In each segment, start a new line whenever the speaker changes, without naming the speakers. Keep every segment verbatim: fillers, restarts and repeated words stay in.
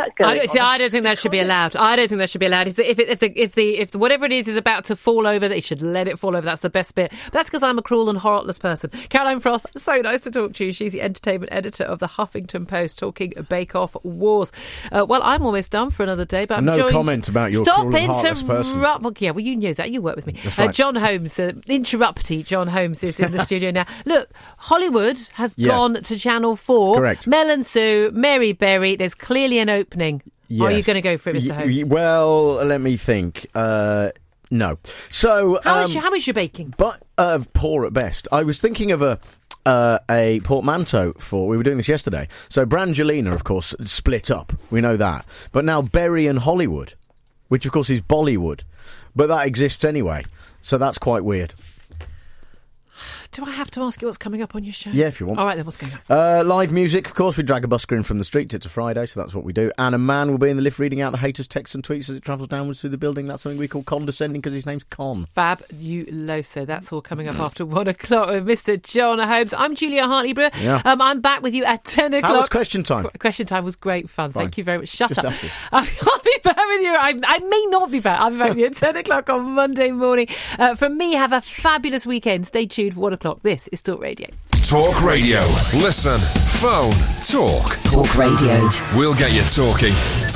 that going
I don't, see,
on.
I don't think that should be allowed. I don't think that should be allowed. If the, if, it, if, the, if the if the, whatever it is is about to fall over, they should let it fall over. That's the best bit. But that's because I'm a cruel and heartless person. Caroline Frost, so nice to talk to you. She's the entertainment editor of the Huffington Post, talking Bake Off Wars. Uh, well, I'm almost done for another day, but I'm
no
joined...
comment about your
Stop
cruel and heartless person.
Well, yeah, well, you knew that. You work with me.
That's
Uh,
right.
John Holmes, uh, interrupty John Holmes is in the studio now. Look, Hollywood has
Yeah.
gone to Channel four.
Correct.
Mel and Sue, Mary Berry, there's clearly an opening.
Yes.
Are you going to go for it, Mister
Y-
Holmes?
y- Well, let me think. Uh, no. So,
How,
um,
is your, how is your baking?
but uh, poor at best. I was thinking of a uh, a portmanteau for. We were doing this yesterday. So Brangelina, of course, split up. We know that. But now Berry and Hollywood, which of course is Bollywood, but that exists anyway. So that's quite weird.
Do I have to ask you what's coming up on your show?
Yeah, if you want.
All right, then, what's going on?
Uh, live music, of course. We drag a busker in from the streets. It's a Friday, so that's what we do. And a man will be in the lift reading out the haters' texts and tweets as it travels downwards through the building. That's something we call condescending because his name's Con.
Fabuloso. That's all coming up after one o'clock with Mister John Holmes. I'm Julia Hartley-Brewer.
Yeah.
Um, I'm back with you at ten o'clock.
How was question time?
Qu- question time was great fun.
Fine.
Thank you very much. Shut
Just
up.
asking.
I'll be back with you. I, I may not be back. I'll be back with you at ten o'clock on Monday morning. Uh, from me, have a fabulous weekend. Stay tuned for one o'clock. This is Talk Radio.
Talk Radio. Listen, phone, talk.
Talk Radio.
We'll get you talking.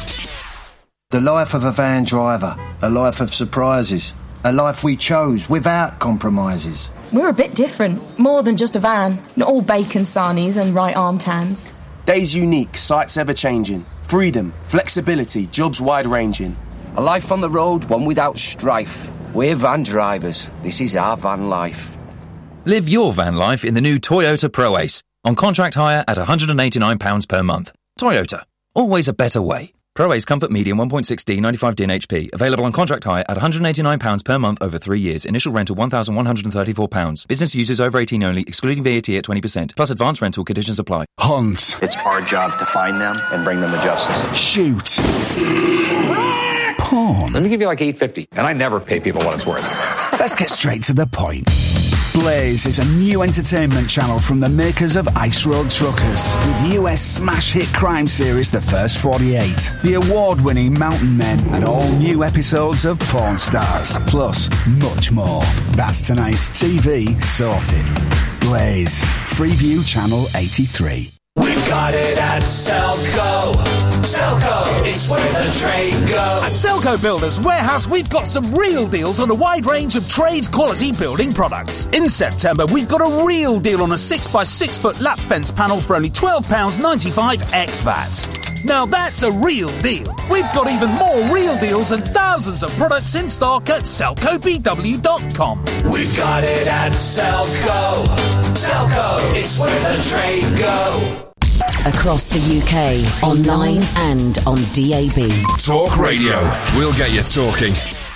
The life of a van driver, a life of surprises, a life we chose without compromises.
We're a bit different, more than just a van, not all bacon sarnies and right arm tans.
Days unique, sights ever-changing. Freedom, flexibility, jobs wide-ranging.
A life on the road, one without strife. We're van drivers. This is our van life.
Live your van life in the new Toyota ProAce. On contract hire at one hundred eighty-nine pounds per month. Toyota. Always a better way. ProAce Comfort Medium one point six D ninety-five D N H P. Available on contract hire at one hundred eighty-nine pounds per month over three years. Initial rental one thousand one hundred thirty-four pounds. Business users over eighteen only, excluding V A T at twenty percent. Plus advance rental conditions apply.
Hunt.
It's our job to find them and bring them to justice.
Shoot. Porn.
Let me give you like eight fifty, and I never pay people what it's worth.
Let's get straight to the point. Blaze is a new entertainment channel from the makers of Ice Road Truckers, with U S smash hit crime series The First forty-eight, the award-winning Mountain Men, and all new episodes of Porn Stars, plus much more. That's tonight's T V sorted. Blaze, Freeview Channel eighty-three.
We've got it at Selco. Selco, it's where the trade goes.
At Selco Builders Warehouse, we've got some real deals on a wide range of trade-quality building products. In September, we've got a real deal on a six by six foot lap fence panel for only twelve pounds ninety-five ex V A T. Now that's a real deal. We've got even more real deals and thousands of products in stock at selco b w dot com.
We've got it at Selco. Selco, it's where the trade goes.
Across the U K, online and on D A B.
Talk Radio. We'll get you talking.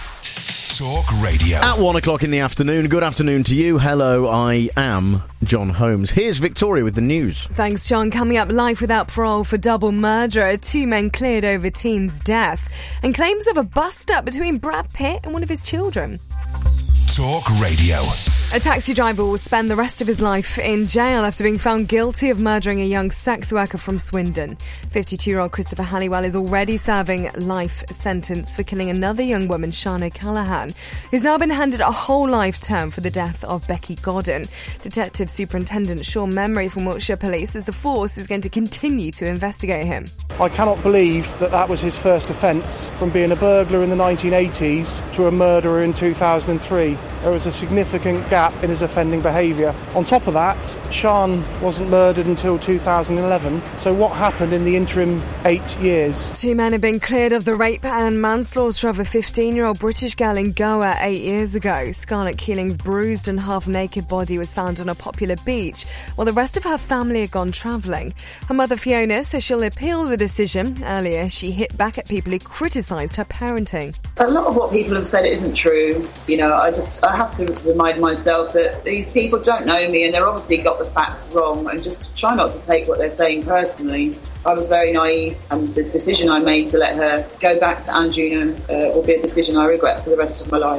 Talk Radio.
At one o'clock in the afternoon, good afternoon to you. Hello, I am John Holmes. Here's Victoria with the news.
Thanks, John. Coming up, life without parole for double murder. Two men cleared over teen's death. And claims of a bust-up between Brad Pitt and one of his children.
Talk Radio.
A taxi driver will spend the rest of his life in jail after being found guilty of murdering a young sex worker from Swindon. fifty-two-year-old Christopher Halliwell is already serving life sentence for killing another young woman, Sian O'Callaghan, who's now been handed a whole life term for the death of Becky Godden. Detective Superintendent Sean Memory from Wiltshire Police says the force is going to continue to investigate him.
I cannot believe that that was his first offence, from being a burglar in the nineteen eighties to a murderer in two thousand three. There was a significant gap in his offending behaviour. On top of that, Sian wasn't murdered until two thousand eleven, so what happened in the interim eight years?
Two men have been cleared of the rape and manslaughter of a fifteen-year-old British girl in Goa eight years ago. Scarlett Keeling's bruised and half-naked body was found on a popular beach, while the rest of her family had gone travelling. Her mother Fiona says she'll appeal the decision. Earlier, she hit back at people who criticised her parenting.
A lot of what people have said isn't true. You know, I just I have to remind myself that these people don't know me and they're obviously got the facts wrong, and just try not to take what they're saying personally. I was very naive, and the decision I made to let her go back to Anjuna uh, will be a decision I regret for the rest of my life.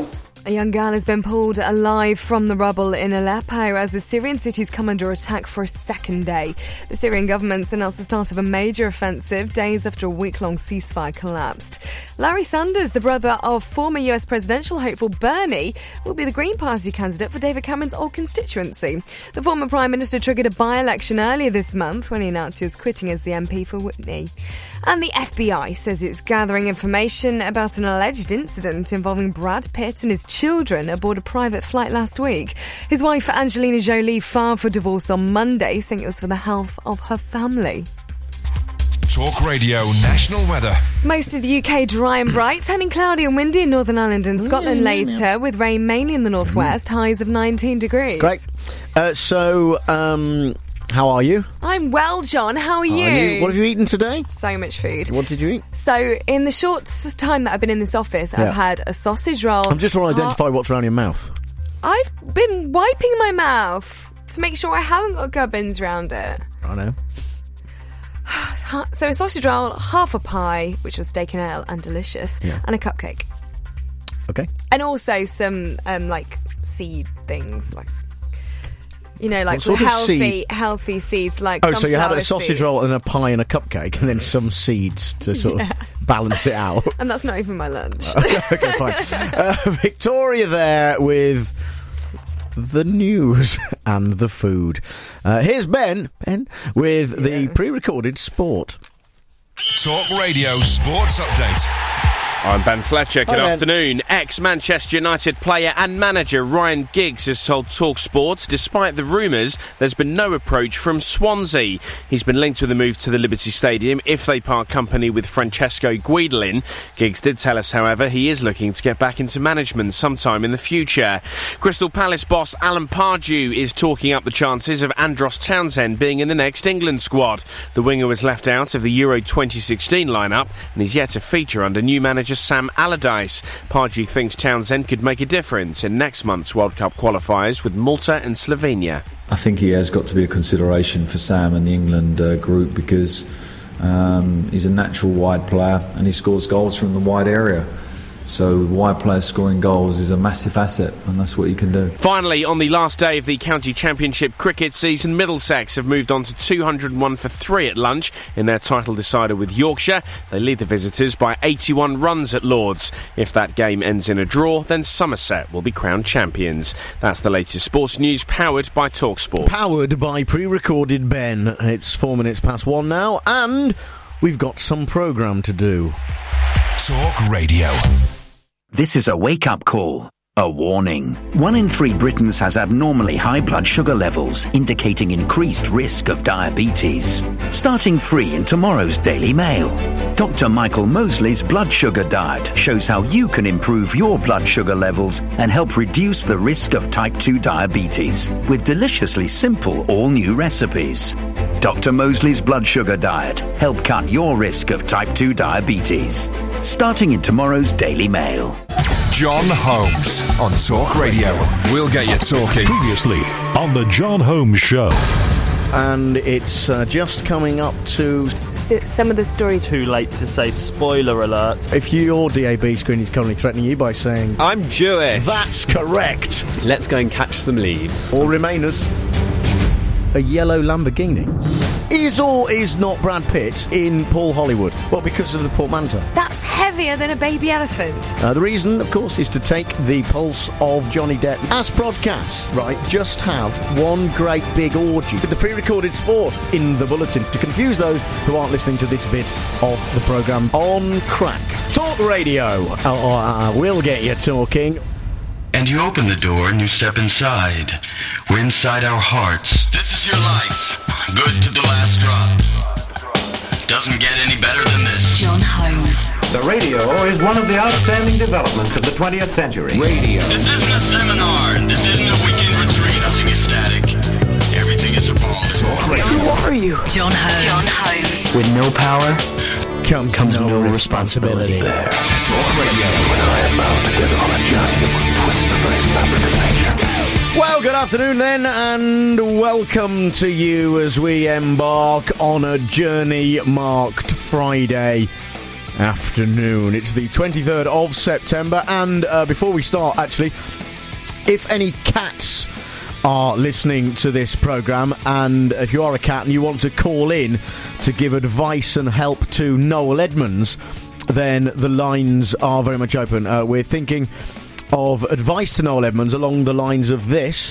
A young girl has been pulled alive from the rubble in Aleppo as the Syrian city's come under attack for a second day. The Syrian government's announced the start of a major offensive days after a week-long ceasefire collapsed. Larry Sanders, the brother of former U S presidential hopeful Bernie, will be the Green Party candidate for David Cameron's old constituency. The former Prime Minister triggered a by-election earlier this month when he announced he was quitting as the M P for Whitney. And the F B I says it's gathering information about an alleged incident involving Brad Pitt and his children aboard a private flight last week. His wife, Angelina Jolie, filed for divorce on Monday, saying it was for the health of her family.
Talk Radio National Weather.
Most of the U K dry and bright, turning cloudy and windy in Northern Ireland and Scotland later, with rain mainly in the northwest, highs of nineteen degrees.
Great. Uh, so, um... how are you?
I'm well, John. How are you?
Are you? What have you eaten today?
So much food.
What did you eat?
So, in the short time that I've been in this office,
Yeah.
I've had a sausage roll.
I'm just trying to identify what's around your mouth.
I've been wiping my mouth to make sure I haven't got gubbins around it.
I know.
So, a sausage roll, half a pie, which was steak and ale and delicious,
Yeah.
and a cupcake.
Okay.
And also some, um, like, seed things, like... You know, like
What sort of
healthy,
seed?
healthy seeds, like
Oh, so you had a
sunflower
sausage
seeds.
roll and a pie and a cupcake, and then some seeds to sort
Yeah.
of balance it out.
And that's not even my lunch.
Okay, fine. Uh, Victoria there with the news and the food. Uh, here's Ben, Ben, with the pre-recorded sport.
Talk Radio Sports Update.
I'm Ben Fletcher. Good
Hi, Ben.
afternoon. Ex-Manchester United player and manager Ryan Giggs has told TalkSport, despite the rumours, there's been no approach from Swansea. He's been linked with a move to the Liberty Stadium if they part company with Francesco Guidolin. Giggs did tell us, however, he is looking to get back into management sometime in the future. Crystal Palace boss Alan Pardew is talking up the chances of Andros Townsend being in the next England squad. The winger was left out of the Euro twenty sixteen lineup and he's yet to feature under new manager Sam Allardyce. Pardew thinks Townsend could make a difference in next month's World Cup qualifiers with Malta and Slovenia.
I think he has got to be a consideration for Sam and the England uh, group because um, he's a natural wide player and he scores goals from the wide area. So wide players scoring goals is a massive asset and that's what he can do.
Finally, on the last day of the County Championship cricket season, Middlesex have moved on to two hundred and one for three at lunch in their title decider with Yorkshire. They lead the visitors by eighty-one runs at Lords. If that game ends in a draw, then Somerset will be crowned champions. That's the latest sports news, powered by TalkSport.
Powered by pre-recorded Ben. It's four minutes past one now, and we've got some programme to do.
Talk Radio.
This is a wake-up call. A warning. One in three Britons has abnormally high blood sugar levels, indicating increased risk of diabetes. Starting free in tomorrow's Daily Mail. Doctor Michael Mosley's Blood Sugar Diet shows how you can improve your blood sugar levels and help reduce the risk of type two diabetes with deliciously simple all-new recipes. Doctor Mosley's Blood Sugar Diet. Help cut your risk of type two diabetes. Starting in tomorrow's Daily Mail.
John Holmes on Talk Radio. We'll get you talking.
Previously on the John Holmes Show.
And it's uh, just coming up to
S- some of the stories.
Too late to say spoiler alert.
If your D A B screen is currently threatening you by saying,
I'm Jewish.
That's correct.
Let's go and catch some leaves.
Or Remainers. A yellow Lamborghini. Is or is not Brad Pitt in Paul Hollywood? Well, because of the portmanteau.
That's heavier than a baby elephant.
Uh, the reason, of course, is to take the pulse of Johnny Depp. As broadcast, right, just have one great big orgy with the pre-recorded sport in the bulletin to confuse those who aren't listening to this bit of the programme on crack. Talk Radio. Oh, uh, we'll get you talking.
And you open the door and you step inside. We're inside our hearts. This is your life. Good to the last drop. Doesn't get any better than this.
John Holmes.
The radio is one of the outstanding developments of the twentieth century.
Radio. This isn't a seminar. This isn't a weekend retreat. Nothing is static. Everything is evolving.
Talk Radio.
Who are you?
John Holmes. John Holmes.
With no power
comes,
comes
no,
no
responsibility.
responsibility. There.
Talk Radio.
When I am bound together on a journey that will twist the very fabric of nature.
Well, good afternoon then, and welcome to you as we embark on a journey marked Friday. afternoon. It's the twenty-third of September, and uh, before we start, actually, if any cats are listening to this programme, and if you are a cat and you want to call in to give advice and help to Noel Edmonds, then the lines are very much open. Uh, we're thinking of advice to Noel Edmonds along the lines of this.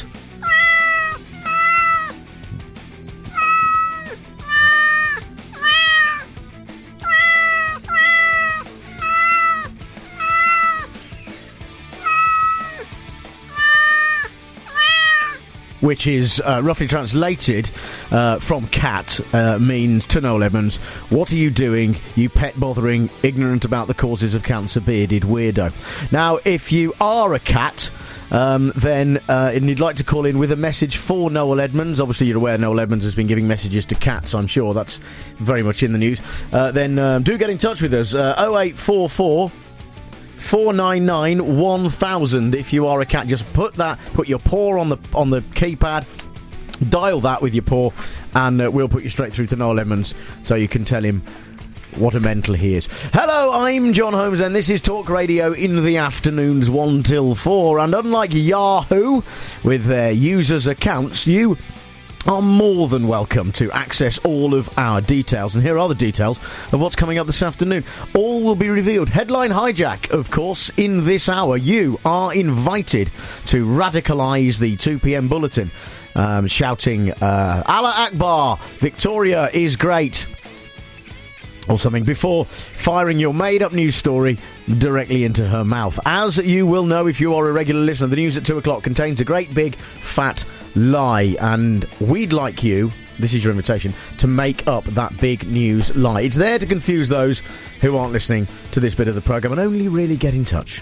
Which is uh, roughly translated uh, from cat, uh, means to Noel Edmonds, what are you doing, you pet bothering, ignorant about the causes of cancer, bearded weirdo? Now, if you are a cat, um, then uh, and you'd like to call in with a message for Noel Edmonds, obviously you're aware Noel Edmonds has been giving messages to cats, I'm sure that's very much in the news, uh, then um, do get in touch with us, uh, oh eight four four four nine nine one thousand. If you are a cat, just put that, put your paw on the on the keypad, dial that with your paw, and uh, we'll put you straight through to Noel Edmonds so you can tell him what a mental he is. Hello, I'm John Holmes, and this is Talk Radio in the afternoons one till four. And unlike Yahoo with their users' accounts, you are more than welcome to access all of our details. And here are the details of what's coming up this afternoon. All will be revealed. Headline hijack, of course, in this hour. You are invited to radicalise the two p.m. bulletin, um, shouting, uh, Allah Akbar, Victoria is great, or something, before firing your made-up news story directly into her mouth. As you will know if you are a regular listener, the news at two o'clock contains a great big fat lie, and we'd like you, this is your invitation, to make up that big news lie. It's there to confuse those who aren't listening to this bit of the programme and only really get in touch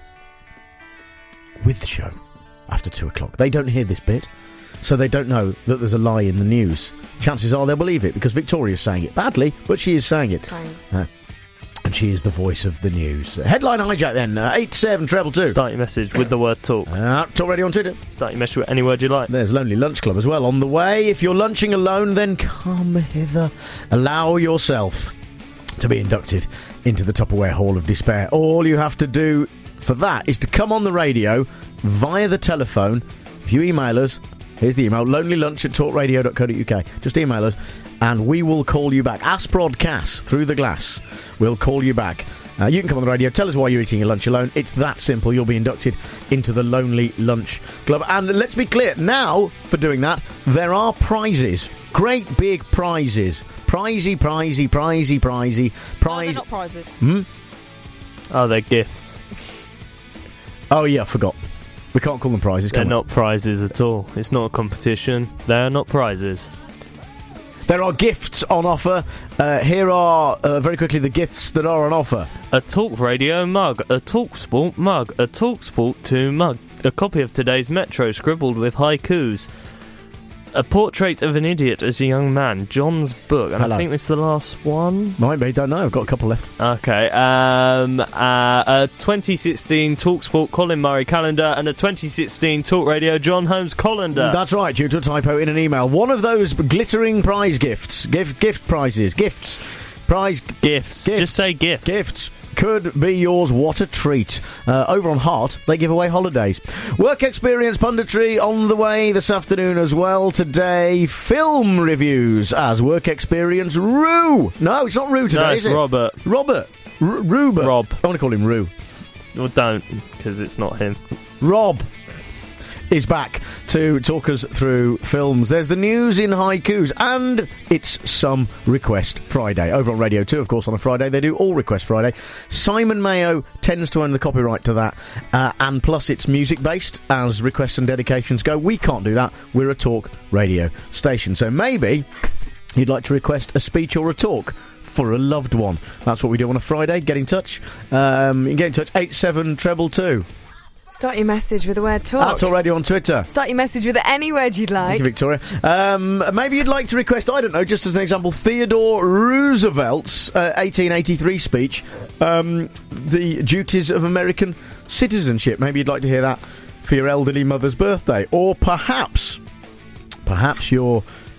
with the show after two o'clock. They don't hear this bit, so they don't know that there's a lie in the news. Chances are they'll believe it, because Victoria's saying it badly, but she is saying it.
Thanks.
Uh, and she is the voice of the news. Uh, headline hijack then, uh, eight seven treble two.
Start your message with the word talk.
Uh, talk Radio on Twitter.
Start your message with any word you like.
There's Lonely Lunch Club as well on the way. If you're lunching alone, then come hither. Allow yourself to be inducted into the Tupperware Hall of Despair. All you have to do for that is to come on the radio via the telephone. If you email us, here's the email, lonelylunch at talkradio dot co dot uk. Just email us, and we will call you back. Asprod Cass, through the glass, we'll call you back. Uh, you can come on the radio, tell us why you're eating your lunch alone. It's that simple. You'll be inducted into the Lonely Lunch Club. And let's be clear, now, for doing that, there are prizes. Great big prizes. Prizey, prizey, prizey, prizey. Prize.
No, they're not prizes.
Hmm?
Oh, they're gifts.
Oh, yeah, I forgot. We can't call them prizes, can
They're
we?
not prizes at all. It's not a competition. They're not prizes.
There are gifts on offer. Uh, here are, uh, very quickly, the gifts that are on offer.
A Talk Radio mug, a TalkSport mug, a TalkSport two mug, a copy of today's Metro scribbled with haikus, a portrait of an idiot as a young man, John's book, and
Hello.
I think this is the last one.
Might be, don't know. I've got a couple left.
Okay, um, uh, a twenty sixteen TalkSport Colin Murray calendar and a twenty sixteen Talk Radio John Holmes colander.
That's right, due to a typo in an email. One of those glittering prize gifts. Gift, gift prizes. Gifts. Prize
gifts.
gifts.
Just say gifts.
Gifts. Could be yours. What a treat. Uh, over on Heart, they give away holidays. Work experience punditry on the way this afternoon as well. Today, film reviews as work experience Roo. No, it's not Roo today,
no,
is
it's
it?
Robert.
Robert. R- Rubert.
Rob.
I want to call him Roo.
Well, don't, because it's not him.
Rob is back to talk us through films. There's the news in haikus, and it's Some Request Friday. Over on Radio two, of course, on a Friday, they do All Request Friday. Simon Mayo tends to own the copyright to that, uh, and plus it's music-based, as requests and dedications go. We can't do that. We're a talk radio station. So maybe you'd like to request a speech or a talk for a loved one. That's what we do on a Friday. Get in touch. Um, you can get in touch, eight seven treble two.
Start your message with the word talk.
That's already on Twitter.
Start your message with any word you'd like.
Thank you, Victoria. Um, maybe you'd like to request, I don't know, just as an example, Theodore Roosevelt's uh, eighteen eighty-three speech, um, the duties of American citizenship. Maybe you'd like to hear that for your elderly mother's birthday. Or perhaps, perhaps you're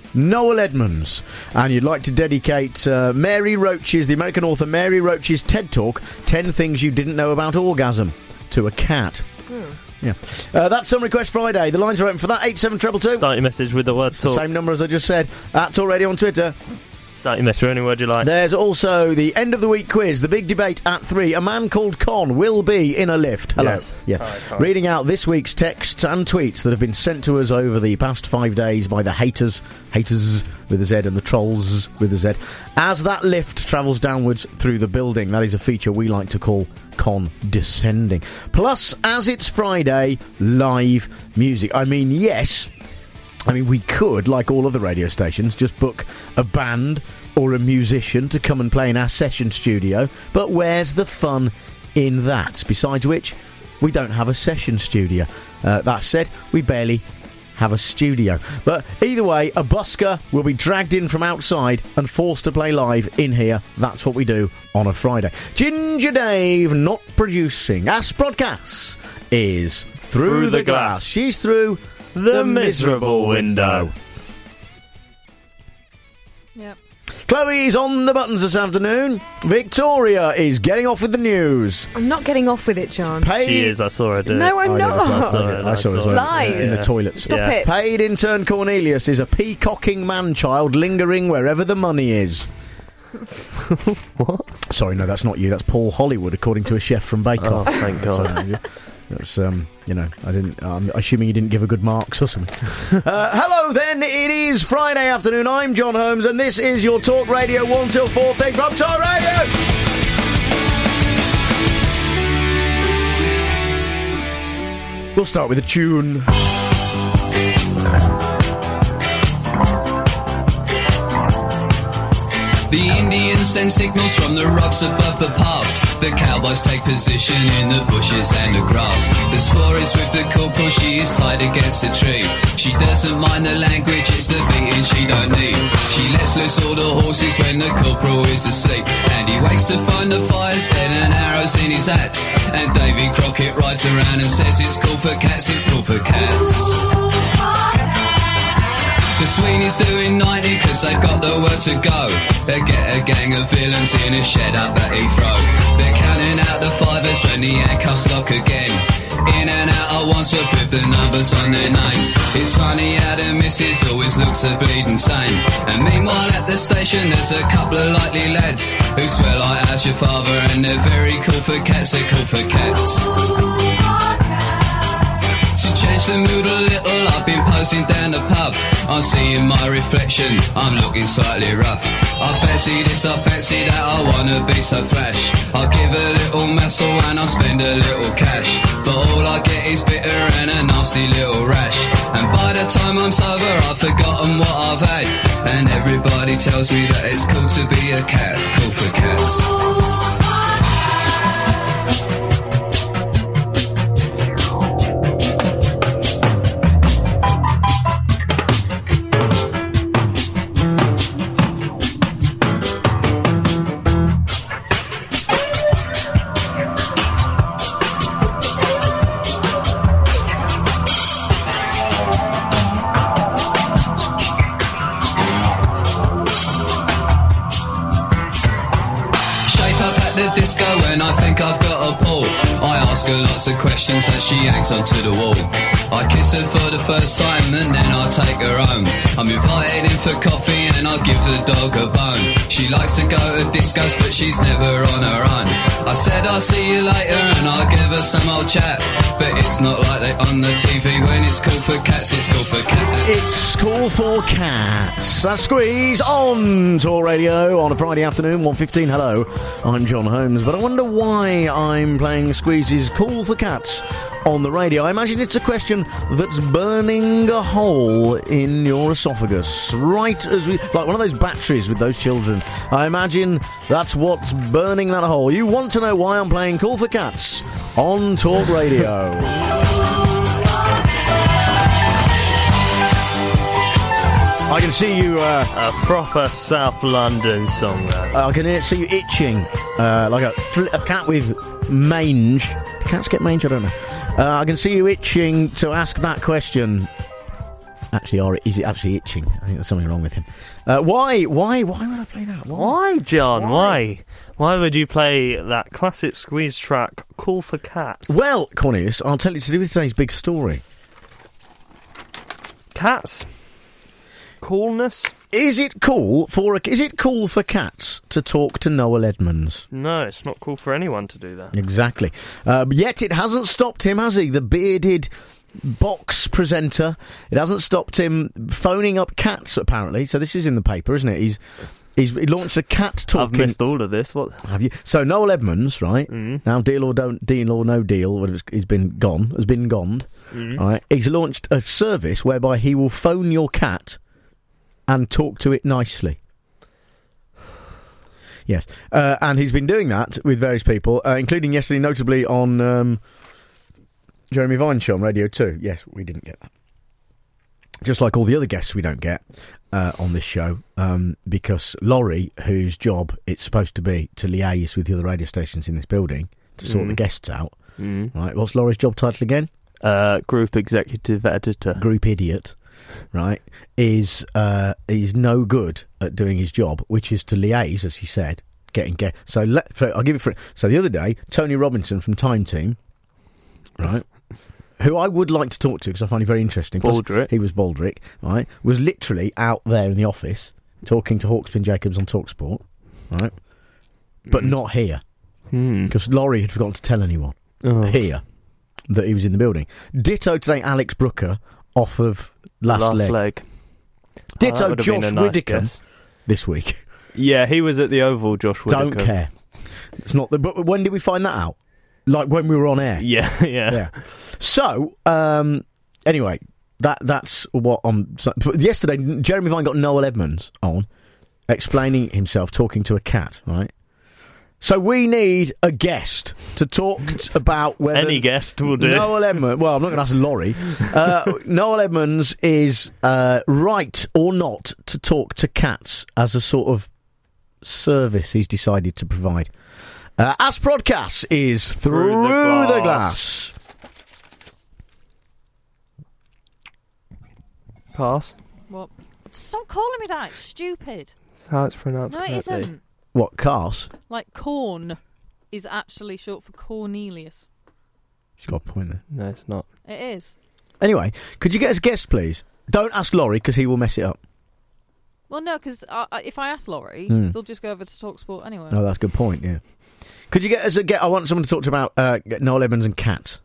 Noel Edmonds, and you'd like to dedicate uh, Mary Roach's, the American author Mary Roach's TED Talk, ten Things You Didn't Know About Orgasm, to a cat.
Hmm.
Yeah. Uh, that's Some Request Friday. The lines are open for that. eight seven two two.
Start your message with the word
It's the
talk.
same number as I just said. At Talk Radio on Twitter.
Start your message with any word you like.
There's also the end of the week quiz, the big debate at three. A man called Con will be in a lift. Hello.
Yes.
Yeah.
Hi, Con.
Reading out this week's texts and tweets that have been sent to us over the past five days by the haters, haters with a Z, and the trolls with a Z. As that lift travels downwards through the building, that is a feature we like to call condescending. Plus, as it's Friday, live music. I mean, yes... I mean, we could, like all other radio stations, just book a band or a musician to come and play in our session studio, but where's the fun in that? Besides which, we don't have a session studio. Uh, that said, we barely have a studio. But either way, a busker will be dragged in from outside and forced to play live in here. That's what we do on a Friday. Ginger Dave not producing. Ask Broadcast is through,
Through
the,
the
glass.
glass.
She's through...
The miserable window.
Yep.
Chloe's on the buttons this afternoon. Victoria is getting off with the news.
I'm not getting off with it, John.
Paid...
She is, I saw her do it.
No, I'm
I
not.
did as well.
I saw
I,
it,
did. I
I
saw it as
saw
well.
it. Lies.
In the toilets.
Stop
Yeah.
it.
Paid intern Cornelius is a peacocking man-child lingering wherever the money is.
What?
Sorry, no, that's not you. That's Paul Hollywood, according to a chef from Bake Off.
Oh, thank God.
Sorry, that's, um, you know, I didn't. I'm assuming you didn't give a good marks or something. uh, hello, then. It is Friday afternoon. I'm John Holmes, and this is your Talk Radio one till four thing from Talk Radio. We'll start with a tune.
The Indians send signals from the rocks above the pass. The cowboys take position in the bushes and the grass. The score is with the corporal, she is tied against a tree. She doesn't mind the language, it's the beating she don't need. She lets loose all the horses when the corporal is asleep. And he wakes to find the fire's dead and arrows in his axe. And Davy Crockett rides around and says it's cool for cats, it's cool for cats. The Sweeney's doing ninety cause they've got the word to go. They get a gang of villains in a shed up at Heathrow. They're counting out the fivers when the handcuffs lock again. In and out at Wandsworth with the numbers on their names. It's funny how the missus always looks a bleeding sane. And meanwhile at the station there's a couple of likely lads who swear like as your father, and they're very cool for cats, they're cool for cats. Change the mood a little, I've been posing down the pub. I'm seeing my reflection, I'm looking slightly rough. I fancy this, I fancy that, I wanna be so flash. I'll give a little muscle and I'll spend a little cash. But all I get is bitter and a nasty little rash. And by the time I'm sober I've forgotten what I've had. And everybody tells me that it's cool to be a cat, cool for cats. Disco when I think I've got a pull. I ask her lots of questions as she hangs onto the wall. I kiss her for the first time and then I take her home. I'm invited in for coffee and I give the dog a bone. She likes to go to discos but she's never on her own. I said I'll see you later and I'll give her some old chat. But it's not like they on the T V when it's cool for cats, it's cool for cats.
It's cool for cats. A squeeze on Talk Radio on a Friday afternoon, one fifteen. Hello, I'm John Holmes, but I wonder why I'm playing Squeeze's Cool for Cats on the radio. I imagine it's a question that's burning a hole in your esophagus, right as we... like one of those batteries with those children. I imagine that's what's burning that hole. You want to know why I'm playing Cool for Cats on Talk Radio. I can see you... Uh,
a proper South London song, that.
I can see you itching, uh, like a, fl- a cat with mange. Do cats get mange? I don't know. Uh, I can see you itching to ask that question. actually are is it actually itching. I think there's something wrong with him. Uh, why? Why? Why would I play that? Why,
why John? Why?
Why?
Why would you play that classic Squeeze track, Call for Cats?
Well, Cornelius, I'll tell you to do with today's big story.
Cats. Coolness.
Is it cool for a, Is it cool for cats to talk to Noel Edmonds?
No, it's not cool for anyone to do that.
Exactly. Uh, yet it hasn't stopped him, has he? The bearded box presenter. It hasn't stopped him phoning up cats, apparently. So this is in the paper, isn't it? He's he's he launched a cat talking.
I've missed all of this. What
have you? So Noel Edmonds, right?
Mm.
Now, deal or don't deal or no deal, he's been gone. Has been gone.
Mm.
Right. He's launched a service whereby he will phone your cat and talk to it nicely. Yes. Uh, and he's been doing that with various people, uh, including yesterday, notably on um, Jeremy Vine's show on Radio two. Yes, we didn't get that. Just like all the other guests we don't get uh, on this show, um, because Laurie, whose job it's supposed to be to liaise with the other radio stations in this building to sort
Mm.
the guests out,
Mm.
right? What's Laurie's job title again?
Uh, group executive editor.
Group idiot. Right, is uh, is no good at doing his job, which is to liaise, as he said, getting get. So let, for, I'll give it for. So the other day, Tony Robinson from Time Team, right, who I would like to talk to because I find him very interesting.
Baldrick.
He was Baldrick, right, was literally out there in the office talking to Hawkspin Jacobs on TalkSport, right, but
Mm.
not here
Hmm.
because Laurie had forgotten to tell anyone
Oh.
here that he was in the building. Ditto today, Alex Brooker off of. Last,
Last
leg.
leg.
Ditto
Oh, that would've been
Josh
a nice
Widdicombe
guess.
this week.
Yeah, he was at the Oval, Josh Widdicombe.
Don't care. It's not the. But when did we find that out? Like when we were on air.
Yeah, yeah.
Yeah. So, um, anyway, that that's what I'm. So, yesterday, Jeremy Vine got Noel Edmonds on, explaining himself, talking to a cat. Right. So we need a guest to talk t- about whether...
Any guest will do.
Noel Edmonds... Well, I'm not going to ask Laurie. Uh, Noel Edmonds is uh, right or not to talk to cats as a sort of service he's decided to provide. Uh, As Podcast is Through,
Through the
the
Glass.
glass.
Pass.
What? Stop calling me that. It's stupid.
That's how it's pronounced
No, it
correctly.
isn't.
What, Cars?
Like corn is actually short for Cornelius.
She's got a point there.
No, it's not.
It is.
Anyway, could you get us a guest, please? Don't ask Laurie, because he will mess it up.
Well, no, because uh, if I ask Laurie,
Hmm.
they'll just go over to TalkSport anyway.
Oh, that's a good point, yeah. Could you get us a get? I want someone to talk to about uh, Noel Edmonds and cats.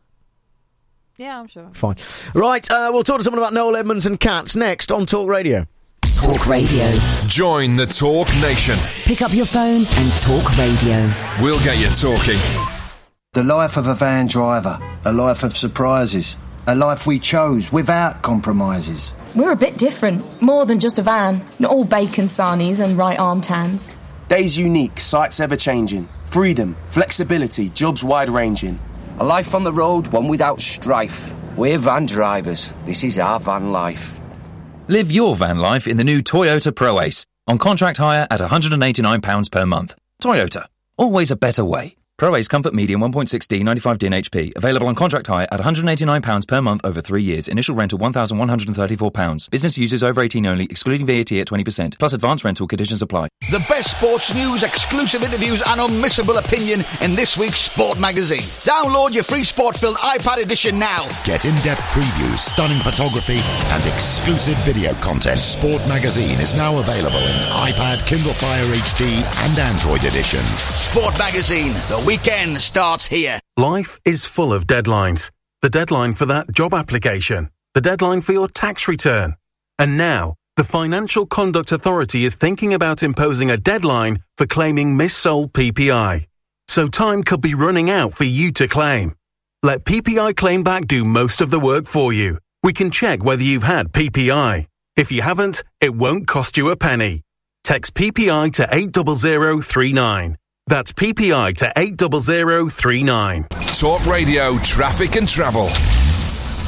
Yeah, I'm sure.
Fine. Right, uh, we'll talk to someone about Noel Edmonds and cats next on Talk Radio.
Talk Radio.
Join the Talk Nation.
Pick up your phone and talk radio.
We'll get you talking.
The life of a van driver, a life of surprises, a life we chose without compromises.
We're a bit different, more than just a van. Not all bacon sarnies and right arm tans.
Days unique, sights ever-changing. Freedom, flexibility, jobs wide-ranging.
A life on the road, one without strife. We're van drivers. This is our van life.
Live your van life in the new Toyota ProAce. On contract hire at one hundred eighty-nine pounds per month. Toyota. Always a better way. ProAce Comfort Medium one point six D ninety-five D N H P. Available on contract hire at one hundred eighty-nine pounds per month over three years. Initial rental one thousand one hundred thirty-four pounds. Business users over eighteen only, excluding V A T at twenty percent. Plus advanced rental conditions apply.
The best sports news, exclusive interviews and unmissable opinion in this week's Sport Magazine. Download your free Sport-filled iPad edition now.
Get in-depth previews, stunning photography and exclusive video content. Sport Magazine is now available in iPad, Kindle Fire H D and Android editions.
Sport Magazine, the weekend starts here.
Life is full of deadlines. The deadline for that job application. The deadline for your tax return. And now, the Financial Conduct Authority is thinking about imposing a deadline for claiming missold P P I. So time could be running out for you to claim. Let P P I Claim Back do most of the work for you. We can check whether you've had P P I. If you haven't, it won't cost you a penny. Text P P I to eight zero zero three nine. That's P P I to eight zero zero three nine.
Talk Radio Traffic and Travel.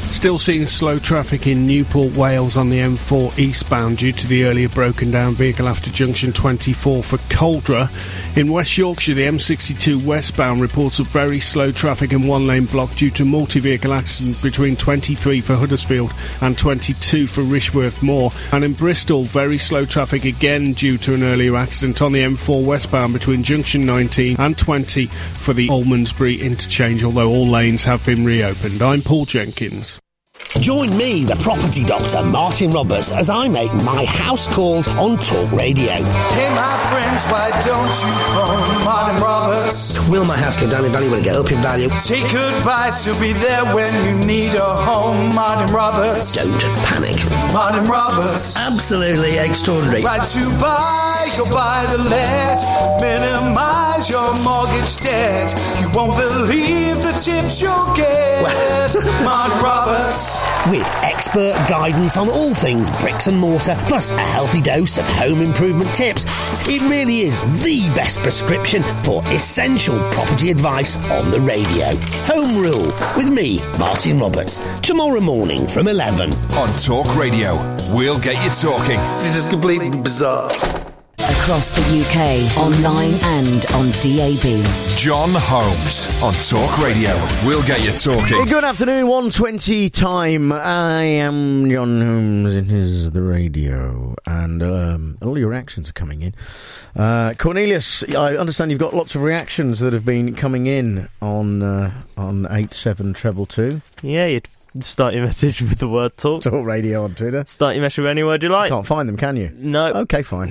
Still seeing slow traffic in Newport, Wales on the M four eastbound due to the earlier broken down vehicle after junction twenty-four for Coldra. In West Yorkshire, the M sixty-two westbound reports of very slow traffic and one lane block due to multi-vehicle accident between twenty-three for Huddersfield and twenty-two for Rishworth Moor. And in Bristol, very slow traffic again due to an earlier accident on the M four westbound between junction nineteen and twenty for the Almondsbury interchange, although all lanes have been reopened. I'm Paul Jenkins.
Join me, the property doctor, Martin Roberts, as I make my house calls on Talk Radio.
Hey, my friends, why don't you phone Martin Roberts?
Will my house go down in value? Will it get up in value?
Take advice, he'll be there when you need a home. Martin Roberts.
Don't panic.
Martin Roberts.
Absolutely extraordinary.
Right to buy, go buy the let. Minimise your mortgage debt. You won't believe the tips you'll get. Well. Martin Roberts.
With expert guidance on all things bricks and mortar, plus a healthy dose of home improvement tips, it really is the best prescription for essential property advice on the radio. Home Rule with me, Martin Roberts, tomorrow morning from eleven.
On Talk Radio, we'll get you talking.
This is completely bizarre.
Across the U K, online and on D A B.
John Holmes on Talk Radio. We'll get you talking.
Good afternoon, one twenty time. I am John Holmes. It is the radio. And um, all your reactions are coming in. Uh, Cornelius, I understand you've got lots of reactions that have been coming in on uh, on eight seven two two.
Yeah, you'd start your message with the word talk.
Talk Radio on Twitter.
Start your message with any word you like.
Can't find them, can you?
No.
Okay, fine.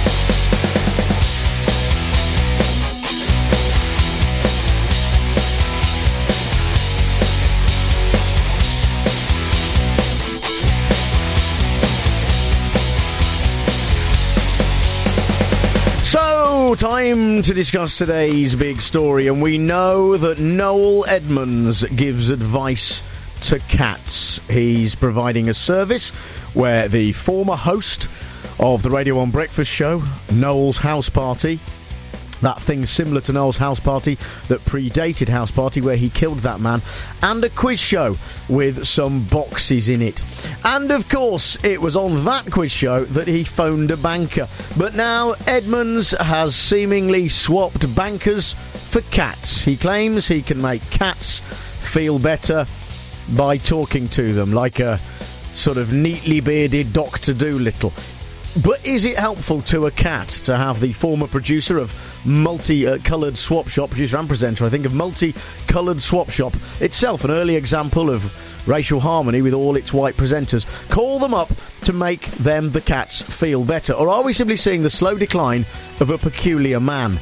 Time to discuss today's big story, and we know that Noel Edmonds gives advice to cats. He's providing a service where the former host of the Radio one Breakfast Show, Noel's House Party, that thing similar to Noel's House Party that predated House Party where he killed that man, and a quiz show with some boxes in it. And of course, it was on that quiz show that he phoned a banker. But now Edmonds has seemingly swapped bankers for cats. He claims he can make cats feel better by talking to them, like a sort of neatly bearded Doctor Dolittle. But is it helpful to a cat to have the former producer of multi-coloured Swap Shop, producer and presenter, I think, of multi-coloured Swap Shop, itself an early example of racial harmony with all its white presenters, call them up to make them, the cats, feel better? Or are we simply seeing the slow decline of a peculiar man?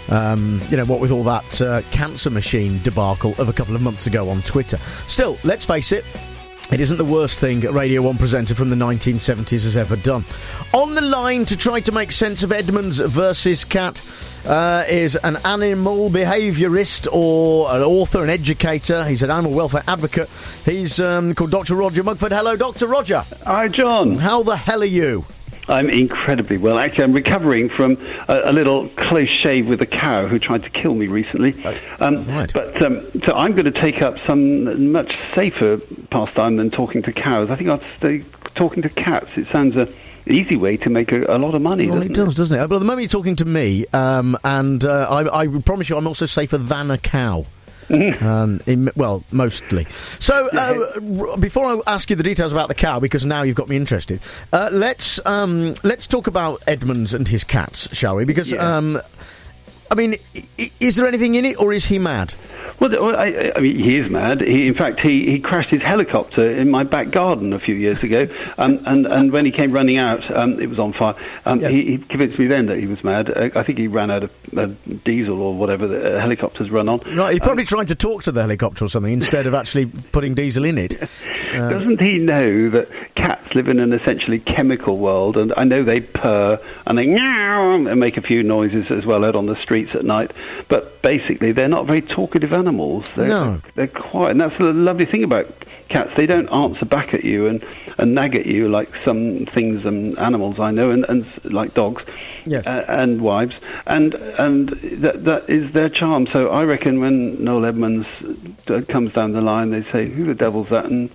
Um, you know, what with all that uh, cancer machine debacle of a couple of months ago on Twitter. Still, let's face it, it isn't the worst thing a Radio one presenter from the nineteen seventies has ever done. On the line to try to make sense of Edmonds versus Cat uh, is an animal behaviourist or an author, an educator. He's an animal welfare advocate. He's um, called Doctor Roger Mugford. Hello, Doctor Roger.
Hi, John.
How the hell are you?
I'm incredibly well. Actually, I'm recovering from a, a little close shave with a cow who tried to kill me recently. Um, right. But um, so I'm going to take up some much safer pastime than talking to cows. I think I'll stay talking to cats. It sounds a easy way to make a, a lot of money.
Well, it does, doesn't it? But at the moment you're talking to me, um, and uh, I, I promise you I'm also safer than a cow. um, in, well, mostly. So, uh, before I ask you the details about the cow, because now you've got me interested, uh, let's um, let's talk about Edmonds and his cats, shall we? Because, yeah. um, I mean, I- is there anything in it, or is he mad?
Well, I, I mean, he is mad. He, in fact, he, he crashed his helicopter in my back garden a few years ago, um, and, and when he came running out, um, it was on fire. Um, yeah. he, he convinced me then that he was mad. Uh, I think he ran out of uh, diesel or whatever the uh, helicopters run on.
Right, he probably
um,
tried to talk to the helicopter or something instead of actually putting diesel in it. Uh,
Doesn't he know that cats live in an essentially chemical world, and I know they purr and they meow and make a few noises as well out on the streets at night, but basically they're not very talkative animals. They're,
no.
They're quiet, and that's the lovely thing about cats. They don't answer back at you and, and nag at you like some things and animals I know, and, and like dogs.
Yes.
Uh, and wives, and and that that is their charm. So I reckon when Noel Edmonds uh, comes down the line, they say, "Who the devil's that?" and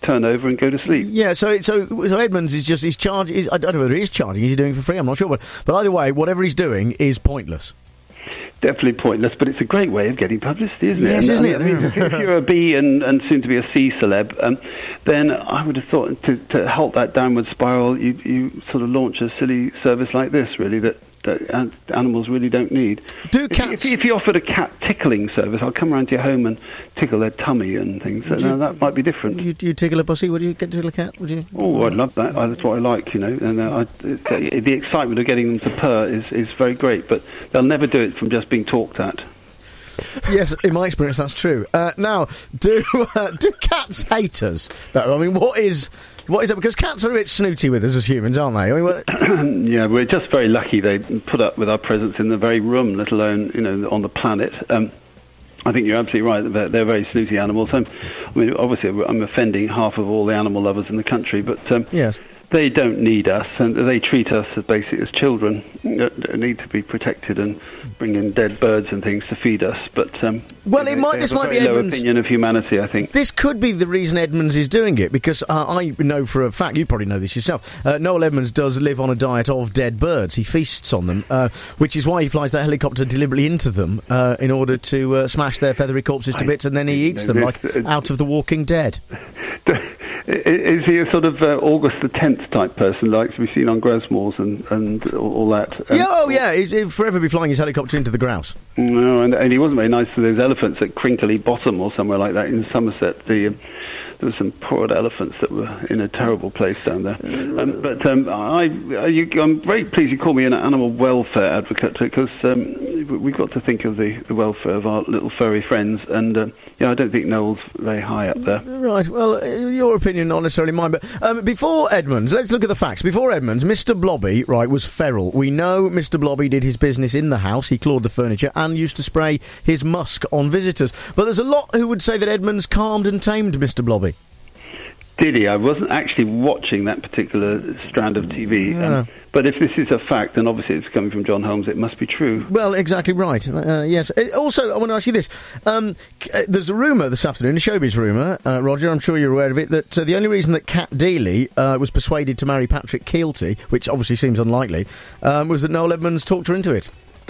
turn over and go to sleep.
Yeah, so so so Edmonds is just he's charging. I don't know whether he is charging. Is he doing it for free? I'm not sure, but but either way, whatever he's doing is pointless.
Definitely pointless, but it's a great way of getting publicity, isn't it?
Yes, isn't it?
I mean, if you're a B and, and soon to be a C celeb, um, then I would have thought to, to halt that downward spiral, you, you sort of launch a silly service like this, really, that, that animals really don't need.
Do
cats... If, if, if you offered a cat tickling service, I'll come around to your home and tickle their tummy and things. So now that might be different.
You, you tickle a pussy? Would you get to tickle a cat? Would you?
Oh, I'd love that. That's what I like, you know. And uh, I, it's, uh, the excitement of getting them to purr is, is very great, but they'll never do it from just being talked at.
Yes, in my experience, that's true. Uh, now, do uh, do cats hate us? Though? I mean, what is what is it? Because cats are a bit snooty with us as humans, aren't they? I mean, what...
yeah, we're just very lucky they put up with our presence in the very room, let alone, you know, on the planet. Um, I think you're absolutely right. They're, they're very snooty animals. I'm, I mean, obviously, I'm offending half of all the animal lovers in the country, but um,
yes.
They don't need us, and they treat us as basically as children that need to be protected and bring in dead birds and things to feed us. But um,
well,
they,
it might.
they
This
have
might
a
be
very low
Edmonds'
opinion of humanity. I think
this could be the reason Edmonds is doing it, because uh, I know for a fact, you probably know this yourself. Uh, Noel Edmonds does live on a diet of dead birds. He feasts on them, uh, which is why he flies that helicopter deliberately into them uh, in order to uh, smash their feathery corpses to bits, and then he eats them
this,
like
uh,
out of The Walking Dead.
Is he a sort of uh, August the tenth type person, like to be seen on Grosmoors and, and all that? Um,
yeah, oh yeah, he'd, he'd forever be flying his helicopter into the grouse.
No, and, and he wasn't very nice to those elephants at Crinkley Bottom or somewhere like that in Somerset. The um, there were some poor old elephants that were in a terrible place down there. Um, but um, I, I, you, I'm very pleased you called me an animal welfare advocate, because um, we've got to think of the, the welfare of our little furry friends, and uh, yeah, I don't think Noel's very high up there.
Right, well, uh, your opinion, not necessarily mine, but um, before Edmonds, let's look at the facts. Before Edmonds, Mister Blobby, right, was feral. We know Mister Blobby did his business in the house, he clawed the furniture, and used to spray his musk on visitors. But there's a lot who would say that Edmonds calmed and tamed Mister Blobby.
Did he? I wasn't actually watching that particular strand of T V.
Yeah.
Um, but if this is a fact, then obviously it's coming from John Holmes, it must be true.
Well, exactly right. Uh, yes. Uh, also, I want to ask you this. Um, uh, there's a rumour this afternoon, a showbiz rumour, uh, Roger, I'm sure you're aware of it, that uh, the only reason that Cat Deeley uh, was persuaded to marry Patrick Keelty, which obviously seems unlikely, um, was that Noel Edmonds talked her into it.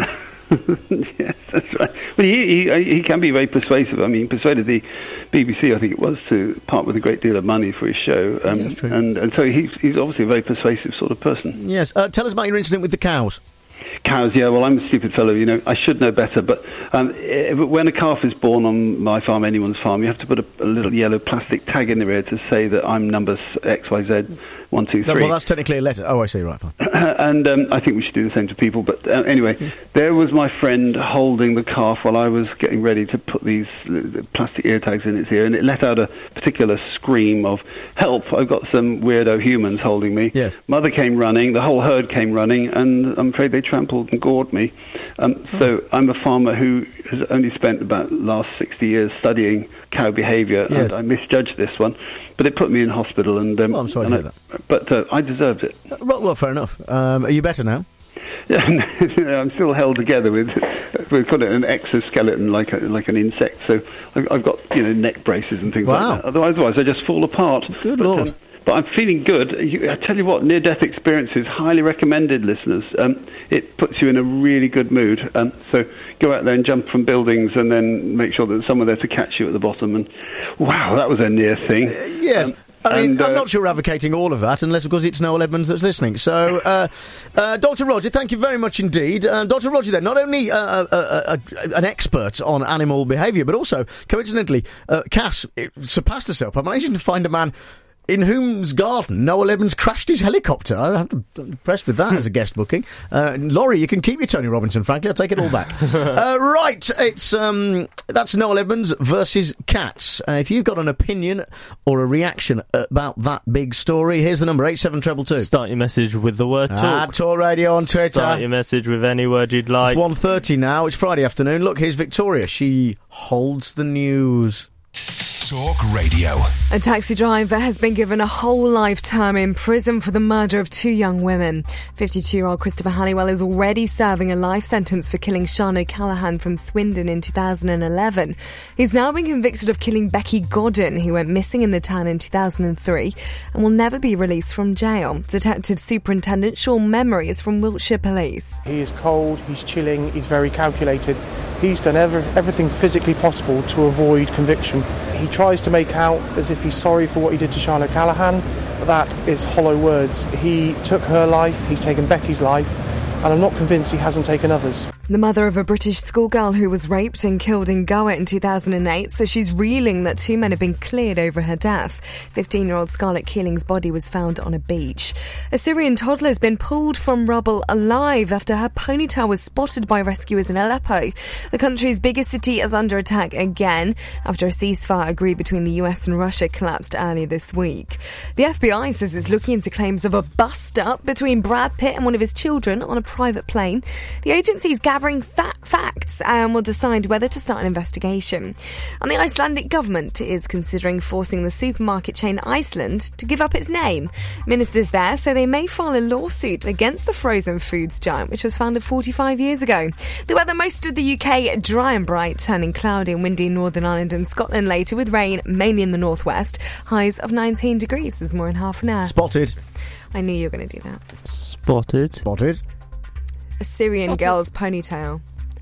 Yes, that's right. Well, he, he he can be very persuasive. I mean, he persuaded the B B C, I think it was, to part with a great deal of money for his show. Um,
That's true.
And, and so he's, he's obviously a very persuasive sort of person.
Yes. Uh, tell us about your incident with the cows.
Cows, yeah, well, I'm a stupid fellow, you know, I should know better, but um, if, when a calf is born on my farm, anyone's farm, you have to put a, a little yellow plastic tag in their ear to say that I'm number X Y Z, one, two, three.
No, well, that's technically a letter. Oh, I see, right, fine.
And um, I think we should do the same to people, but uh, anyway, mm. there was my friend holding the calf while I was getting ready to put these uh, plastic ear tags in its ear, and it let out a particular scream of, help, I've got some weirdo humans holding me.
Yes.
Mother came running, the whole herd came running, and I'm afraid they trampled and gored me. Um, oh. So I'm a farmer who has only spent about the last sixty years studying cow behaviour,
yes.
and I misjudged this one, but it put me in hospital. And um,
well, I'm sorry to hear
I,
that.
But uh, I deserved it.
Uh, well, well, fair enough. Um, are you better now?
Yeah, I'm still held together with we've got an exoskeleton like a, like an insect. So I've, I've got you know neck braces and things
wow.
like that. Otherwise, otherwise I just fall apart.
Good
but,
Lord.
Um, But I'm feeling good. You, I tell you what, near-death experiences, highly recommended, listeners. Um, it puts you in a really good mood. Um, so go out there and jump from buildings, and then make sure that there's someone there to catch you at the bottom. And wow, that was a near thing.
Uh, yes. Um, I mean,
and, uh,
I'm not sure we're advocating all of that, unless, of course, it's Noel Edmonds that's listening. So, uh, uh, Doctor Roger, thank you very much indeed. Uh, Doctor Roger, then, not only uh, uh, uh, uh, an expert on animal behaviour, but also, coincidentally, uh, Cass surpassed herself by managing to find a man in whose garden Noel Edmonds crashed his helicopter. I have to be impressed with that as a guest booking. Uh, Laurie, you can keep your Tony Robinson, frankly. I'll take it all back. uh, right, it's um, that's Noel Edmonds versus Cats. Uh, if you've got an opinion or a reaction about that big story, here's the number, eight seven two two.
Start your message with the word talk.
Ah, Talk Radio on Twitter.
Start your message with any word you'd like.
It's one thirty now. It's Friday afternoon. Look, here's Victoria. She holds the news.
Talk Radio.
A taxi driver has been given a whole lifetime in prison for the murder of two young women. fifty-two-year-old Christopher Halliwell is already serving a life sentence for killing Sian O'Callaghan from Swindon in two thousand eleven. He's now been convicted of killing Becky Godden, who went missing in the town in two thousand three, and will never be released from jail. Detective Superintendent Sean Memory is from Wiltshire Police.
He is cold, he's chilling, he's very calculated. He's done every, everything physically possible to avoid conviction. He tries to make out as if he's sorry for what he did to Sian O'Callaghan, but that is hollow words. He took her life, he's taken Becky's life, and I'm not convinced he hasn't taken others.
The mother of a British schoolgirl who was raped and killed in Goa in two thousand eight, so she's reeling that two men have been cleared over her death. fifteen-year-old Scarlett Keeling's body was found on a beach. A Syrian toddler has been pulled from rubble alive after her ponytail was spotted by rescuers in Aleppo. The country's biggest city is under attack again after a ceasefire agreed between the U S and Russia collapsed earlier this week. The F B I says it's looking into claims of a bust-up between Brad Pitt and one of his children on a private plane. The agency's gathering fa- facts and will decide whether to start an investigation. And the Icelandic government is considering forcing the supermarket chain Iceland to give up its name. Ministers there say they may file a lawsuit against the frozen foods giant, which was founded forty-five years ago. The weather, most of the U K dry and bright, turning cloudy and windy in Northern Ireland and Scotland later, with rain mainly in the northwest. Highs of nineteen degrees. There's more in half an hour.
Spotted.
I knew you were going to do that.
Spotted.
Spotted.
A Syrian
Spotted.
girl's ponytail.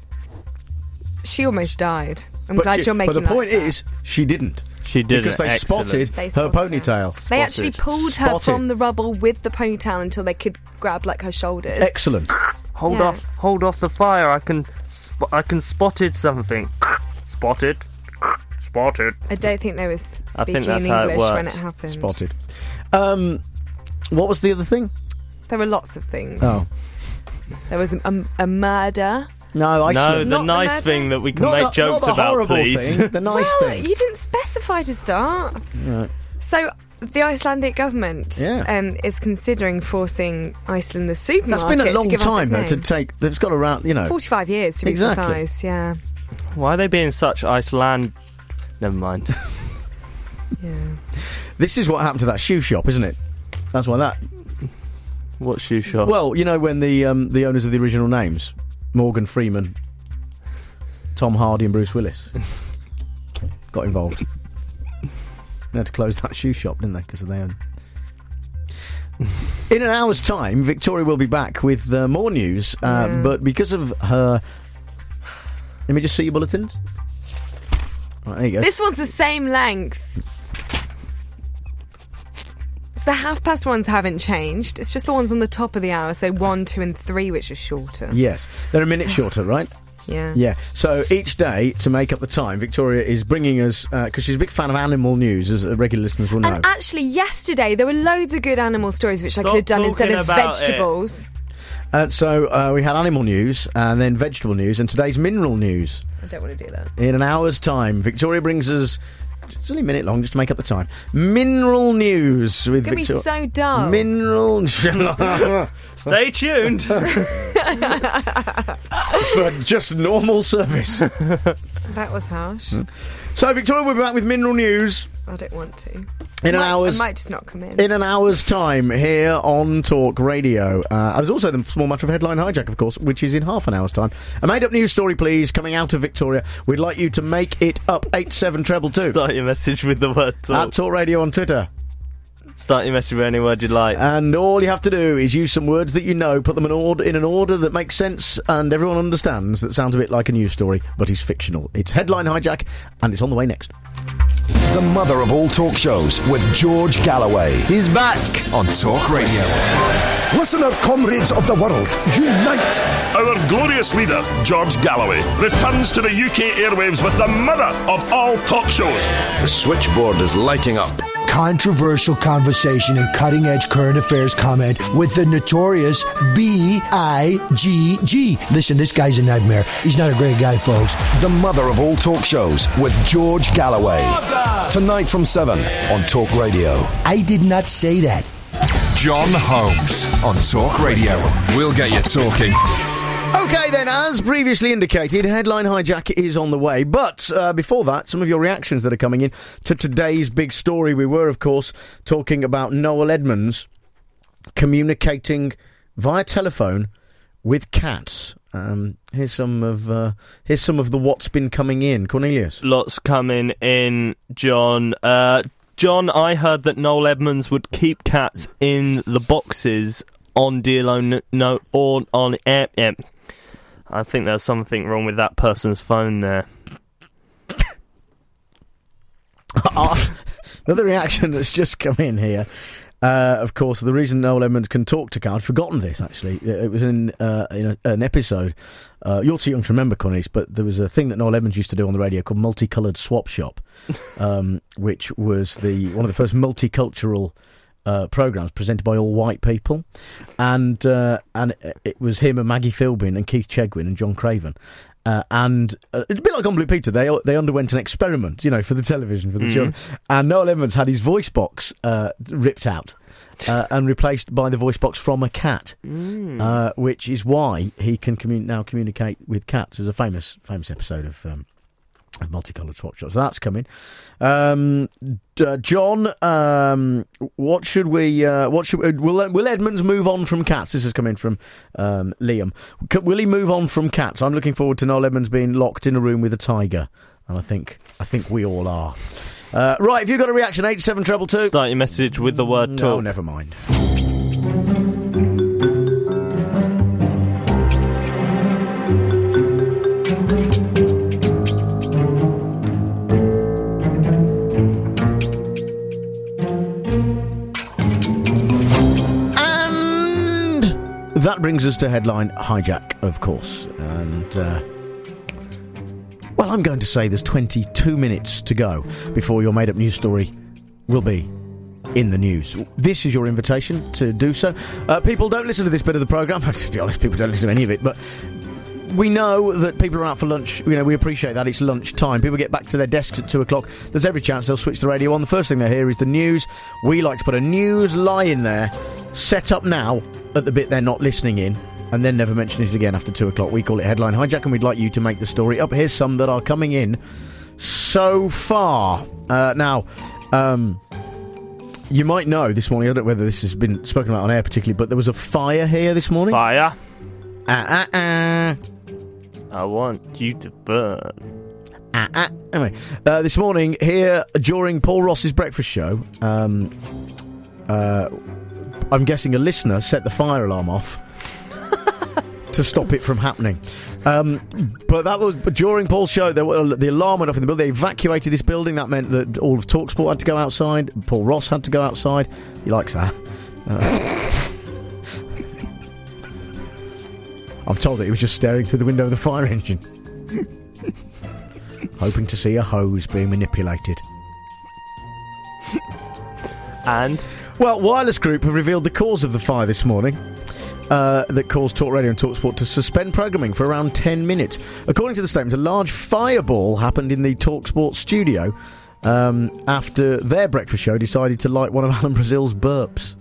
She almost died. I'm
But
glad
she-
you're making
But the
that
point
fact.
is, she didn't.
She did
Because
it.
they
Excellent.
spotted
They
her
spotted her.
ponytail.
They actually pulled her
Spotted.
from the rubble with the ponytail until they could grab like her shoulders.
Excellent.
Hold
Yeah.
off, hold off the fire. I can, sp- I can spotted something. Spotted, spotted.
I don't think they were s-
I think
speaking
that's
in
how it
English when it
worked.
happened.
Spotted. Um, what was the other thing?
There were lots of things.
Oh.
There was a, a, a murder.
No, I
No,
should-
the
Not the
nice
murder.
thing that we can
Not
make
the-
jokes
not the
about,
horrible
please.
thing, the nice
well,
thing.
you didn't specify to start.
Right.
So the Icelandic government
Yeah.
um, is considering forcing Iceland the supermarket
That's been a
to
long
give up
time,
its
though, to
name.
take. They've got around, you know.
forty-five years to be
Exactly.
precise. Yeah.
Why are they being such Iceland? Never mind.
Yeah.
This is what happened to that shoe shop, isn't it? That's why that.
What shoe shop?
Well, you know when the um, the owners of the original names, Morgan Freeman, Tom Hardy, and Bruce Willis, got involved. They had to close that shoe shop, didn't they? Because of their own. In an hour's time, Victoria will be back with uh, more news, uh,
Yeah.
but because of her. Let me just see your bulletins. Right, there you go.
This one's the same length. So the half past ones haven't changed. It's just the ones on the top of the hour, so one, two, and three, which are shorter.
Yes, they're a minute shorter, right?
Yeah.
Yeah. So each day, to make up the time, Victoria is bringing us, because she's a big fan of animal news, as uh, regular listeners will know.
And actually, yesterday there were loads of good animal stories which I
Stop
could have done instead
talking
of
about
vegetables.
Uh, so uh, we had animal news, and then vegetable news, and today's mineral news.
I don't want to do that.
In an hour's time, Victoria brings us. It's only a minute long, just to make up the time. Mineral news with
It's going to be
Victoria.
so dull.
Mineral.
Stay tuned
for just normal service.
That was harsh.
So Victoria will be back with mineral news
I don't want to.
in
I
an
might,
hour's.
I might just not come in.
In an hour's time here on Talk Radio. Uh, there's also the small matter of headline hijack, of course, which is in half an hour's time. A made-up news story, please, coming out of Victoria. We'd like you to make it up eight seven two two.
Start your message with the word talk.
At Talk Radio on Twitter.
Start your message with any word you'd like.
And all you have to do is use some words that you know, put them in, order, in an order that makes sense and everyone understands, that sounds a bit like a news story, but is fictional. It's Headline Hijack, and it's on the way next.
The mother of all talk shows with George Galloway.
He's back
on Talk Radio. Listener comrades of the world, unite!
Our glorious leader, George Galloway, returns to the U K airwaves with the mother of all talk shows.
The switchboard is lighting up. Controversial conversation and cutting-edge current affairs comment with the notorious B I G G. Listen, this guy's a nightmare. He's not a great guy, folks. The mother of all talk shows with George Galloway. Tonight from seven on Talk Radio. I did not say that.
John Holmes on Talk Radio. We'll get you talking.
OK then, as previously indicated, Headline Hijack is on the way. But uh, before that, some of your reactions that are coming in to today's big story. We were, of course, talking about Noel Edmonds communicating via telephone with cats. Um, here's some of uh, here's some of the what's been coming in. Cornelius,
lots coming in. John, uh, John, I heard that Noel Edmonds would keep cats in the boxes on deal on no or on air. Eh, I think there's something wrong with that person's phone there.
Another reaction that's just come in here. Uh, of course, the reason Noel Edmonds can talk to cats, I'd forgotten this actually. It was in, uh, in a, an episode. Uh, you're too young to remember, Cornice, but there was a thing that Noel Edmonds used to do on the radio called Multicoloured Swap Shop, um, which was the one of the first multicultural uh, programmes presented by all white people, and uh, and it was him and Maggie Philbin and Keith Chegwin and John Craven. Uh, and uh, it's a bit like On Blue Peter. They they underwent an experiment, you know, for the television, for the mm. children. And Noel Edmonds had his voice box uh, ripped out uh, and replaced by the voice box from a cat, mm. uh, which is why he can commun- now communicate with cats. There's a famous famous episode of, um, of Multicoloured Swap Shop. So that's coming. Um, uh, John, um, what should we? Uh, what should we, will will Edmonds move on from cats? This has come in from um, Liam. C- will he move on from cats? I'm looking forward to Noel Edmonds being locked in a room with a tiger, and I think I think we all are. Uh, right, if you've got a reaction, eight seven treble two.
Start your message with the word talk.
No, never mind. That brings us to Headline Hijack, of course, and, uh, well, I'm going to say there's twenty-two minutes to go before your made-up news story will be in the news. This is your invitation to do so. Uh, people don't listen to this bit of the programme. To be honest, people don't listen to any of it, but we know that people are out for lunch. You know, we appreciate that. It's lunch time. People get back to their desks at two o'clock. There's every chance they'll switch the radio on. The first thing they hear is the news. We like to put a news lie in there, set up now at the bit they're not listening in, and then never mention it again after two o'clock. We call it Headline Hijack, and we'd like you to make the story up. Here's some that are coming in so far. Uh, now, um, you might know this morning, I don't know whether this has been spoken about on air particularly, but there was a fire here this morning.
Fire?
Uh, uh, uh.
I want you to burn.
Uh, uh. Anyway, uh, this morning here during Paul Ross's breakfast show, um, uh, I'm guessing a listener set the fire alarm off to stop it from happening. Um, but that was but during Paul's show. There were, the alarm went off in the building. They evacuated this building. That meant that all of TalkSport had to go outside. Paul Ross had to go outside. He likes that. Uh, I'm told that he was just staring through the window of the fire engine, hoping to see a hose being manipulated.
And?
Well, Wireless Group have revealed the cause of the fire this morning uh, that caused Talk Radio and TalkSport to suspend programming for around ten minutes. According to the statement, a large fireball happened in the TalkSport studio um, after their breakfast show decided to light one of Alan Brazil's burps.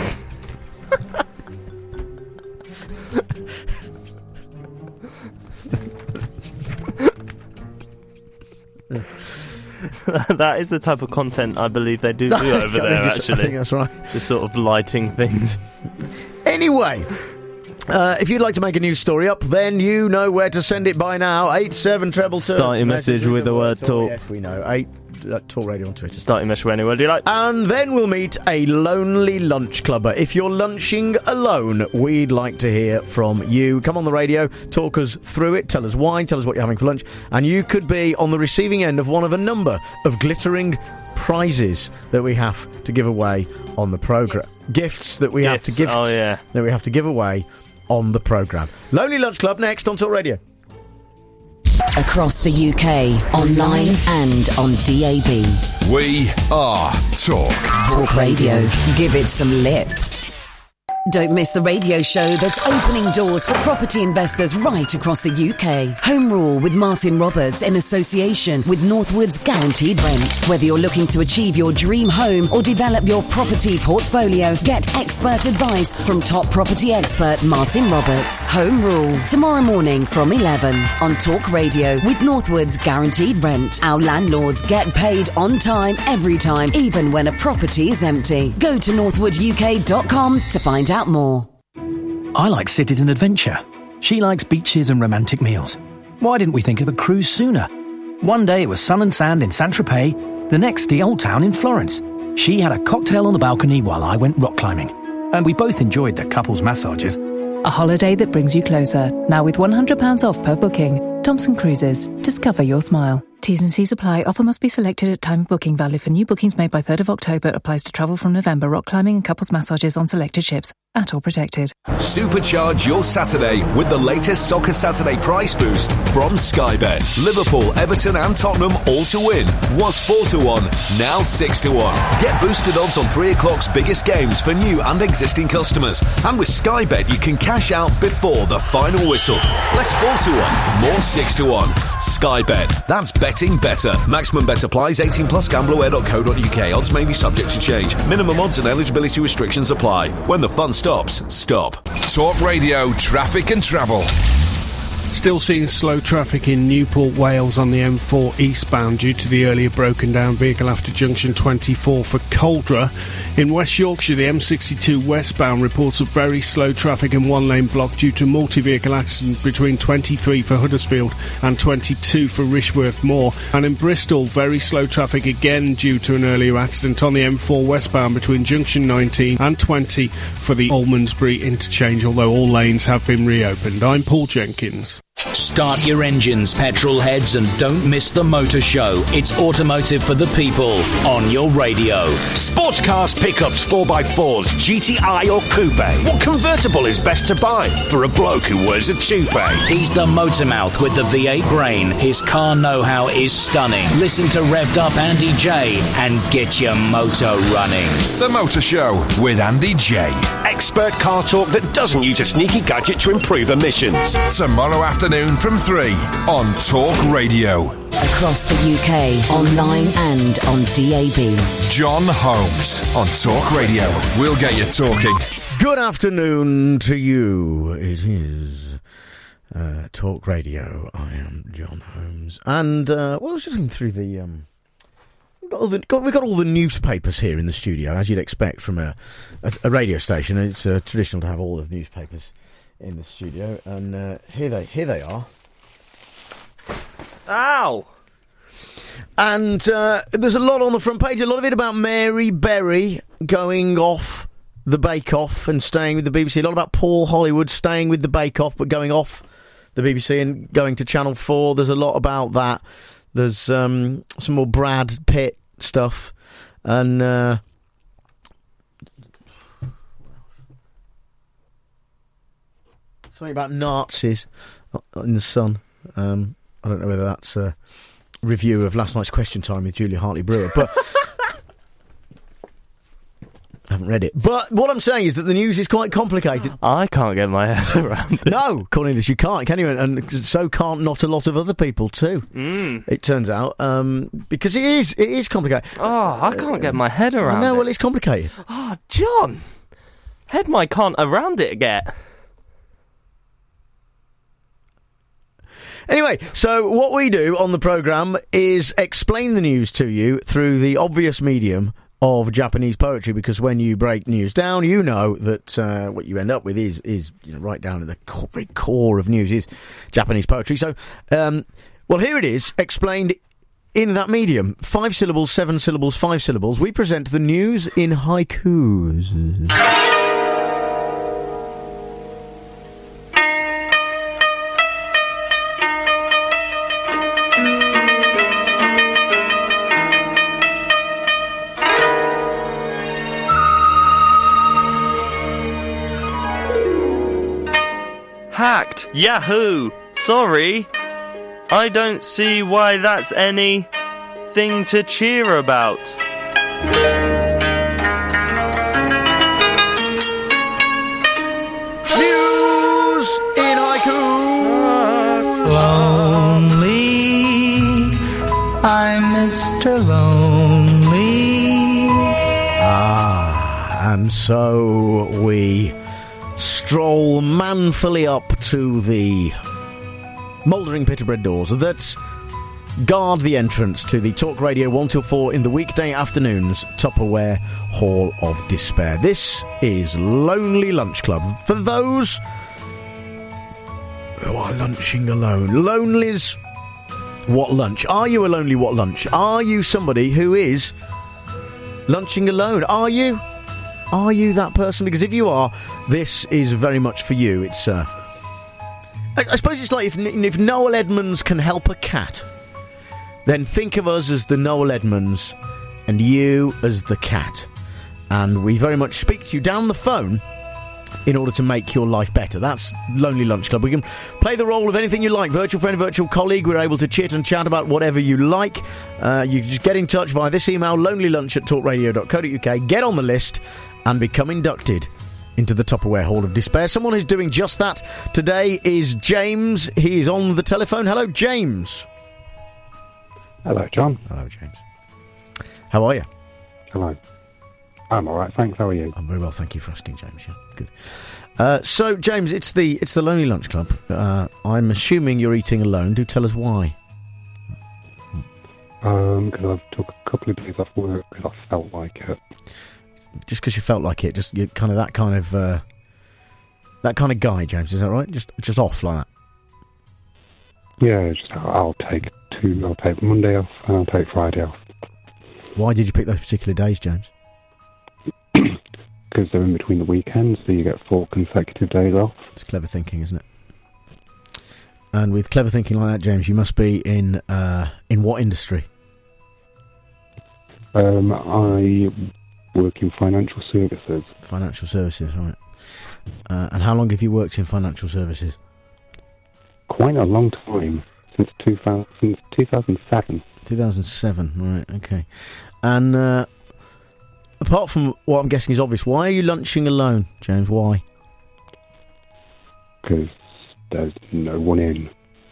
That is the type of content I believe they do do over there, actually.
I think that's right.
Just sort of lighting things.
Anyway, uh, if you'd like to make a news story up, then you know where to send it by now. eight seven treble two.
Start your message with the word talk.
Yes, we know. eight Uh, Talk Radio on Twitter.
Start your message anywhere do you like.
And then we'll meet a lonely lunch clubber. If you're lunching alone, we'd like to hear from you. Come on the radio, talk us through it, tell us why, tell us what you're having for lunch, and you could be on the receiving end of one of a number of glittering prizes that we have to give away on the programme. Gifts. Gifts that we
Gifts.
have to give.
Oh, yeah.
That we have to give away on the programme. Lonely Lunch Club next on Talk Radio.
Across the U K, online and on D A B.
We are Talk.
Talk Radio. Give it some lip. Don't miss the radio show that's opening doors for property investors right across the U K. Home Rule with Martin Roberts in association with Northwood's Guaranteed Rent. Whether you're looking to achieve your dream home or develop your property portfolio, get expert advice from top property expert Martin Roberts. Home Rule, tomorrow morning from eleven on Talk Radio with Northwood's Guaranteed Rent. Our landlords get paid on time, every time, even when a property is empty. Go to northwood u k dot com to find out more.
I like Citizen Adventure. She likes beaches and romantic meals. Why didn't we think of a cruise sooner? One day it was sun and sand in Saint-Tropez, the next the Old Town in Florence. She had a cocktail on the balcony while I went rock climbing. And we both enjoyed the couple's massages.
A holiday that brings you closer. Now with one hundred pounds off per booking. Thompson Cruises. Discover your smile. T's and C's apply. Offer must be selected at time of booking. Valid for new bookings made by third of October. Applies to travel from November. Rock climbing and couples massages on selected ships. At all protected.
Supercharge your Saturday with the latest Soccer Saturday price boost from Sky Bet. Liverpool, Everton and Tottenham all to win. Was four to one, now six to one. Get boosted odds on three o'clock's biggest games for new and existing customers. And with Sky Bet, you can cash out before the final whistle. Less four to one, more six to one. Sky Bet. That's betting better. Maximum bet applies. eighteen plus gambleware dot co dot uk. Odds may be subject to change. Minimum odds and eligibility restrictions apply. When the fun stops, stop. Talk Radio, traffic and travel.
Still seeing slow traffic in Newport, Wales on the M four eastbound due to the earlier broken down vehicle after junction twenty-four for Coldra. In West Yorkshire, the M sixty-two westbound reports of very slow traffic in one lane block due to multi-vehicle accident between twenty-three for Huddersfield and twenty-two for Rishworth Moor. And in Bristol, very slow traffic again due to an earlier accident on the M four westbound between junction nineteen and twenty for the Almondsbury interchange, although all lanes have been reopened. I'm Paul Jenkins.
Start your engines, petrol heads, and don't miss the motor show. It's automotive for the people on your radio.
Sports cars, pickups, four by fours, G T I or coupe. What convertible is best to buy for a bloke who wears a toupee?
He's the motor mouth with the V eight brain. His car know-how is stunning. Listen to Revved Up Andy J and get your motor running.
The Motor Show with Andy J.
Expert car talk that doesn't use a sneaky gadget to improve emissions.
Tomorrow afternoon from three on Talk Radio.
Across the U K, online and on D A B.
John Holmes on Talk Radio. We'll get you talking.
Good afternoon to you. It is uh, Talk Radio. I am John Holmes. And, uh, well, I was just looking through the... Um, we've, got all the got, we've got all the newspapers here in the studio, as you'd expect from a, a, a radio station. It's uh, traditional to have all of the newspapers in the studio. And uh, here they here they are.
Ow!
And uh, there's a lot on the front page, a lot of it about Mary Berry going off the Bake Off and staying with the B B C. A lot about Paul Hollywood staying with the Bake Off but going off the B B C and going to Channel four. There's a lot about that. There's um, some more Brad Pitt stuff. And... Uh, something about Nazis in the Sun. Um, I don't know whether that's a review of last night's Question Time with Julia Hartley-Brewer, but I haven't read it. But what I'm saying is that the news is quite complicated.
I can't get my head around it.
No, Cornelius, you can't, can you? And so can't not a lot of other people too.
Mm.
It turns out, um, because it is it is complicated.
Oh, I can't uh, get my head around
no,
it.
No, well, it's complicated.
Oh, John, head my can't around it get.
Anyway, so what we do on the programme is explain the news to you through the obvious medium of Japanese poetry, because when you break news down, you know that uh, what you end up with is, is you know, right down at the core, very core of news is Japanese poetry. So, um, well, here it is, explained in that medium. Five syllables, seven syllables, five syllables. We present the news in haikus.
Hacked! Yahoo! Sorry. I don't see why that's any thing to cheer about.
I'm Mister Lonely.
Ah, and so we stroll manfully up to the mouldering pit of red doors that guard the entrance to the Talk Radio one till four in the weekday afternoons Tupperware Hall of Despair. This is Lonely Lunch Club. For those who are lunching alone. Lonely's What Lunch? Are you a lonely what lunch? Are you somebody who is lunching alone? Are you? Are you that person? Because if you are, this is very much for you. It's, uh... I, I suppose it's like if, if Noel Edmonds can help a cat, then think of us as the Noel Edmonds and you as the cat. And we very much speak to you down the phone in order to make your life better. That's Lonely Lunch Club. We can play the role of anything you like. Virtual friend, virtual colleague. We're able to chit and chat about whatever you like. Uh, you can just get in touch via this email, lonelylunch at talkradio dot co dot uk. Get on the list and become inducted into the Tupperware Hall of Despair. Someone who's doing just that today is James. He is on the telephone. Hello, James.
Hello, John.
Hello, James. How are you?
Hello. I'm all right, thanks. How are you?
I'm very well, thank you for asking, James. Yeah, good. Uh, so, James, it's the it's the Lonely Lunch Club. Uh, I'm assuming you're eating alone. Do tell us why.
Um, because I took a couple of days off work because I felt like it.
Just because you felt like it, just you're kind of that kind of uh, that kind of guy, James. Is that right? Just just off like that.
Yeah, just I'll take two. I'll take Monday off and I'll take Friday off.
Why did you pick those particular days, James?
Because they're in between the weekends, so you get four consecutive days off.
It's clever thinking, isn't it? And with clever thinking like that, James, you must be in uh, in what industry?
Um, I work in financial services.
Financial services, right. Uh, and how long have you worked in financial services?
Quite a long time, since, two thousand, since two thousand seven.
two thousand seven, right, okay. And uh, apart from what I'm guessing is obvious, why are you lunching alone, James? Why?
Because there's no one in.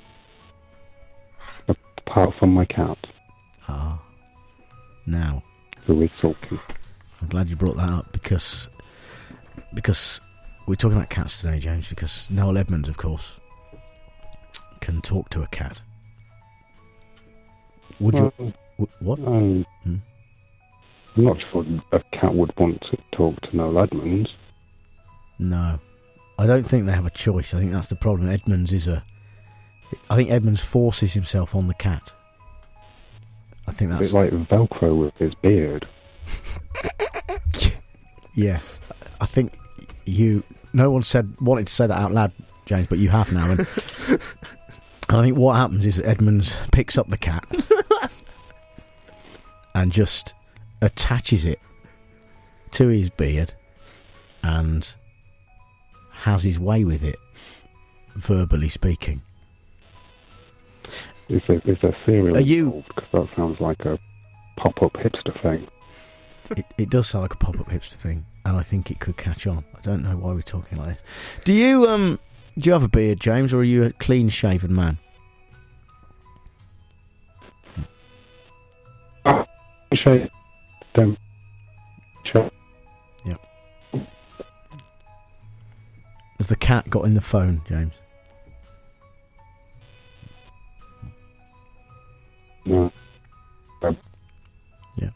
Apart from my cat.
Ah. Now.
Who is sulking.
I'm glad you brought that up because because we're talking about cats today, James, because Noel Edmonds, of course, can talk to a cat. Would
well,
you... W- what?
Um,
hmm?
I'm not sure a cat would want to talk to Noel Edmonds.
No. I don't think they have a choice. I think that's the problem. Edmonds is a... I think Edmonds forces himself on the cat. I think that's...
It's like Velcro with his beard.
Yeah. I think you... No one said wanted to say that out loud, James, but you have now. And I think what happens is Edmonds picks up the cat and just attaches it to his beard and has his way with it, verbally speaking.
Is there, is there cereal
Are you...
involved? Because that sounds like a pop-up hipster thing.
It, it does sound like a pop-up hipster thing, and I think it could catch on. I don't know why we're talking like this. Do you um do you have a beard, James, or are you a clean-shaven man?
Oh, shave. Don't shave.
Yep. Has the cat got in the phone, James?
No. Um,
yeah.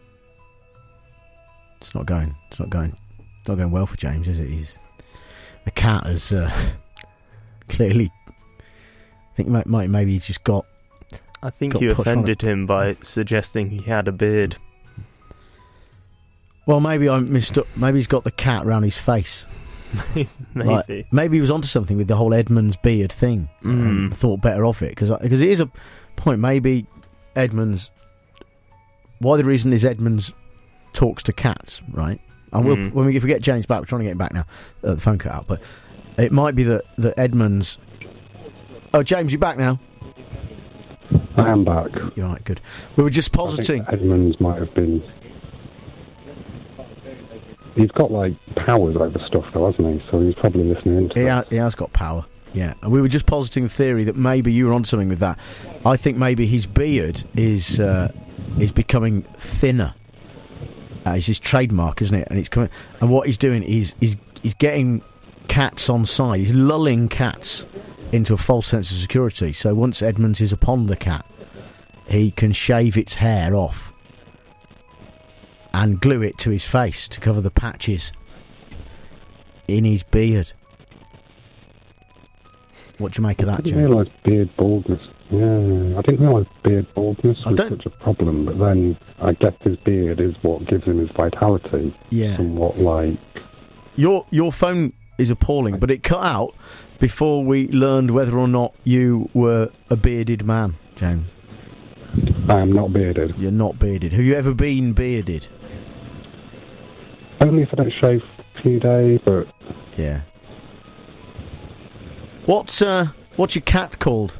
It's not going. It's not going. It's not going well for James, is it? He's the cat has uh, clearly. I think might, might maybe he's just got.
I think
got
you
pushed on
offended
it.
him by suggesting he had a beard.
Well, maybe I mistook. Maybe he's got the cat around his face.
Maybe.
Like, maybe he was onto something with the whole Edmonds beard thing
Mm.
and thought better of it because because it is a point. Maybe Edmonds. Why the reason is Edmonds talks to cats, right? And we'll,
Mm.
when we if we get James back, we're trying to get him back now. Uh, the phone cut out, but it might be that that Edmonds. Oh, James, you're back now.
I am back.
You're right, good. We were just positing.
I think Edmonds might have been. He's got like powers over stuff, though, hasn't he? So he's probably listening into
He,
it.
ha- he has got power. Yeah, and we were just positing the theory that maybe you were on something with that. I think maybe his beard is uh, is becoming thinner. Uh, it's his trademark, isn't it? And it's coming. And what he's doing is he's he's getting cats on side. He's lulling cats into a false sense of security. So once Edmonds is upon the cat, he can shave its hair off and glue it to his face to cover the patches in his beard. What do you make of that,
I didn't
Jim?
realise beard baldness. Yeah, I didn't realise beard baldness was such a problem. But then I guess his beard is what gives him his vitality.
Yeah.
Somewhat like
Your your phone is appalling, but it cut out before we learned whether or not you were a bearded man, James.
I am not bearded.
You're not bearded. Have you ever been bearded?
Only if I don't shave for a few days, but
yeah. What's uh what's your cat called?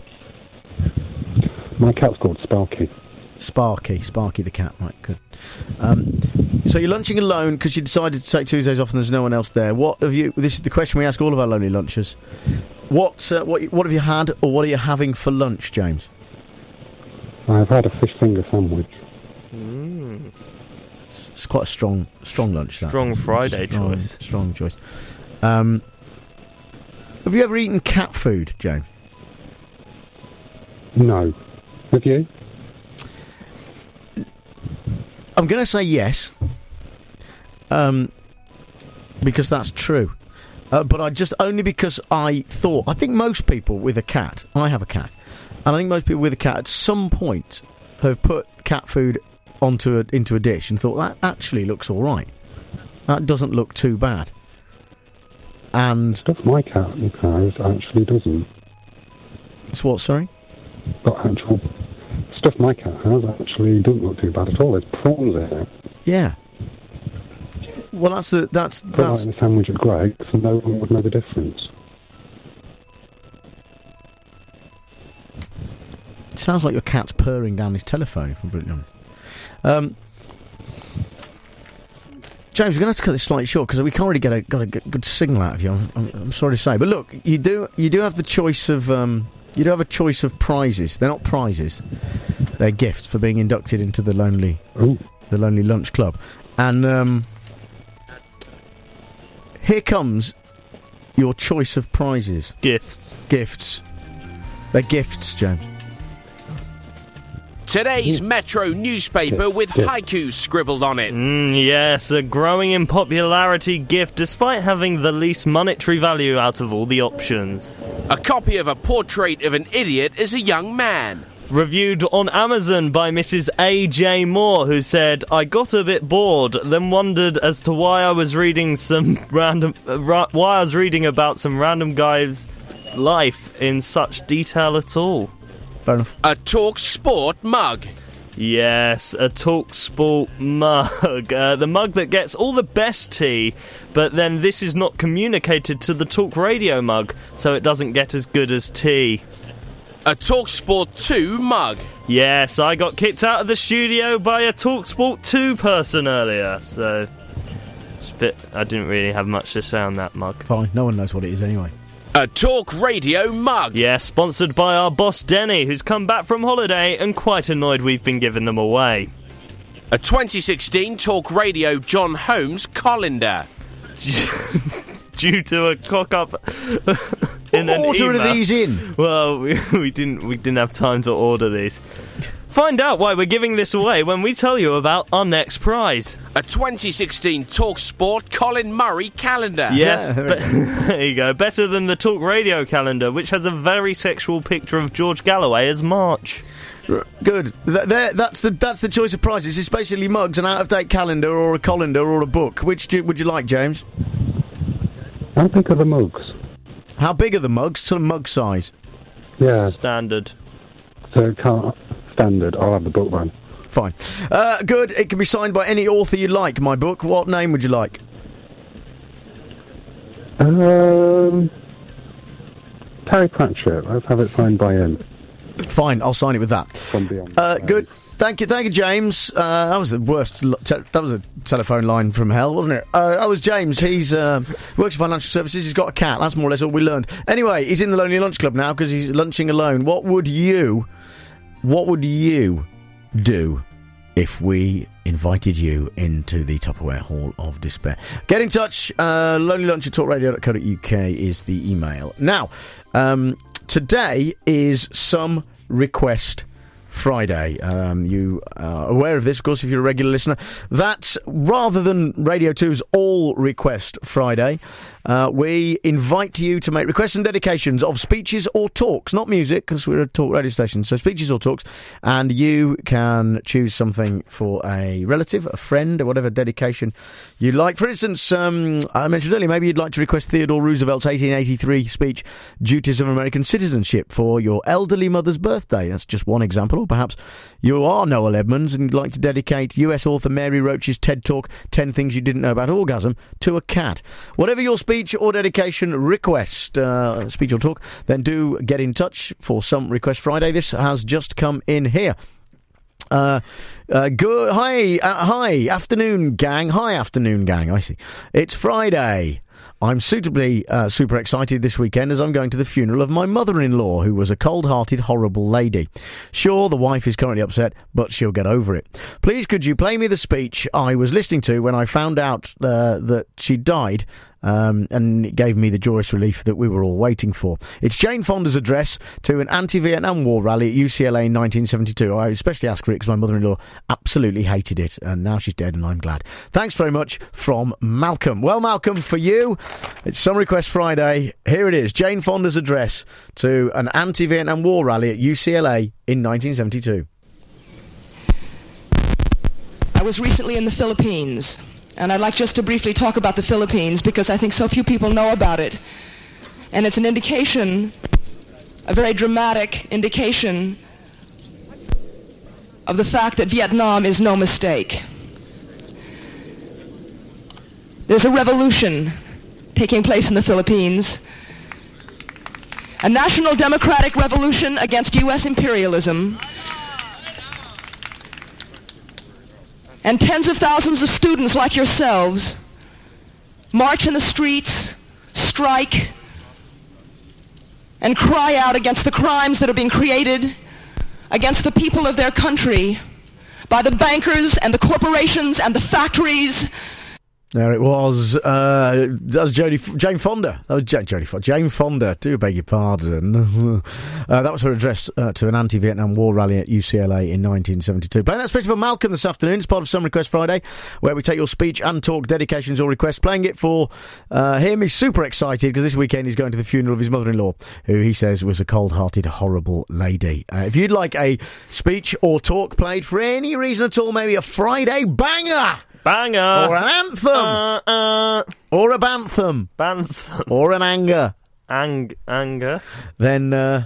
My cat's called Sparky.
Sparky, Sparky the cat, right, good. Um, so you're lunching alone because you decided to take Tuesdays off and there's no one else there. What have you, this is the question we ask all of our lonely lunchers. What, uh, what, what have you had or what are you having for lunch, James?
I've had a fish finger sandwich.
Mm.
It's quite a strong strong lunch, that.
Strong Friday
strong,
choice.
Strong choice. Um, have you ever eaten cat food, James?
No. Have you?
I'm going to say yes, um, because that's true. Uh, but I just only because I thought I think most people with a cat. I have a cat, and I think most people with a cat at some point have put cat food onto a, into a dish and thought that actually looks all right. That doesn't look too bad. And
stuff my cat has actually doesn't.
It's what? Sorry.
But actual stuff my cat has actually doesn't look too bad at all. There's prawns in it.
Yeah. Well, that's the that's
Put
that's.
that in a sandwich at Greg's, and no one would know the difference.
It sounds like your cat's purring down his telephone, if I'm brutally honest. Um, James, we're going to have to cut this slightly short because we can't really get a got a good, good signal out of you. I'm, I'm, I'm sorry to say, but look, you do you do have the choice of um, you do have a choice of prizes. They're not prizes; they're gifts for being inducted into the Lonely
Ooh.
the Lonely Lunch Club. And um, here comes your choice of prizes.
Gifts.
Gifts. They're gifts, James.
Today's Metro newspaper with haikus scribbled on it.
Mm, yes, a growing in popularity gift despite having the least monetary value out of all the options.
A copy of A Portrait of an Idiot as a Young Man.
Reviewed on Amazon by Missus A J Moore, who said, I got a bit bored, then wondered as to why I was reading some random, uh, ra- why I was reading about some random guy's life in such detail at all.
Fair enough.
A Talk Sport mug.
Yes, a Talk Sport mug. Uh, the mug that gets all the best tea, but then this is not communicated to the Talk Radio mug, so it doesn't get as good as tea.
A Talk Sport two mug.
Yes, I got kicked out of the studio by a Talk Sport two person earlier, so it's a bit, I didn't really have much to say on that mug.
Fine, no one knows what it is anyway.
A Talk Radio mug.
Yeah, sponsored by our boss Denny, who's come back from holiday and quite annoyed we've been giving them away.
A twenty sixteen Talk Radio John Holmes colander.
Due to a cock up in
what
an
order
email.
are these in?
Well, we, we didn't we didn't have time to order these. Find out why we're giving this away when we tell you about our next prize.
A twenty sixteen Talk Sport Colin Murray calendar.
Yes,
Yeah,
be- there you go. Better than the Talk Radio calendar, which has a very sexual picture of George Galloway as March.
Good. Th- there, that's the that's the choice of prizes. It's basically mugs, an out-of-date calendar, or a colander, or a book. Which do, would you like, James?
How big are the mugs?
How big are the mugs? Sort of mug size.
Yeah.
Standard.
So can't standard. I'll have the book one.
Fine. Uh, good. It can be signed by any author you like. My book. What name would you like?
Um, Terry Pratchett. Let's have it signed by him.
Fine, I'll sign it with that.
From beyond.
Uh, good. Thank you, thank you, James. Uh, that was the worst. Lo- te- that was a telephone line from hell, wasn't it? Uh, that was James. He's uh, works in financial services. He's got a cat. That's more or less all we learned. Anyway, he's in the Lonely Lunch Club now because he's lunching alone. What would you, what would you do if we invited you into the Tupperware Hall of Despair? Get in touch. Uh, lonelylunch at talk radio dot co dot uk is the email. Now, um, today is Some Request Friday. Um, you are aware of this, of course, if you're a regular listener. That's rather than Radio two's All Request Friday. Uh, we invite you to make requests and dedications of speeches or talks, not music, because we're a talk radio station, so speeches or talks, and you can choose something for a relative, a friend, or whatever dedication you like. For instance, um, I mentioned earlier, maybe you'd like to request Theodore Roosevelt's eighteen eighty-three speech, Duties of American Citizenship, for your elderly mother's birthday. That's just one example. Or perhaps you are Noel Edmonds and you'd like to dedicate U S author Mary Roach's TED Talk, ten Things You Didn't Know About Orgasm, to a cat. Whatever your speech or dedication request, uh, speech or talk, then do get in touch for Some Request Friday. This has just come in here. Uh, uh, good. Hi, uh, hi, afternoon, gang. Hi, afternoon, gang. I see. It's Friday. I'm suitably uh, super excited this weekend as I'm going to the funeral of my mother-in-law, who was a cold-hearted, horrible lady. Sure, the wife is currently upset, but she'll get over it. Please, could you play me the speech I was listening to when I found out uh, that she died? Um, and it gave me the joyous relief that we were all waiting for. It's Jane Fonda's address to an anti-Vietnam War rally at U C L A in nineteen seventy-two. I especially asked for it because my mother-in-law absolutely hated it, and now she's dead and I'm glad. Thanks very much, from Malcolm. Well, Malcolm, for you, it's Some Request Friday. Here it is, Jane Fonda's address to an anti-Vietnam War rally at U C L A in nineteen seventy-two.
I was recently in the Philippines, and I'd like just to briefly talk about the Philippines because I think so few people know about it. And it's an indication, a very dramatic indication, of the fact that Vietnam is no mistake. There's a revolution taking place in the Philippines, a national democratic revolution against U S imperialism. And tens of thousands of students like yourselves march in the streets, strike, and cry out against the crimes that are being created against the people of their country by the bankers and the corporations and the factories.
There it was. Uh, that was Jodie, Jane Fonda. That was J- Jodie Fonda. Jane Fonda. Do beg your pardon. uh, that was her address uh, to an anti-Vietnam War rally at U C L A in nineteen seventy-two. Playing that speech for Malcolm this afternoon. It's part of Some Request Friday, where we take your speech and talk, dedications or requests. Playing it for uh, him. He's super excited because this weekend he's going to the funeral of his mother-in-law, who he says was a cold-hearted, horrible lady. Uh, if you'd like a speech or talk played for any reason at all, maybe a Friday banger.
Banger.
Or an anthem.
Uh, uh.
Or a bantham.
Bantham.
Or an anger.
Ang- anger.
Then, uh,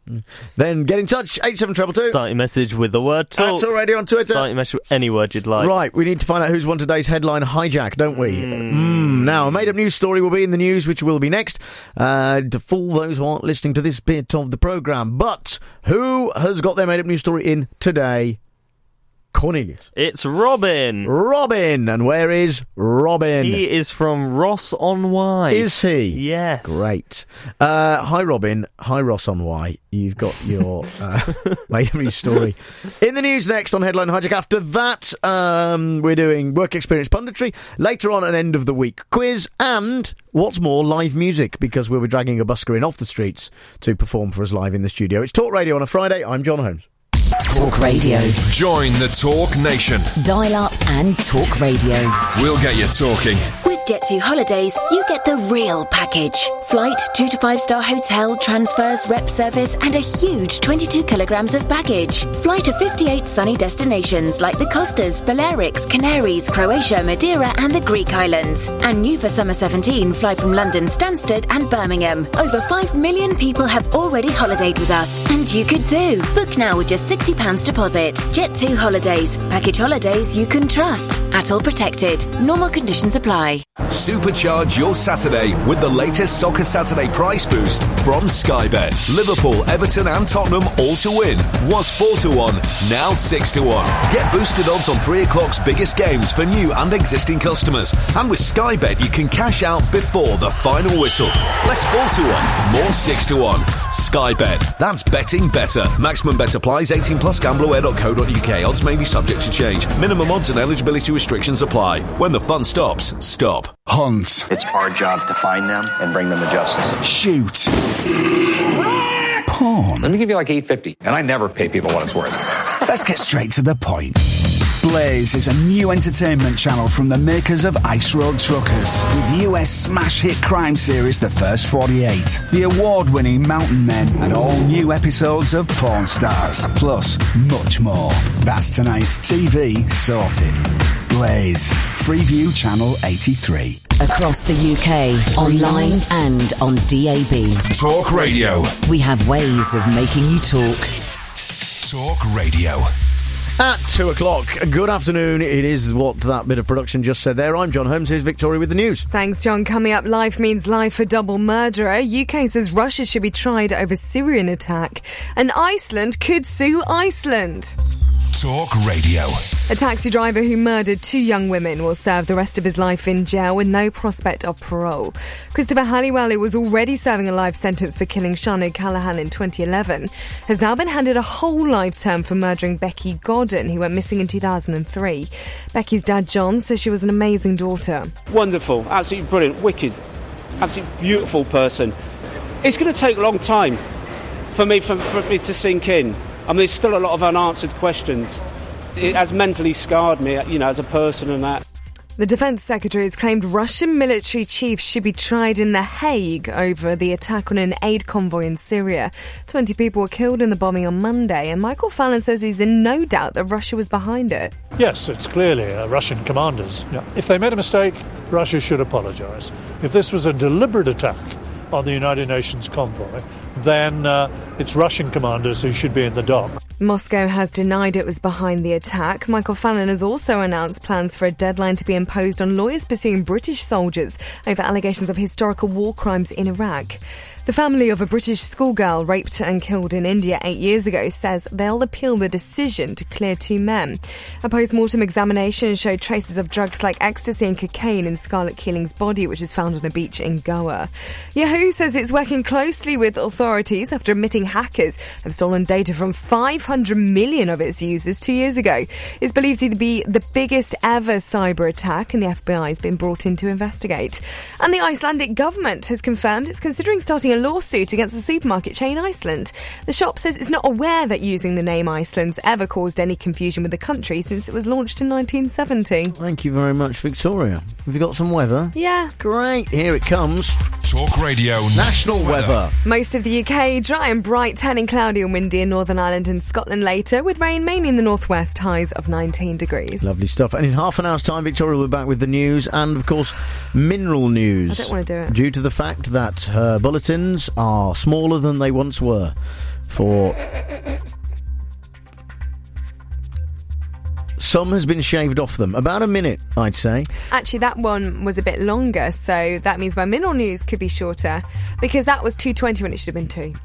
then get in touch. eight seven two two.
Start your message with the word talk.
That's already on Twitter.
Start your message with any word you'd like.
Right, we need to find out who's won today's headline hijack, don't we? Mm. Mm. Now, a made-up news story will be in the news, which will be next, uh, to fool those who aren't listening to this bit of the programme. But who has got their made-up news story in today? Cornelius.
It's Robin.
Robin. And where is Robin?
He is from Ross-on-Wye.
Is he?
Yes.
Great. Uh, hi, Robin. Hi, Ross-on-Wye. You've got your uh, made-up news story in the news next on Headline Hijack. After that, um, we're doing work experience punditry. Later on, an end of the week quiz. And what's more, live music, because we'll be dragging a busker in off the streets to perform for us live in the studio. It's Talk Radio on a Friday. I'm John Holmes.
Talk Radio.
Join the Talk Nation.
Dial up and talk radio.
We'll get you talking.
With Jet two Holidays, you get the real package. Flight, two to five star hotel, transfers, rep service, and a huge twenty-two kilograms of baggage. Fly to fifty-eight sunny destinations like the Costas, Balearics, Canaries, Croatia, Madeira, and the Greek islands. And new for summer seventeen, fly from London, Stansted, and Birmingham. Over five million people have already holidayed with us, and you could too. Book now with just sixty pounds deposit. Jet two Holidays. Package holidays you can trust. A T O L protected. Normal conditions apply.
Supercharge your Saturday with the latest Soccer Saturday price boost from Sky Bet. Liverpool, Everton and Tottenham all to win was four to one, now six to one. Get boosted odds on three o'clock's biggest games for new and existing customers. And with Sky Bet, you can cash out before the final whistle. Less four to one, more six to one. Sky Bet, that's betting better. Maximum bet applies. eighteen plus gambleware dot co dot uk. Odds may be subject to change. Minimum odds and eligibility restrictions apply. When the fun stops, stop.
Hunt. It's our job to find them and bring them to justice.
Shoot. Pawn.
Let me give you like eight fifty, and I never pay people what it's worth.
Let's get straight to the point. Blaze is a new entertainment channel from the makers of Ice Road Truckers, with U S smash hit crime series The First forty-eight, the award-winning Mountain Men, and all new episodes of Porn Stars, plus much more. That's tonight's T V sorted. Blaze, Freeview Channel eighty-three.
Across the U K, online and on D A B.
Talk Radio.
We have ways of making you talk.
Talk Radio.
At two o'clock, good afternoon. It is what that bit of production just said there. I'm John Holmes. Here's Victoria with the news.
Thanks, John. Coming up, life means life for double murderer. U K says Russia should be tried over Syrian attack. And Iceland could sue Iceland.
Talk Radio.
A taxi driver who murdered two young women will serve the rest of his life in jail with no prospect of parole. Christopher Halliwell, who was already serving a life sentence for killing Sian O'Callaghan in twenty eleven, has now been handed a whole life term for murdering Becky Godden, who went missing in two thousand three. Becky's dad, John, says she was an amazing daughter.
Wonderful, absolutely brilliant, wicked, absolutely beautiful person. It's going to take a long time for me, for, for me to sink in. I mean, there's still a lot of unanswered questions. It has mentally scarred me, you know, as a person and that.
The Defence Secretary has claimed Russian military chiefs should be tried in The Hague over the attack on an aid convoy in Syria. Twenty people were killed in the bombing on Monday, and Michael Fallon says he's in no doubt that Russia was behind it.
Yes, it's clearly uh, Russian commanders. Yeah. If they made a mistake, Russia should apologise. If this was a deliberate attack on the United Nations convoy, then uh, it's Russian commanders who should be in the dock.
Moscow has denied it was behind the attack. Michael Fallon has also announced plans for a deadline to be imposed on lawyers pursuing British soldiers over allegations of historical war crimes in Iraq. The family of a British schoolgirl raped and killed in India eight years ago says they'll appeal the decision to clear two men. A post-mortem examination showed traces of drugs like ecstasy and cocaine in Scarlett Keeling's body, which is found on a beach in Goa. Yahoo says it's working closely with authorities after admitting hackers have stolen data from five hundred million of its users two years ago. It's believed to be the biggest ever cyber attack, and the F B I has been brought in to investigate. And the Icelandic government has confirmed it's considering starting a lawsuit against the supermarket chain Iceland. The shop says it's not aware that using the name Iceland's ever caused any confusion with the country since it was launched in nineteen seventy.
Thank you very much, Victoria. Have you got some weather?
Yeah.
Great. Here it comes.
Talk Radio
National Weather.
Most of the U K dry and bright, turning cloudy and windy in Northern Ireland and Scotland later, with rain mainly in the northwest, highs of nineteen degrees.
Lovely stuff. And in half an hour's time, Victoria will be back with the news and, of course, mineral news.
I don't want to do it.
Due to the fact that her bulletins are smaller than they once were. For some has been shaved off them. About a minute, I'd say.
Actually, that one was a bit longer, so that means my mineral news could be shorter, because that was two twenty when it should have been two.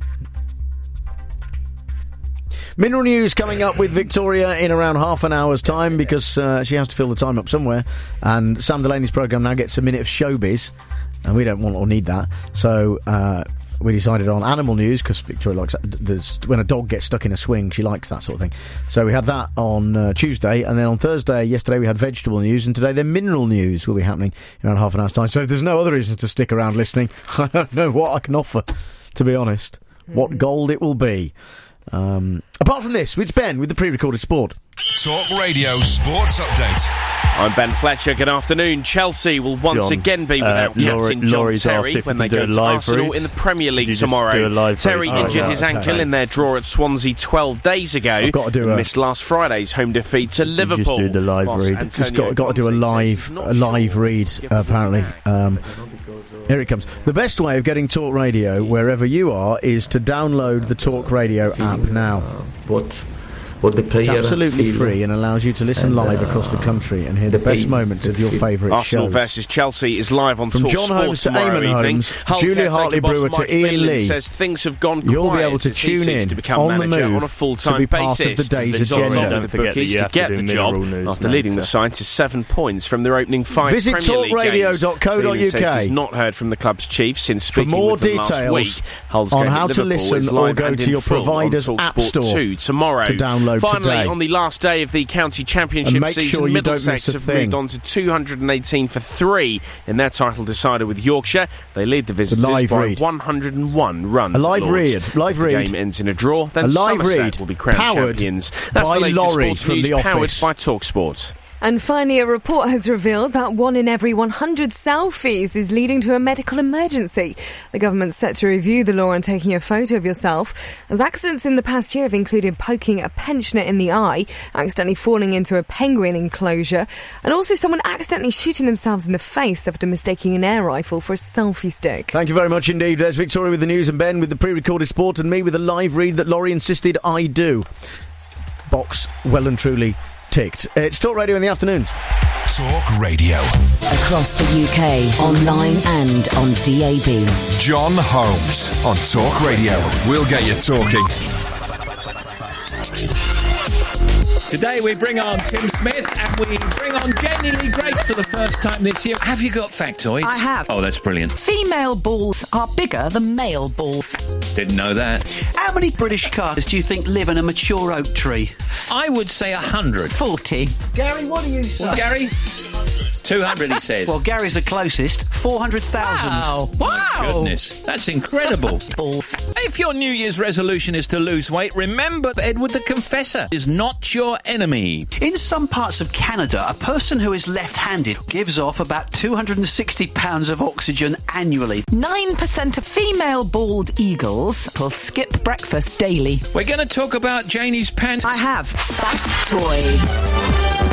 Mineral news coming up with Victoria in around half an hour's time, because uh, she has to fill the time up somewhere. And Sam Delaney's programme now gets a minute of showbiz, and we don't want or need that. So uh, we decided on animal news, because Victoria likes that. When a dog gets stuck in a swing, she likes that sort of thing. So we had that on uh, Tuesday, and then on Thursday, yesterday, we had vegetable news, and today the mineral news will be happening in around half an hour's time. So if there's no other reason to stick around listening, I don't know what I can offer, to be honest. Mm-hmm. What gold it will be. Um, apart from this, it's Ben with the pre-recorded sport.
Talk Radio Sports Update.
I'm Ben Fletcher. Good afternoon. Chelsea will once
John,
again be without
uh,
captain
Laurie,
John
Laurie's
Terry when they go to Arsenal
read?
in the Premier League
you
tomorrow. Terry
read?
injured
oh,
his
right,
ankle
okay.
in their draw at Swansea twelve days ago.
I've got to do
and
a,
missed last Friday's home defeat to
you
Liverpool.
Just do the live
Boss
read.
Antonio
Just got, got to do a live, a live read. Uh, apparently, um, here it comes. The best way of getting Talk Radio wherever you are is to download the Talk Radio app now.
What
But the player
It's absolutely
feel,
free and allows you to listen
and,
live
uh,
across the country and hear the,
the
best
pay-
moments of your favourite
Arsenal
shows.
versus Chelsea is live on
From
Talk
John
Sport
Holmes to
tomorrow
Eamon
evening.
Holmes,
Hull
Julia
caretaker
Hartley-Brewer
boss
to
Mike
Ian
Finland
Lee.
says things have gone
You'll
quiet
be able to
as he
tune
seeks
in
to become
on the
manager
move
on a full-time
to be part
basis.
of the day's
He's on
agenda.
top with the
Don't forget that
bookies
you
to
have to
get
do
the
mineral
job
news
after leading the
later.
side to seven points from their opening five
Visit
Premier League games.
talkradio dot co dot
Finland says
uk.
he's not heard from the club's chief since
For
speaking
more
with them last
details
week. Hull's
on
game
how
at
to
Liverpool
listen
is
or
live
go
and
to
in
your
full on
provider's
Talk
app
Sport
store
two tomorrow
to download
Finally,
today.
on the last day of the county championship
And make
season,
sure you don't
Middlesex
miss a
have
thing.
moved on to two hundred eighteen for three in their title decider with Yorkshire. They lead the visitors
live
by
read.
one hundred one runs.
A live
at Lords.
read. Live
If the
read.
game ends in a draw, then
A live
Somerset
read.
will be crowned
Powered
champions. That's
by
the latest
Laurie
sports
from
news,
The
powered
Office.
by TalkSport.
And finally, a report has revealed that one in every one hundred selfies is leading to a medical emergency. The government's set to review the law on taking a photo of yourself, as accidents in the past year have included poking a pensioner in the eye, accidentally falling into a penguin enclosure, and also someone accidentally shooting themselves in the face after mistaking an air rifle for a selfie stick.
Thank you very much indeed. There's Victoria with the news and Ben with the pre-recorded sport and me with a live read that Laurie insisted I do. Box well and truly ticked. It's Talk Radio in the afternoons.
Talk Radio.
Across the U K, online and on D A B.
John Holmes on Talk Radio. We'll get you talking.
Today we bring on Tim Smith and we bring on Jenny Lee Grace for the first time this year. Have you got factoids?
I have.
Oh, that's brilliant.
Female balls are bigger than male balls.
Didn't know that.
How many British cars do you think live in a mature oak tree?
I would say a hundred.
Forty.
Gary, what do you say?
Well, Gary? Two hundred, he says.
Well, Gary's the closest. Four hundred thousand.
Wow.
Wow.
Goodness, that's incredible.
Balls.
If your New Year's resolution is to lose weight, remember that Edward the Confessor is not your enemy.
In some parts of Canada, a person who is left-handed gives off about two hundred sixty pounds of oxygen annually.
Nine percent of female bald eagles will skip breakfast daily.
We're going to talk about Janie's pants.
I have.
Factoids.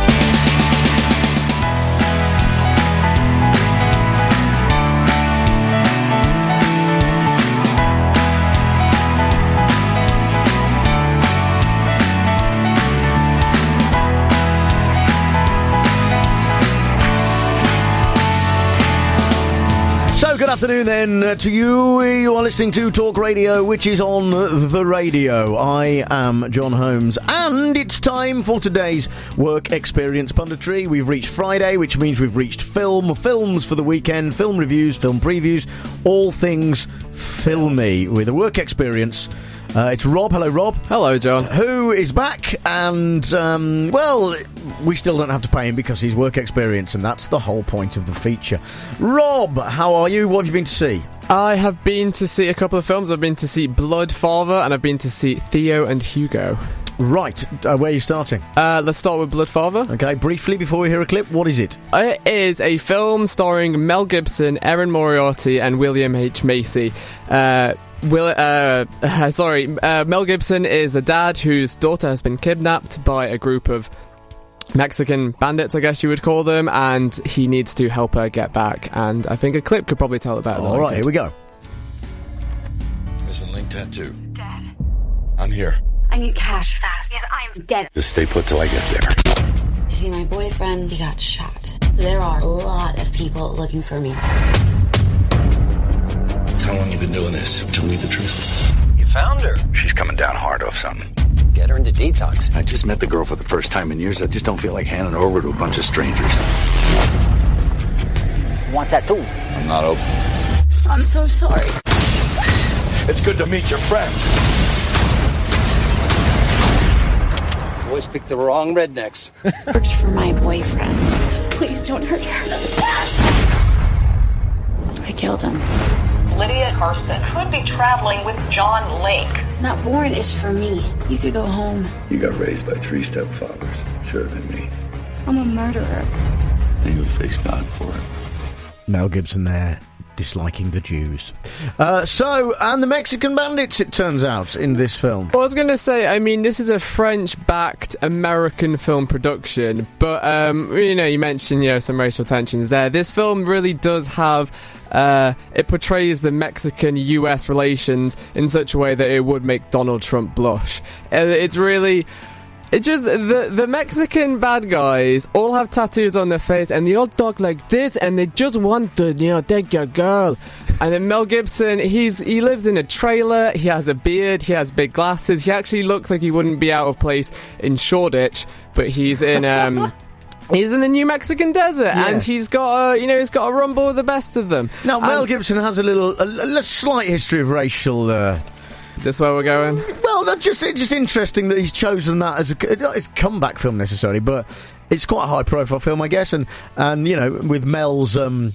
So, good afternoon then uh, to you. You are listening to Talk Radio, which is on the radio. I am John Holmes, and it's time for today's work experience punditry. We've reached Friday, which means we've reached film, films for the weekend, film reviews, film previews, all things filmy with a work experience. Uh, it's Rob. Hello, Rob.
Hello, John.
Who is back, and, um, well, we still don't have to pay him because he's work experience, and that's the whole point of the feature. Rob, how are you? What have you been to see?
I have been to see a couple of films. I've been to see Bloodfather, and I've been to see Theo and Hugo.
Right. Uh, where are you starting?
Uh, let's start with Bloodfather.
Okay, briefly, before we hear a clip, what is it?
It is a film starring Mel Gibson, Erin Moriarty, and William H. Macy. Uh... Will, uh, sorry, uh, Mel Gibson is a dad whose daughter has been kidnapped by a group of Mexican bandits, I guess you would call them, and he needs to help her get back. And I think a clip could probably tell it better.
All right, here we go.
Missing link tattoo.
Dad.
I'm here.
I need cash fast. Yes, I'm dead.
Just stay put till I get there.
See, my boyfriend, he got shot. There are a lot of people looking for me.
How long you been doing this? Tell me the truth.
You found her.
She's coming down hard off something.
Get her into detox.
I just met the girl for the first time in years. I just don't feel like handing her over to a bunch of strangers.
Want that too?
I'm not open.
I'm so sorry.
It's good to meet your friends.
Boys picked the wrong rednecks.
Search for my boyfriend. Please don't hurt her. I killed him.
Lydia Carson could be traveling with John Lake.
That warrant is for me. You could go home.
You got raised by three stepfathers. Should have been me.
I'm a murderer.
And you'll face God for it.
Mel Gibson there, disliking the Jews. Uh, so, and the Mexican bandits, it turns out, in this film.
Well, I was going to say, I mean, this is a French-backed American film production, but, um, you know, you mentioned, you know, some racial tensions there. This film really does have... Uh, it portrays the Mexican-U S relations in such a way that it would make Donald Trump blush. Uh, it's really... It just, the the Mexican bad guys all have tattoos on their face and they all talk like this and they just want to, you know, take your girl. And then Mel Gibson, he's he lives in a trailer, he has a beard, he has big glasses, he actually looks like he wouldn't be out of place in Shoreditch, but he's in, um... He's in the New Mexican desert, yeah. and he's got a, you know, he's got a rumble with the best of them.
Now, Mel
and
Gibson has a little, a, a slight history of racial... Uh,
Is this where we're going?
Well, no, just just interesting that he's chosen that as a, not a comeback film necessarily, but it's quite a high-profile film, I guess, and, and you know, with Mel's... Um,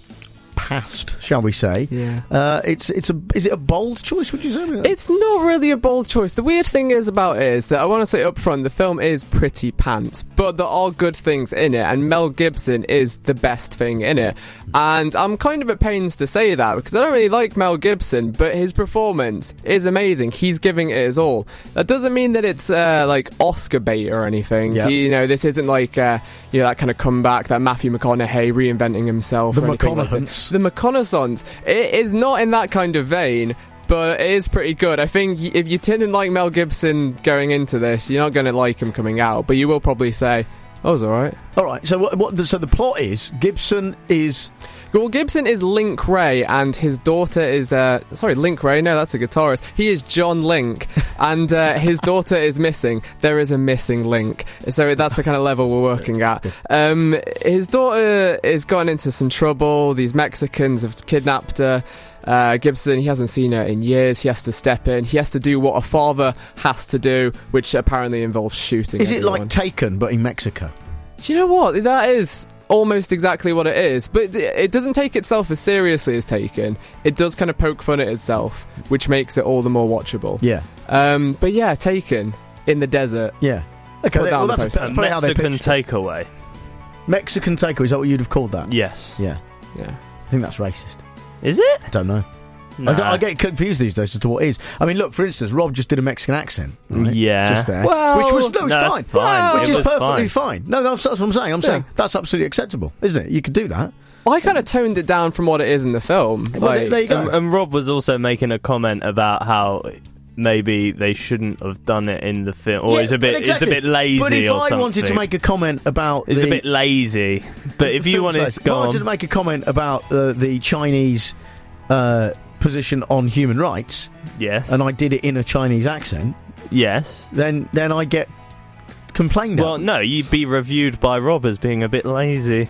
past, shall we say?
Yeah.
Uh, it's it's a is it a bold choice? Would you say?
It's not really a bold choice. The weird thing is about it is that I want to say up front, the film is pretty pants, but there are good things in it, and Mel Gibson is the best thing in it. And I'm kind of at pains to say that because I don't really like Mel Gibson, but his performance is amazing. He's giving it his all. That doesn't mean that it's uh, like Oscar bait or anything.
Yep.
He, you know, this isn't like uh, you know, that kind of comeback, that Matthew McConaughey reinventing himself.
The
or anything like
McConaughey's.
The McConaissance. It is not in that kind of vein, but it is pretty good. I think if you didn't like Mel Gibson going into this, you're not going to like him coming out, but you will probably say, oh, it was alright.
Alright, so what, what, so the plot is, Gibson is...
Well, Gibson is Link Ray, and his daughter is, uh, sorry, Link Ray, no, that's a guitarist. He is John Link, and uh, his daughter is missing. There is a missing Link. So that's the kind of level we're working at. Um, his daughter has gotten into some trouble. These Mexicans have kidnapped her. Uh, Gibson, he hasn't seen her in years. He has to step in. He has to do what a father has to do, which apparently involves shooting
Is
everyone.
it like Taken, but in Mexico?
Do you know what? That is... almost exactly what it is, but it doesn't take itself as seriously as Taken. It does kind of poke fun at itself, which makes it all the more watchable.
Yeah.
Um, but yeah, Taken in the desert.
Yeah. Okay,
Put
they, well,
down the
that's,
poster.
that's probably how they
Mexican
pitched it.
takeaway.
Mexican takeaway, is that what you'd have called that?
Yes.
Yeah.
Yeah.
I think that's racist.
Is it?
I don't know.
Nah.
I, I get confused these days as to what is. I mean, look, for instance, Rob just did a Mexican accent. Right?
Yeah.
Just there.
Well,
which was, no, it's
no,
fine.
fine.
Well, which
It
is
was
perfectly
fine.
fine. No, that's, that's what I'm saying. I'm
Yeah.
saying that's absolutely acceptable, isn't it? You could do that.
I kind of toned it down from what it is in the film.
Well,
like,
there, there you go.
And, and Rob was also making a comment about how maybe they shouldn't have done it in the film, or
Yeah,
it's a bit,
but exactly.
it's a bit lazy.
But if
or
I
something.
wanted to make a comment about,
it's
the,
a bit lazy. But if
the
you
film
wanted
says-
to
if
go
I wanted
on,
to make a comment about uh, the Chinese uh, position on human rights,
yes,
and I did it in a Chinese accent,
yes,
then then I get complained
well,
at.
no, you'd be reviewed by Rob as being a bit lazy.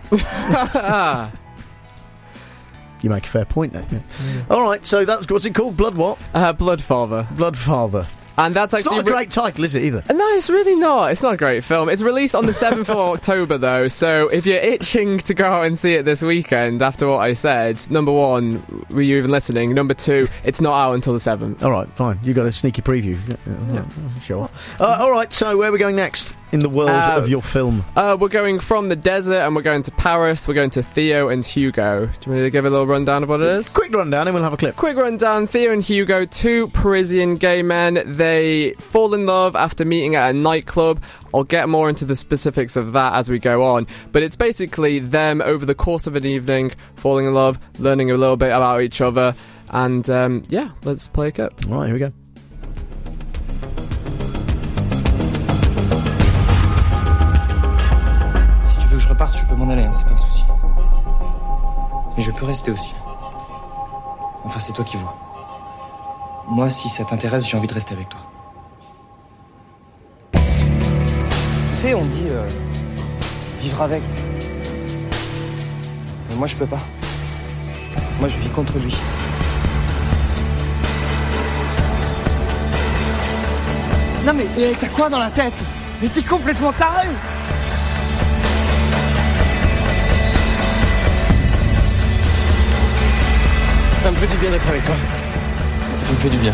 You make a fair point there. Yeah. All right, so that's what's it called? Blood what?
uh, Bloodfather.
Bloodfather.
And that's
It's
actually
not a great title, is it, either?
No, it's really not. It's not a great film. It's released on the seventh of October, though, so if you're itching to go out and see it this weekend, after what I said, number one, were you even listening? Number two, it's not out until the seventh.
All right, fine. You got a sneaky preview. Yeah, yeah. Show off. Uh, all right, so where are we going next in the world
Uh,
of your film?
Uh, we're going from the desert, and we're going to Paris. We're going to Theo and Hugo. Do you want me to give a little rundown of what it is?
Quick rundown, and we'll have a clip.
Quick rundown. Theo and Hugo, two Parisian gay men. They fall in love after meeting at a nightclub. I'll get more into the specifics of that as we go on, but it's basically them over the course of an evening falling in love, learning a little bit about each other, and um, yeah, let's play a clip.
All right, here we go.
Si tu veux que je reparte, je peux m'en aller, hein, c'est pas un souci. Mais je peux rester aussi. Enfin, c'est toi qui vois. Moi, si ça t'intéresse, j'ai envie de rester avec toi. Tu sais, on dit euh, vivre avec. Mais moi, je peux pas. Moi, je vis contre lui. Non mais eh, t'as quoi dans la tête? Mais t'es complètement taré! Ça me fait du bien d'être avec toi. Ça me fait du bien.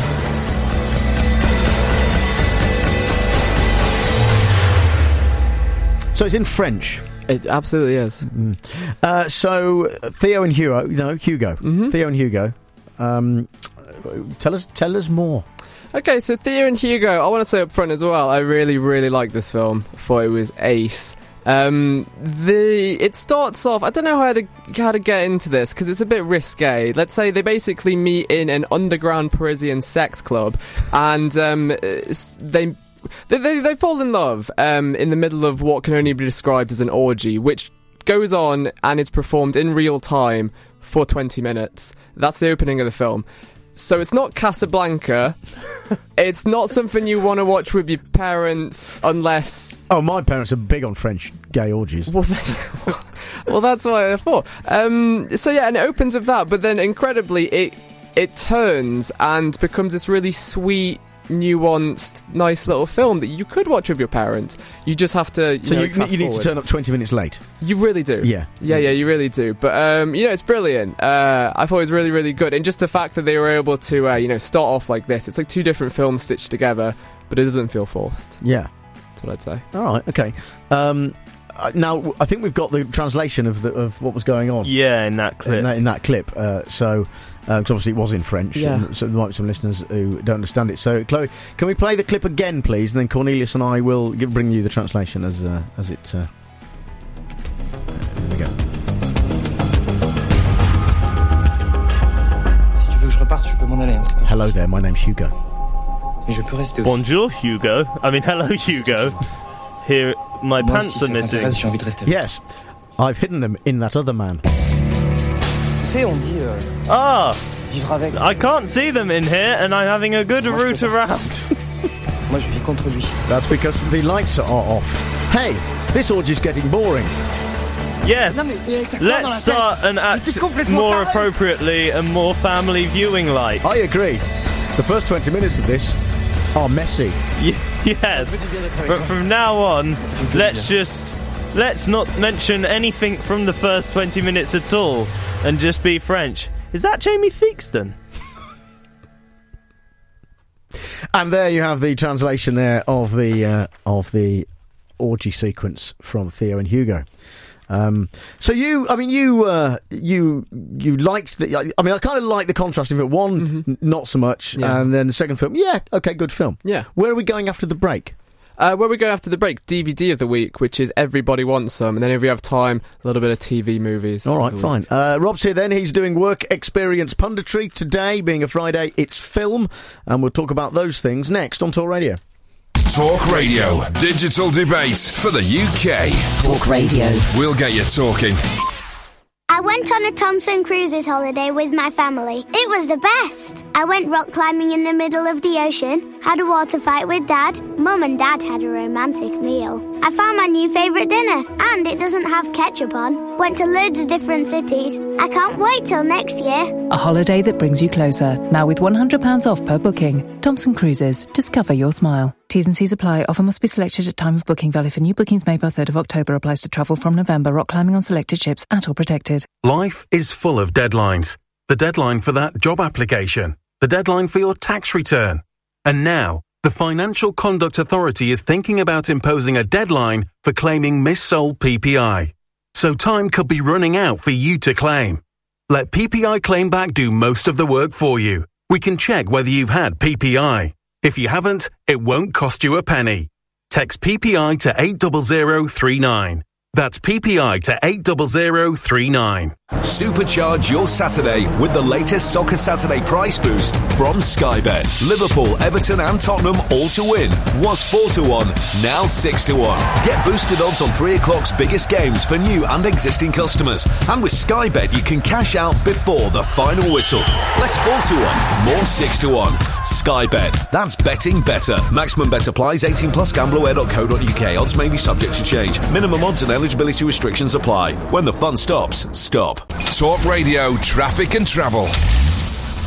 So it's in French.
It absolutely is.
Mm. Uh, so Theo and Hugo, no Hugo,
mm-hmm.
Theo and Hugo. Um, tell us, tell us more.
Okay, so Theo and Hugo, I want to say up front as well, I really, really like this film. I thought it was ace. Um, the it starts off, I don't know how to, how to get into this, because it's a bit risque. Let's say they basically meet in an underground Parisian sex club, and um, they, they, they, they fall in love um, in the middle of what can only be described as an orgy, which goes on and it's performed in real time for twenty minutes. That's the opening of the film. So it's not Casablanca. It's not something you want to watch with your parents unless...
Oh, my parents are big on French gay orgies.
Well, they, well that's what I thought. Um, so yeah, and it opens with that, but then incredibly it it turns and becomes this really sweet, nuanced, nice little film that you could watch with your parents. You just have to you
So
know,
you, you need
forward.
to turn up twenty minutes late.
You really do.
Yeah.
Yeah, yeah, you really do. But, um, you know, it's brilliant. Uh, I thought it was really, really good. And just the fact that they were able to, uh, you know, start off like this. It's like two different films stitched together, but it doesn't feel forced.
Yeah.
That's what I'd say.
All right, okay. Um, uh, now, I think we've got the translation of the, of what was going on.
Yeah, in that clip.
In that, in that clip. Uh, so, because uh, obviously it was in French,
yeah.
and so there might be some listeners who don't understand it. So, Chloe, can we play the clip again, please? And then Cornelius and I will give, bring you the translation as uh, as it... Uh, there we go.
Si tu veux que je reparte, je peux m'en aller. Hein, c'est pas
Hello there, my name's Hugo.
Mais je peux rester aussi.
Bonjour, Hugo. I mean, hello, Hugo. Here, my
Moi,
pants
si
are missing.
J'ai envie de rester avec.
Yes, I've hidden them in that other man.
Tu sais, on dit euh,
Ah,
vivre avec.
I can't see them in here, and I'm having a good
Moi, je
route
peux pas.
around.
Moi, je vis contre lui.
That's because the lights are off. Hey, this orgy's getting boring.
Yes,
Non, mais, euh,
let's start an act more appropriately and more family viewing-like.
I agree. The first twenty minutes of this are messy.
Yes, but from now on, let's just... Let's not mention anything from the first twenty minutes at all, and just be French. Is that Jamie Theakston?
And there you have the translation there of the uh, of the orgy sequence from Theo and Hugo. Um, so you, I mean, you, uh, you, you liked the. I mean, I kind of like the contrast of it. One,
mm-hmm.
n- not so much,
yeah.
and then the second film, yeah, okay, good film.
Yeah.
Where are we going after the break?
Uh, where we go after the break, D V D of the week, which is Everybody Wants Some, and then if we have time, a little bit of T V movies.
All right, fine. Uh, Rob's here then. He's doing work experience punditry today, being a Friday. It's film, and we'll talk about those things next on Talk Radio.
Talk Radio, digital debate for the U K.
Talk Radio.
We'll get you talking.
I went on a Thomson Cruises holiday with my family. It was the best. I went rock climbing in the middle of the ocean, had a water fight with Dad. Mum and Dad had a romantic meal. I found my new favourite dinner, and it doesn't have ketchup on. Went to loads of different cities. I can't wait till next year.
A holiday that brings you closer. Now with one hundred pounds off per booking. Thomson Cruises. Discover your smile. T's and C's apply. Offer must be selected at time of booking. Valid for new bookings made by third of October. Applies to travel from November. Rock climbing on selected ships at or protected.
Life is full of deadlines. The deadline for that job application. The deadline for your tax return. And now, the Financial Conduct Authority is thinking about imposing a deadline for claiming missold P P I. So time could be running out for you to claim. Let P P I Claimback do most of the work for you. We can check whether you've had P P I. If you haven't, it won't cost you a penny. Text P P I to eight zero zero three nine. That's P P I to eight zero zero three nine.
Supercharge your Saturday with the latest Soccer Saturday price boost from Sky Bet. Liverpool, Everton and Tottenham all to win. Was four to one, now six to one. Get boosted odds on three o'clock's biggest games for new and existing customers. And with Sky Bet, you can cash out before the final whistle. Less four to one, more six to one. Sky Bet, that's betting better. Maximum bet applies. eighteen plus gambleware dot co dot uk. Odds may be subject to change. Minimum odds and eligibility restrictions apply. When the fun stops, stop. Talk Radio, traffic and travel.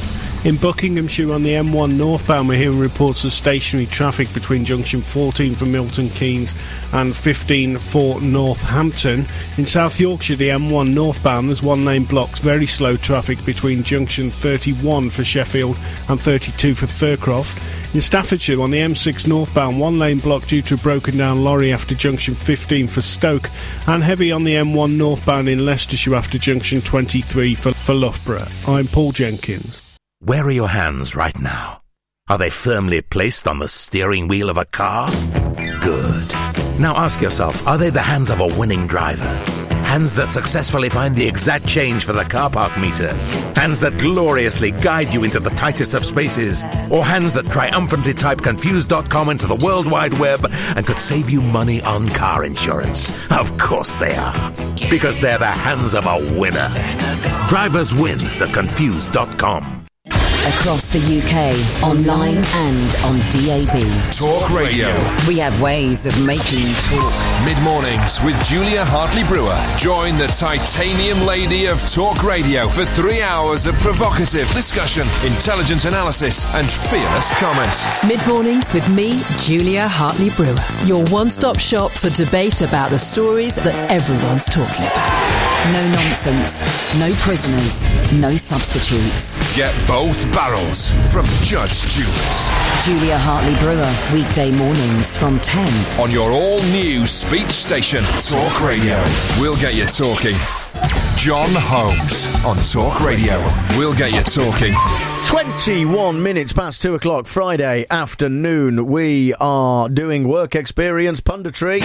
In Buckinghamshire on the M one northbound, we're hearing reports of stationary traffic between junction fourteen for Milton Keynes and fifteen for Northampton. In South Yorkshire, the M one northbound, there's one lane blocks, very slow traffic between junction thirty-one for Sheffield and thirty-two for Thurcroft. In Staffordshire, on the M six northbound, one lane block due to a broken down lorry after junction fifteen for Stoke, and heavy on the M one northbound in Leicestershire after junction twenty-three for, for Loughborough. I'm Paul Jenkins.
Where are your hands right now? Are they firmly placed on the steering wheel of a car? Good. Now ask yourself, are they the hands of a winning driver? Hands that successfully find the exact change for the car park meter? Hands that gloriously guide you into the tightest of spaces? Or hands that triumphantly type confused dot com into the World Wide Web and could save you money on car insurance? Of course they are. Because they're the hands of a winner. Drivers win at confused dot com.
Across the U K, online and on D A B.
Talk Radio.
We have ways of making you talk.
Mid-mornings with Julia Hartley-Brewer. Join the titanium lady of Talk Radio for three hours of provocative discussion, intelligent analysis and fearless comment.
Mid-mornings with me, Julia Hartley-Brewer. Your one-stop shop for debate about the stories that everyone's talking about.
No nonsense, no prisoners, no substitutes.
Get both barrels from Judge Jules.
Julia Hartley-Brewer, weekday mornings from ten.
On your all-new speech station, Talk Radio. We'll get you talking. John Holmes on Talk Radio. We'll get you talking.
twenty-one minutes past two o'clock, Friday afternoon. We are doing work experience punditry.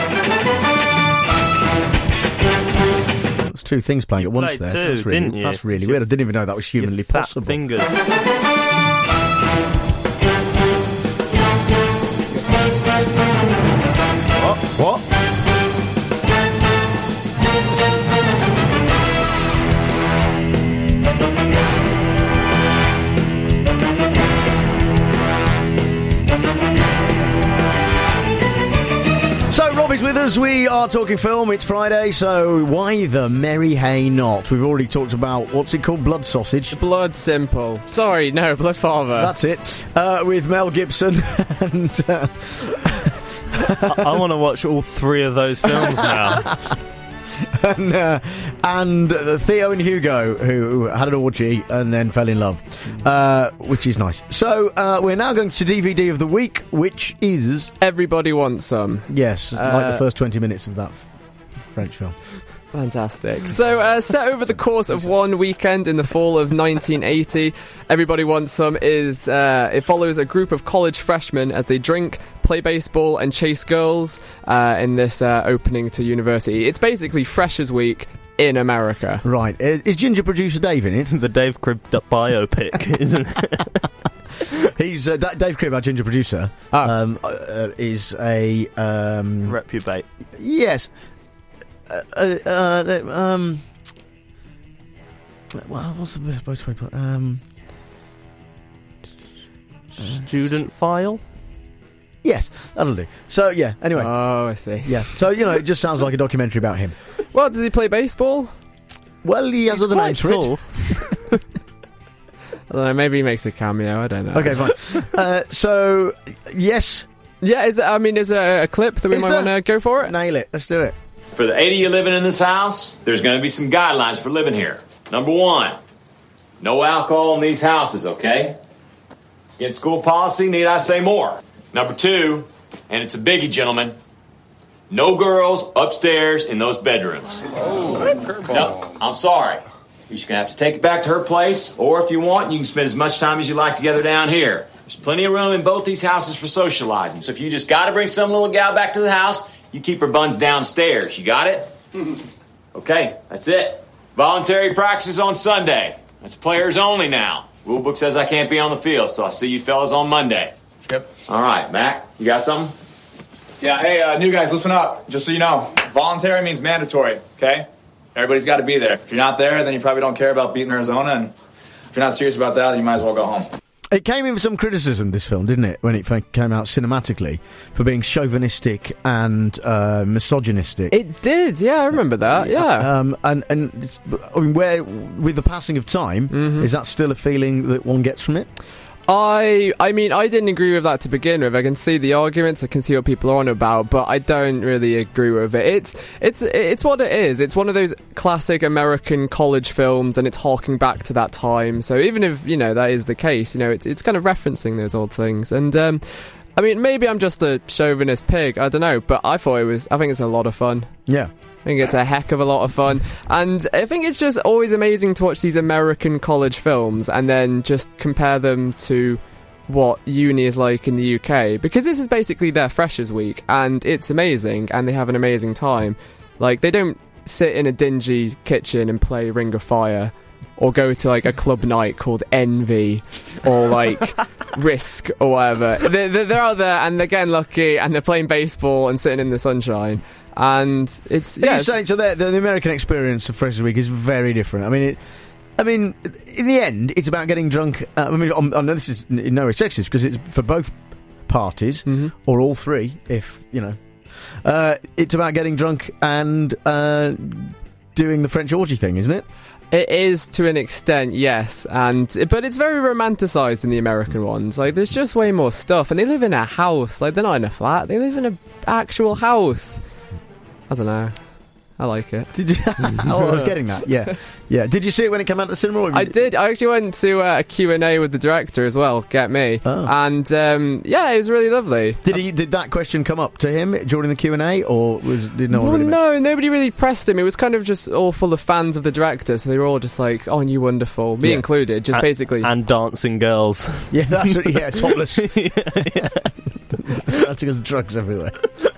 That's two things playing at once there.
Two,
that's really,
didn't you?
That's really weird. I didn't even know that was humanly
fat
possible.
Fingers.
What? What? So, Robbie's with us. We are talking film. It's Friday, so why the merry hay not? We've already talked about, what's it called? Blood Sausage?
Blood Simple. Sorry, no, Blood Father.
That's it. Uh, with Mel Gibson and... Uh,
I, I want to watch all three of those films now.
and uh, and uh, Theo and Hugo, who, who had an orgy and then fell in love, uh, which is nice. So uh, we're now going to D V D of the week, which is
Everybody Wants Some.
Yes,
Uh,
like the first twenty minutes of that French film.
Fantastic. So, uh, set over the course of one weekend in the fall of nineteen eighty, Everybody Wants Some is, uh, it follows a group of college freshmen as they drink, play baseball and chase girls uh, in this uh, opening to university. It's basically Freshers Week in America.
Right. Is Ginger Producer Dave in it?
The Dave Cribb biopic, isn't it?
He's uh, Dave Cribb, our Ginger Producer,
oh.
um, uh, is a... Um,
Reprobate.
Yes. Uh, uh, uh, um, well, what's the best way to put it? Um,
Student file?
Yes, that'll do. So, yeah, anyway.
Oh, I see.
Yeah, so, you know, it just sounds like a documentary about him.
Well, does he play baseball?
Well, he has
He's
other names for it.
I don't know, maybe he makes a cameo, I don't know.
Okay, fine. uh, so, yes.
Yeah, is it, I mean, is there a clip that we
Is
might
there?
want to go for it?
Nail it, let's do it.
For the eighty of you living in this house, there's going to be some guidelines for living here. Number one, no alcohol in these houses, okay? It's against school policy, need I say more? Number two, and it's a biggie, gentlemen, no girls upstairs in those bedrooms. Oh, no, I'm sorry. You're just going to have to take it back to her place, or if you want, you can spend as much time as you like together down here. There's plenty of room in both these houses for socializing, so if you just got to bring some little gal back to the house, you keep her buns downstairs. You got it? Okay, that's it. Voluntary practices on Sunday. That's players only now. Rulebook says I can't be on the field, so I'll see you fellas on Monday.
Yep.
All right, Mac, you got something?
Yeah, hey, uh, new guys, listen up. Just so you know, voluntary means mandatory, okay? Everybody's got to be there. If you're not there, then you probably don't care about beating Arizona, and if you're not serious about that, you might as well go home.
It came in for some criticism, this film, didn't it, when it f- came out cinematically, for being chauvinistic and uh, misogynistic.
It did, yeah, I remember that, yeah.
Um, and and it's, I mean, where with the passing of time,
mm-hmm.
is that still a feeling that one gets from it?
I I mean, I didn't agree with that to begin with. I can see the arguments, I can see what people are on about, but I don't really agree with it. It's it's it's what it is. It's one of those classic American college films, and it's harking back to that time. So even if, you know, that is the case, you know, it's it's kind of referencing those old things. And um, I mean, maybe I'm just a chauvinist pig. I don't know, but I thought it was. I think it's a lot of fun.
Yeah.
I think it's a heck of a lot of fun, and I think it's just always amazing to watch these American college films and then just compare them to what uni is like in the U K, because this is basically their Freshers Week, and it's amazing, and they have an amazing time. Like, they don't sit in a dingy kitchen and play Ring of Fire, or go to like a club night called Envy, or like Risk or whatever. They're, they're out there and they're getting lucky, and they're playing baseball and sitting in the sunshine. And it's yeah.
You're saying, so the, the American experience of Freshers Week is very different. I mean, it, I mean, in the end, it's about getting drunk. Uh, I mean, I know this is in no way sexist, because it's for both parties,
mm-hmm.
or all three, if you know. Uh, it's about getting drunk and uh, doing the French orgy thing, isn't it?
It is, to an extent, yes, and but it's very romanticised in the American ones. Like, there's just way more stuff, and they live in a house. Like, they're not in a flat; they live in an actual house. I don't know. I like it.
Did you? Oh, I was getting that. Yeah, yeah. Did you see it when it came out to the cinema? Or
I did. I actually went to uh, a Q and A with the director as well. Get me.
Oh.
And um, yeah, it was really lovely.
Did he? Did that question come up to him during the Q and A, or was did no one?
Well,
really
no, nobody really pressed him. It was kind of just all full of fans of the director, so they were all just like, "Oh, you wonderful," me
Yeah.
included. Just
and,
basically,
and dancing girls.
Yeah, that's right, yeah, topless.
yeah, yeah.
That's because drugs everywhere.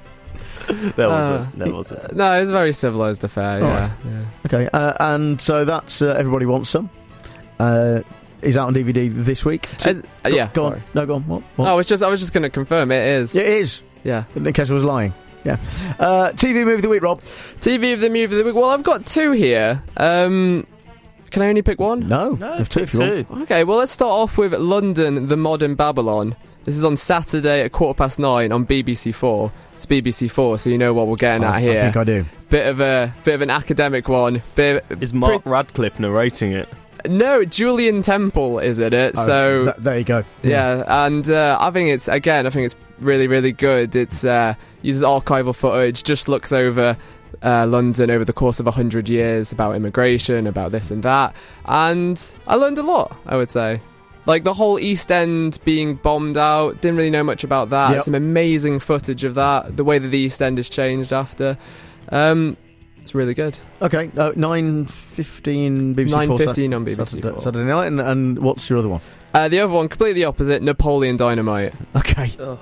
There was
uh,
a, there was a.
No, it was a very civilised affair. Yeah,
right.
yeah.
Okay, uh, and so that's uh, Everybody Wants Some. Uh, is out on D V D this week. So,
As, uh, yeah,
go
sorry.
on. No, go on. What? what?
No, I was just, I was just going to confirm it is.
It is.
Yeah.
In case I was lying. Yeah. Uh, T V movie of the week, Rob.
T V of the movie of the week. Well, I've got two here. Um, can I only pick one?
No,
no
have two if you
two.
want.
Okay, well, let's start off with London, The Modern Babylon. This is on Saturday at quarter past nine on B B C Four. It's B B C Four, so you know what we're getting
I,
at here.
I think I do.
Bit of a bit of an academic one. Bit,
Is Mark Radcliffe narrating it?
No, Julian Temple is in it.
Oh,
so
th- there you go.
Yeah, yeah and uh, I think it's again. I think it's really, really good. It's uh, uses archival footage, just looks over uh, London over the course of a hundred years about immigration, about this and that, and I learned a lot. I would say. Like, the whole East End being bombed out, didn't really know much about that.
Yep.
Some amazing footage of that, the way that the East End has changed after. Um, it's really good.
Okay, uh, nine fifteen B B C
nine
Four.
fifteen on B B C
Saturday,
Four.
Saturday night, and, and what's your other one?
Uh, the other one, completely opposite, Napoleon Dynamite.
Okay.
Ugh.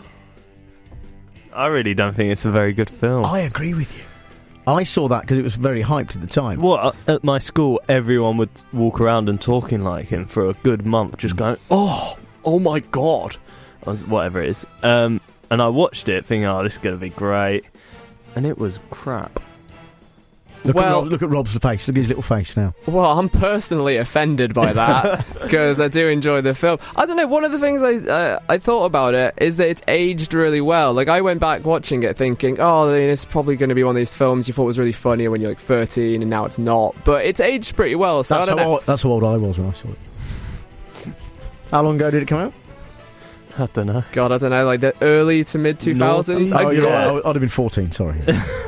I really don't think it's a very good film.
I agree with you. I saw that because it was very hyped at the time.
What, at my school, everyone would walk around and talking like him for a good month, just going, oh, oh my god, or whatever it is. Um, and I watched it thinking, oh, this is going to be great. And it was crap.
Look,
well,
at Rob, look at Rob's face. Look at his little face now.
Well, I'm personally offended by that because I do enjoy the film. I don't know, one of the things I uh, I thought about it is that it's aged really well. Like, I went back watching it thinking, oh, it's probably going to be one of these films you thought was really funny when you're like thirteen, and now it's not. But it's aged pretty well, so
That's,
I don't
how
know.
old, that's how old I was when I saw it. How long ago did it come out?
I don't know.
God, I don't know, like the early to mid two thousands?
Oh, you're
yeah.
right. I'd have been fourteen, sorry.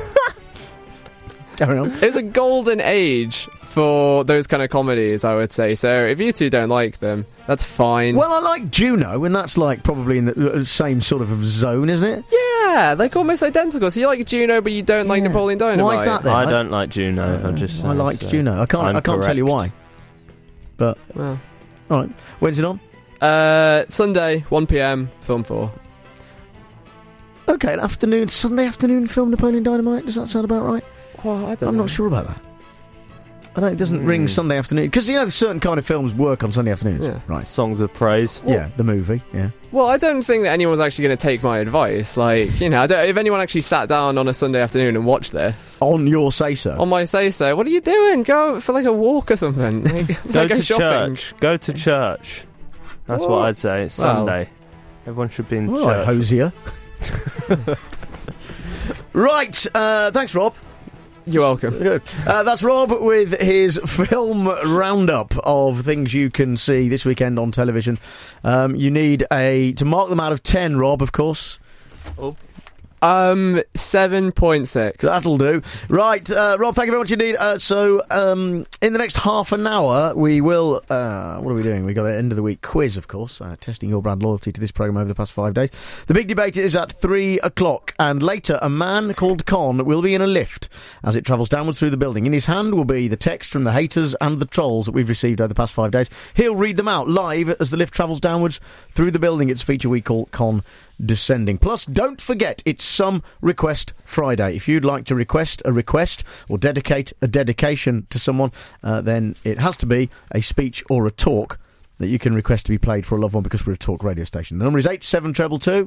Carry on.
It's a golden age for those kind of comedies, I would say. So if you two don't like them, that's fine.
Well, I like Juno, and that's like probably in the uh, same sort of zone, isn't it?
Yeah, like almost identical. So you like Juno, but you don't like Napoleon Dynamite.
Why is that then?
I
I-
don't like Juno. I just
I
saying,
liked
so
Juno. I can't.
I'm
I can't tell you why. But
Well,
all right, when's it on?
uh, Sunday, one p.m, film four.
Okay, afternoon, Sunday afternoon film Napoleon Dynamite. Does that sound about right?
Well, I don't
I'm
know.
not sure about that. I don't. It doesn't
Mm.
ring Sunday afternoon because you know certain kind of films work on Sunday afternoons.
Yeah.
Right.
Songs of Praise.
Yeah, the movie. Yeah.
Well, I don't think that anyone's actually going to take my advice. Like, you know, I don't, if anyone actually sat down on a Sunday afternoon and watched this,
On your say so.
on my say so, what are you doing? Go for like a walk or something. Like,
Go
go
to
shopping.
church. Go to church. That's
What?
what I'd say. It's
Well-
Sunday. Everyone should be in
All right,
church.
Hosier. Right, uh, thanks, Rob.
You're welcome.
Good. Uh, that's Rob with his film roundup of things you can see this weekend on television. Um, you need a to mark them out of ten, Rob, of course.
Oh.
Um, seven point six.
That'll do. Right, uh, Rob, thank you very much indeed. Uh, so, um, in the next half an hour, we will... Uh, what are we doing? We've got an end-of-the-week quiz, of course, uh, testing your brand loyalty to this programme over the past five days. The big debate is at three o'clock, and later, a man called Con will be in a lift as it travels downwards through the building. In his hand will be the text from the haters and the trolls that we've received over the past five days. He'll read them out live as the lift travels downwards through the building. It's a feature we call Con Descending. Plus, don't forget, it's Some Request Friday. If you'd like to request a request or dedicate a dedication to someone, uh, then it has to be a speech or a talk that you can request to be played for a loved one, because we're a talk radio station. The number is eight seven two two two.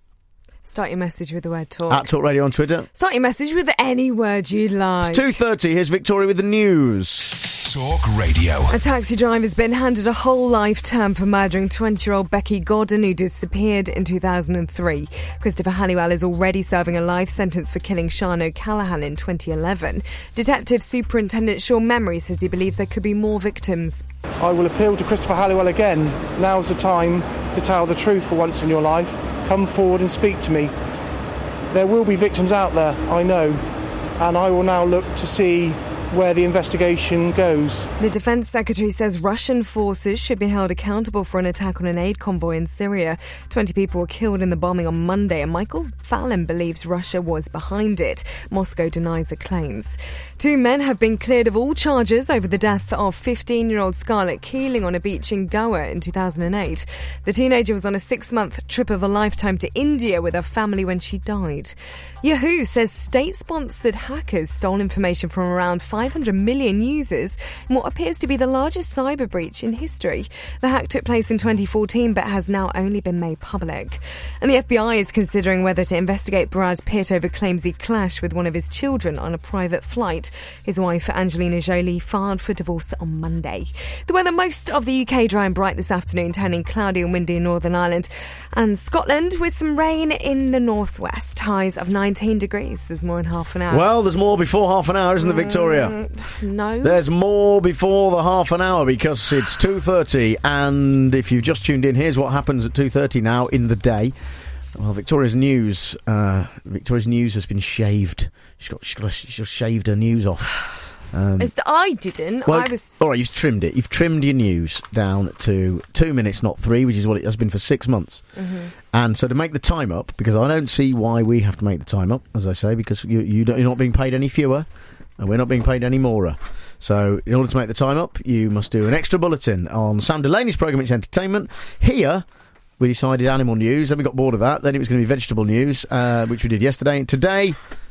Start your message with the word talk.
At Talk Radio on Twitter.
Start your message with any word you like.
It's two thirty. Here's Victoria with the news.
Talk Radio.
A taxi driver's been handed a whole life term for murdering twenty-year-old Becky Gordon, who disappeared in two thousand three. Christopher Halliwell is already serving a life sentence for killing Sian O'Callaghan in twenty eleven. Detective Superintendent Sean Memory says he believes there could be more victims.
I will appeal to Christopher Halliwell again. Now's the time to tell the truth for once in your life. Come forward and speak to me. There will be victims out there, I know, and I will now look to see where the investigation goes.
The Defence Secretary says Russian forces should be held accountable for an attack on an aid convoy in Syria. twenty people were killed in the bombing on Monday, and Michael Fallon believes Russia was behind it. Moscow denies the claims. Two men have been cleared of all charges over the death of fifteen-year-old Scarlett Keeling on a beach in Goa in two thousand eight. The teenager was on a six-month trip of a lifetime to India with her family when she died. Yahoo says state-sponsored hackers stole information from around five hundred million users in what appears to be the largest cyber breach in history. The hack took place in twenty fourteen but has now only been made public. And the F B I is considering whether to investigate Brad Pitt over claims he clashed with one of his children on a private flight. His wife, Angelina Jolie, filed for divorce on Monday. The weather, most of the U K dry and bright this afternoon, turning cloudy and windy in Northern Ireland and Scotland with some rain in the northwest. Highs of nineteen degrees. There's more in half an hour.
Well, there's more before half an hour, isn't there, Victoria?
Mm, no.
There's more before the half an hour, because it's two thirty, and if you've just tuned in, here's what happens at two thirty now in the day. Well, Victoria's news, uh, Victoria's news has been shaved. She's got, she's got, she's just shaved her news off. Um,
It's- I didn't.
well,
I was.
all right, you've trimmed it. You've trimmed your news down to two minutes, not three, which is what it has been for six months.
Mhm.
And so to make the time up, because I don't see why we have to make the time up, as I say, because you, you don't, you're not being paid any fewer, and we're not being paid any more. So in order to make the time up, you must do an extra bulletin on Sam Delaney's programme, It's Entertainment. Here, we decided animal news, then we got bored of that, then it was going to be vegetable news, uh, which we did yesterday, and today,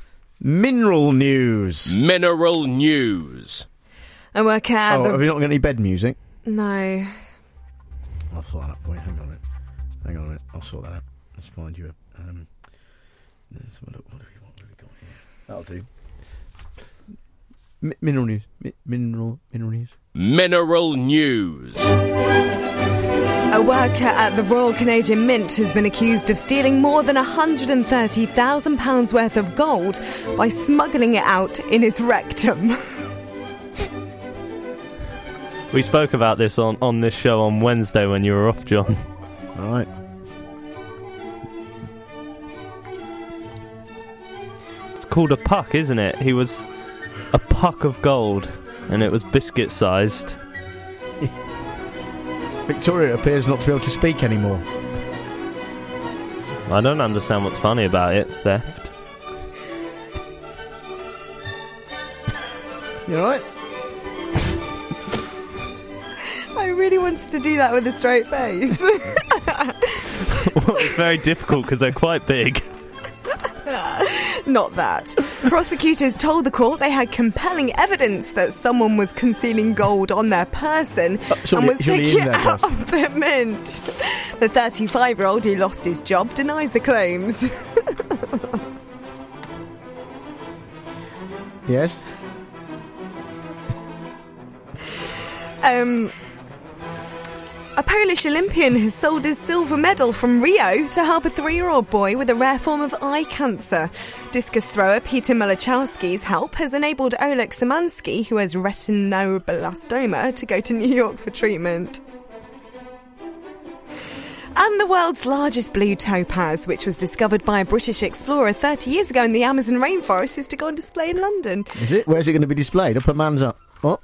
mineral news.
Mineral news.
I work at
Oh,
the.
have you not got any bed music?
No.
I'll sort that out for you. Hang on a minute. Hang on a minute. I'll sort that out. Let's find you a... Um, let's have a look. What have we, what have we got here? That'll do. Mi- mineral news. Mi- mineral, mineral news.
Mineral news.
A worker at the Royal Canadian Mint has been accused of stealing more than one hundred thirty thousand pounds worth of gold by smuggling it out in his rectum.
We spoke about this on, on this show on Wednesday when you were off, John.
All right.
It's called a puck, isn't it? He was a puck of gold, and it was biscuit-sized.
Victoria appears not to be able to speak anymore.
I don't understand what's funny about it. Theft.
You alright?
I really wanted to do that with a straight face.
Well, it's very difficult because they're quite big.
Not that. Prosecutors told the court they had compelling evidence that someone was concealing gold on their person
Uh, surely-
and was
surely
taking
in
it
there,
out
Gus.
of the mint. The thirty-five-year-old who lost his job denies the claims.
Yes?
um... A Polish Olympian has sold his silver medal from Rio to help a three-year-old boy with a rare form of eye cancer. Discus thrower Peter Malachowski's help has enabled Oleg Szymanski, who has retinoblastoma, to go to New York for treatment. And the world's largest blue topaz, which was discovered by a British explorer thirty years ago in the Amazon rainforest, is to go on display in London.
Is it? Where's it going to be displayed? Up a man's up. What?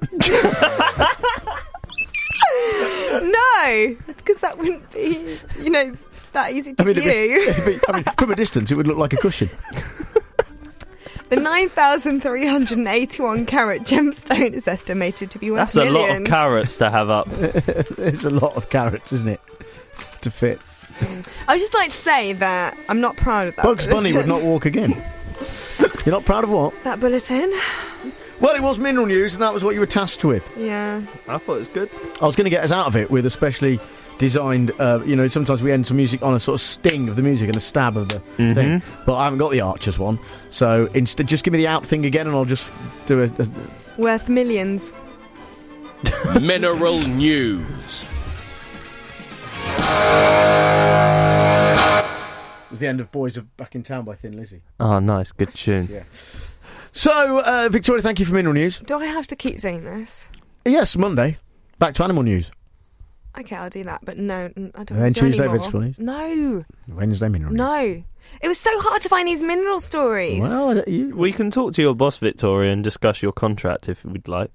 No, because that wouldn't be, you know, that easy to
I mean,
view.
it'd be, it'd be, I mean, from a distance, it would look like a cushion.
The nine thousand three hundred eighty-one carat gemstone is estimated to be worth
That's
millions.
a lot of carats to have up.
It's a lot of carats, isn't it? To fit.
I would just like to say that I'm not proud of that.
Bugs
bulletin.
Bunny would not walk again. You're not proud of what?
That bulletin.
Well, it was mineral news, and that was what you were tasked with.
Yeah.
I thought it was good.
I was going to get us out of it with a specially designed, uh, you know, sometimes we end some music on a sort of sting of the music and a stab of the
Mhm.
thing. But I haven't got the Archers one. So instead, just give me the out thing again, and I'll just do a... a
Worth millions.
Mineral news.
It was the end of Boys of Back in Town by Thin Lizzy.
Oh, nice. Good tune.
Yeah. So, uh, Victoria, thank you for mineral news.
Do I have to keep doing this?
Yes, Monday. Back to animal news.
Okay, I'll do that, but no, n- I don't
And then
want to do
Tuesday,
any more.
vegetable news.
No,
Wednesday, mineral news.
no. It was so hard to find these mineral stories.
Well, I don't- you...
We can talk to your boss, Victoria, and discuss your contract if we'd like.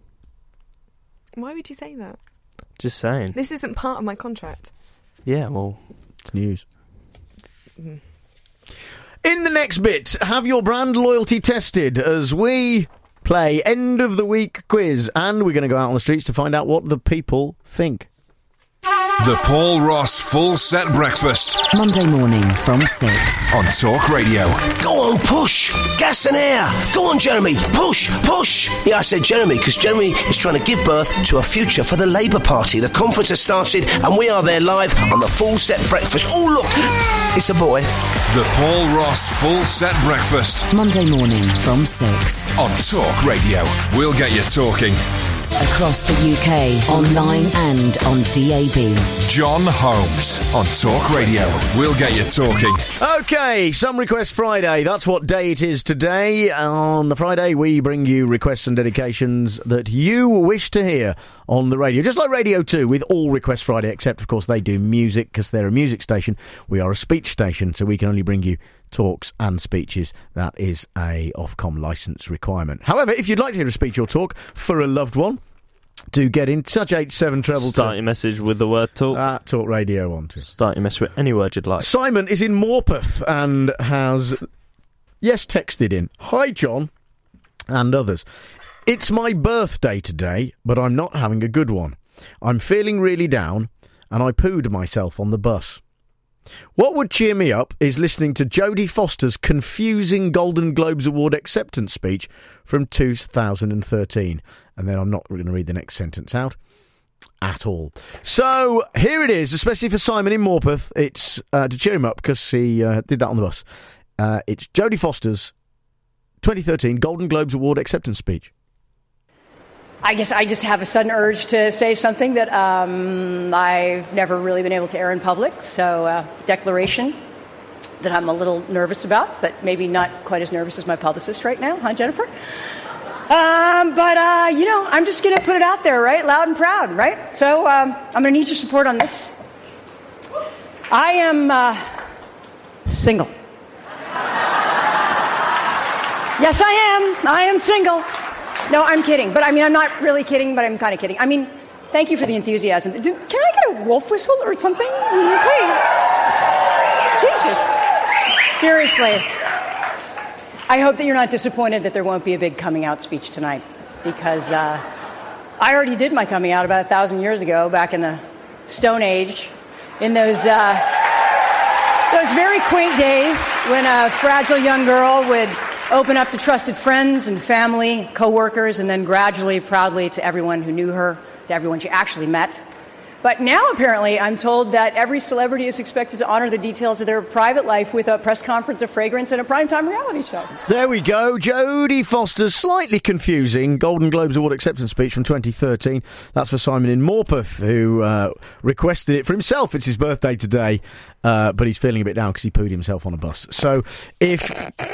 Why would you say that?
Just saying.
This isn't part of my contract.
Yeah, well...
It's news.
Mm.
In the next bit, have your brand loyalty tested as we play end of the week quiz, and we're going to go out on the streets to find out what the people think.
The Paul Ross Full Set Breakfast.
Monday morning from six.
On Talk Radio.
Go on, push! Gas and air! Go on, Jeremy! Push! Push! Yeah, I said Jeremy, because Jeremy is trying to give birth to a future for the Labour Party. The conference has started, and we are there live on the Full Set Breakfast. Oh, look! It's a boy.
The Paul Ross Full Set Breakfast.
Monday morning from six.
On Talk Radio. We'll get you talking.
Across the U K, online and on D A B.
John Holmes on Talk Radio. We'll get you talking.
Okay, Some Request Friday. That's what day it is today. On the Friday, we bring you requests and dedications that you wish to hear on the radio. Just like Radio two, with all Request Friday, except, of course, they do music because they're a music station. We are a speech station, so we can only bring you talks and speeches. That is a Ofcom licence requirement. However, if you'd like to hear a speech or talk for a loved one, do get in touch. Eight seven treble two.
Start your message with the word talk.
Uh, talk radio on to.
Start your message with any word you'd like.
Simon is in Morpeth and has, yes, texted in. Hi, John, and others. It's my birthday today, but I'm not having a good one. I'm feeling really down, and I pooed myself on the bus. What would cheer me up is listening to Jodie Foster's confusing Golden Globes Award acceptance speech from two thousand thirteen. And then I'm not going to read the next sentence out at all. So here it is, especially for Simon in Morpeth. It's uh, to cheer him up because he uh, did that on the bus. Uh, it's Jodie Foster's twenty thirteen Golden Globes Award acceptance speech.
I guess I just have a sudden urge to say something that um, I've never really been able to air in public. So, uh, declaration that I'm a little nervous about, but maybe not quite as nervous as my publicist right now, huh, Jennifer? Um, but, uh, you know, I'm just going to put it out there, right? Loud and proud, right? So, um, I'm going to need your support on this. I am uh, single. Yes, I am. I am single. No, I'm kidding. But I mean, I'm not really kidding, but I'm kind of kidding. I mean, thank you for the enthusiasm. Can I get a wolf whistle or something? Please. Jesus. Seriously. I hope that you're not disappointed that there won't be a big coming out speech tonight. Because uh, I already did my coming out about a thousand years ago, back in the Stone Age, in those, uh, those very quaint days when a fragile young girl would open up to trusted friends and family, co-workers, and then gradually, proudly to everyone who knew her, to everyone she actually met. But now, apparently, I'm told that every celebrity is expected to honor the details of their private life with a press conference, a fragrance, and a primetime reality show.
There we go. Jodie Foster's slightly confusing Golden Globes Award acceptance speech from twenty thirteen. That's for Simon in Morpeth, who uh, requested it for himself. It's his birthday today, uh, but he's feeling a bit down because he pooed himself on a bus. So if...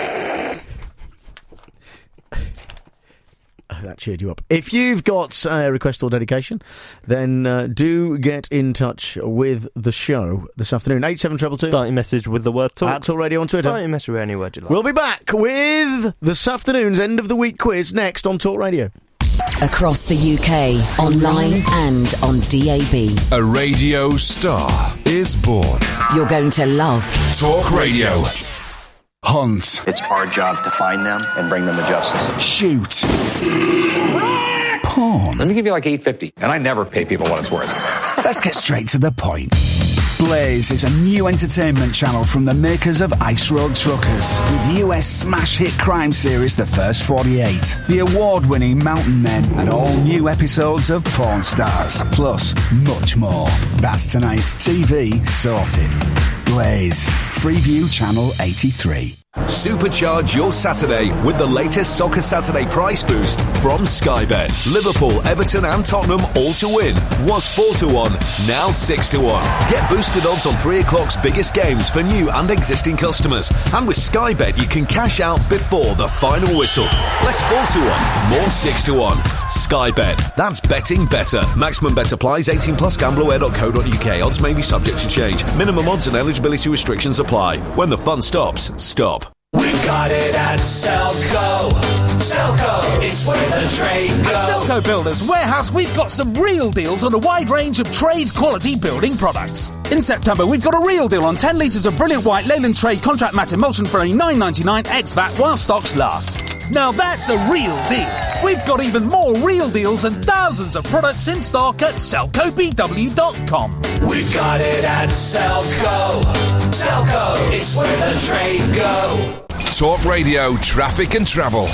That cheered you up. If you've got a request or dedication, then uh, do get in touch with the show this afternoon. eight seven two two two.
Start your message with the word talk.
At Talk Radio on Twitter.
Start your message with any word you like.
We'll be back with this afternoon's end of the week quiz next on Talk Radio.
Across the U K, online and on D A B.
A radio star is born.
You're going to love
Talk Radio. Hunt.
It's our job to find them and bring them to justice.
Shoot. Porn.
Let me give you like eight fifty, and I never pay people what it's worth.
Let's get straight to the point. Blaze is a new entertainment channel from the makers of Ice Road Truckers, with U S smash hit crime series The First forty-eight, the award-winning Mountain Men, and all new episodes of Porn Stars, plus much more. That's tonight's T V sorted. Blaze, Freeview Channel eighty-three.
Supercharge your Saturday with the latest Soccer Saturday price boost from Sky Bet. Liverpool, Everton and Tottenham all to win was four to one, now six to one. Get boosted odds on three o'clock's biggest games for new and existing customers. And with Sky Bet you can cash out before the final whistle. Less four to one, more six to one. Sky Bet, that's betting better. Maximum bet applies. Eighteen plus. Gambleware dot co dot uk. Odds may be subject to change. Minimum odds and eligibility restrictions apply. When the fun stops, stop.
We've got it at Selco. Selco, it's where the trade goes.
At Selco Builders Warehouse, we've got some real deals on a wide range of trade quality building products. In September, we've got a real deal on ten litres of brilliant white Leyland Trade contract mat emulsion for only nine ninety-nine ex-V A T while stocks last. Now that's a real deal. We've got even more real deals and thousands of products in stock at selco b w dot com.
We've got it at Selco. Selco, it's where the trade goes.
Talk Radio, traffic and travel.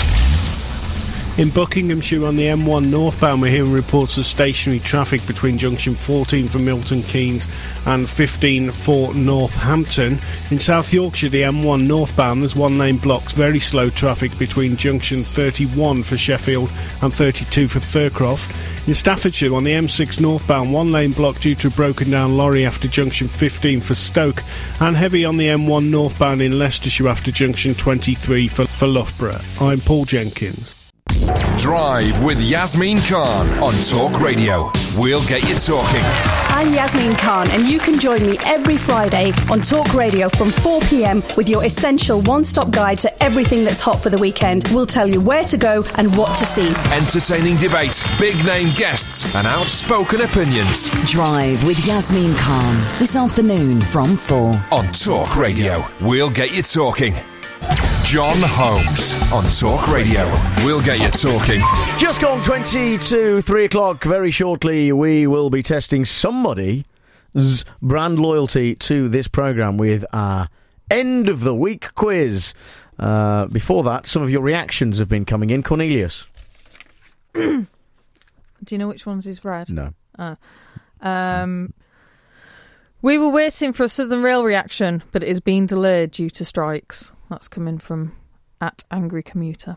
In Buckinghamshire on the M one northbound, we're hearing reports of stationary traffic between junction fourteen for Milton Keynes and fifteen for Northampton. In South Yorkshire, the M one northbound, there's one lane blocks, very slow traffic between junction thirty-one for Sheffield and thirty-two for Thurcroft. In Staffordshire, on the M six northbound, one lane block due to a broken down lorry after junction fifteen for Stoke, and heavy on the M one northbound in Leicestershire after junction twenty-three for, for Loughborough. I'm Paul Jenkins.
Drive with Yasmin Khan on Talk Radio. We'll get you talking.
I'm Yasmin Khan, and you can join me every Friday on Talk Radio from four p.m. with your essential one-stop guide to everything that's hot for the weekend. We'll tell you where to go and what to see.
Entertaining debate, big-name guests, and outspoken opinions.
Drive with Yasmin Khan this afternoon from four
on Talk Radio. We'll get you talking. John Holmes on Talk Radio. We'll get you talking.
Just gone twenty to three o'clock. Very shortly, we will be testing somebody's brand loyalty to this programme with our end of the week quiz. Uh, before that, some of your reactions have been coming in. Cornelius.
Do you know which ones he's read?
No.
Uh, um, we were waiting for a Southern Rail reaction, but it has been delayed due to strikes. That's coming from at Angry Commuter.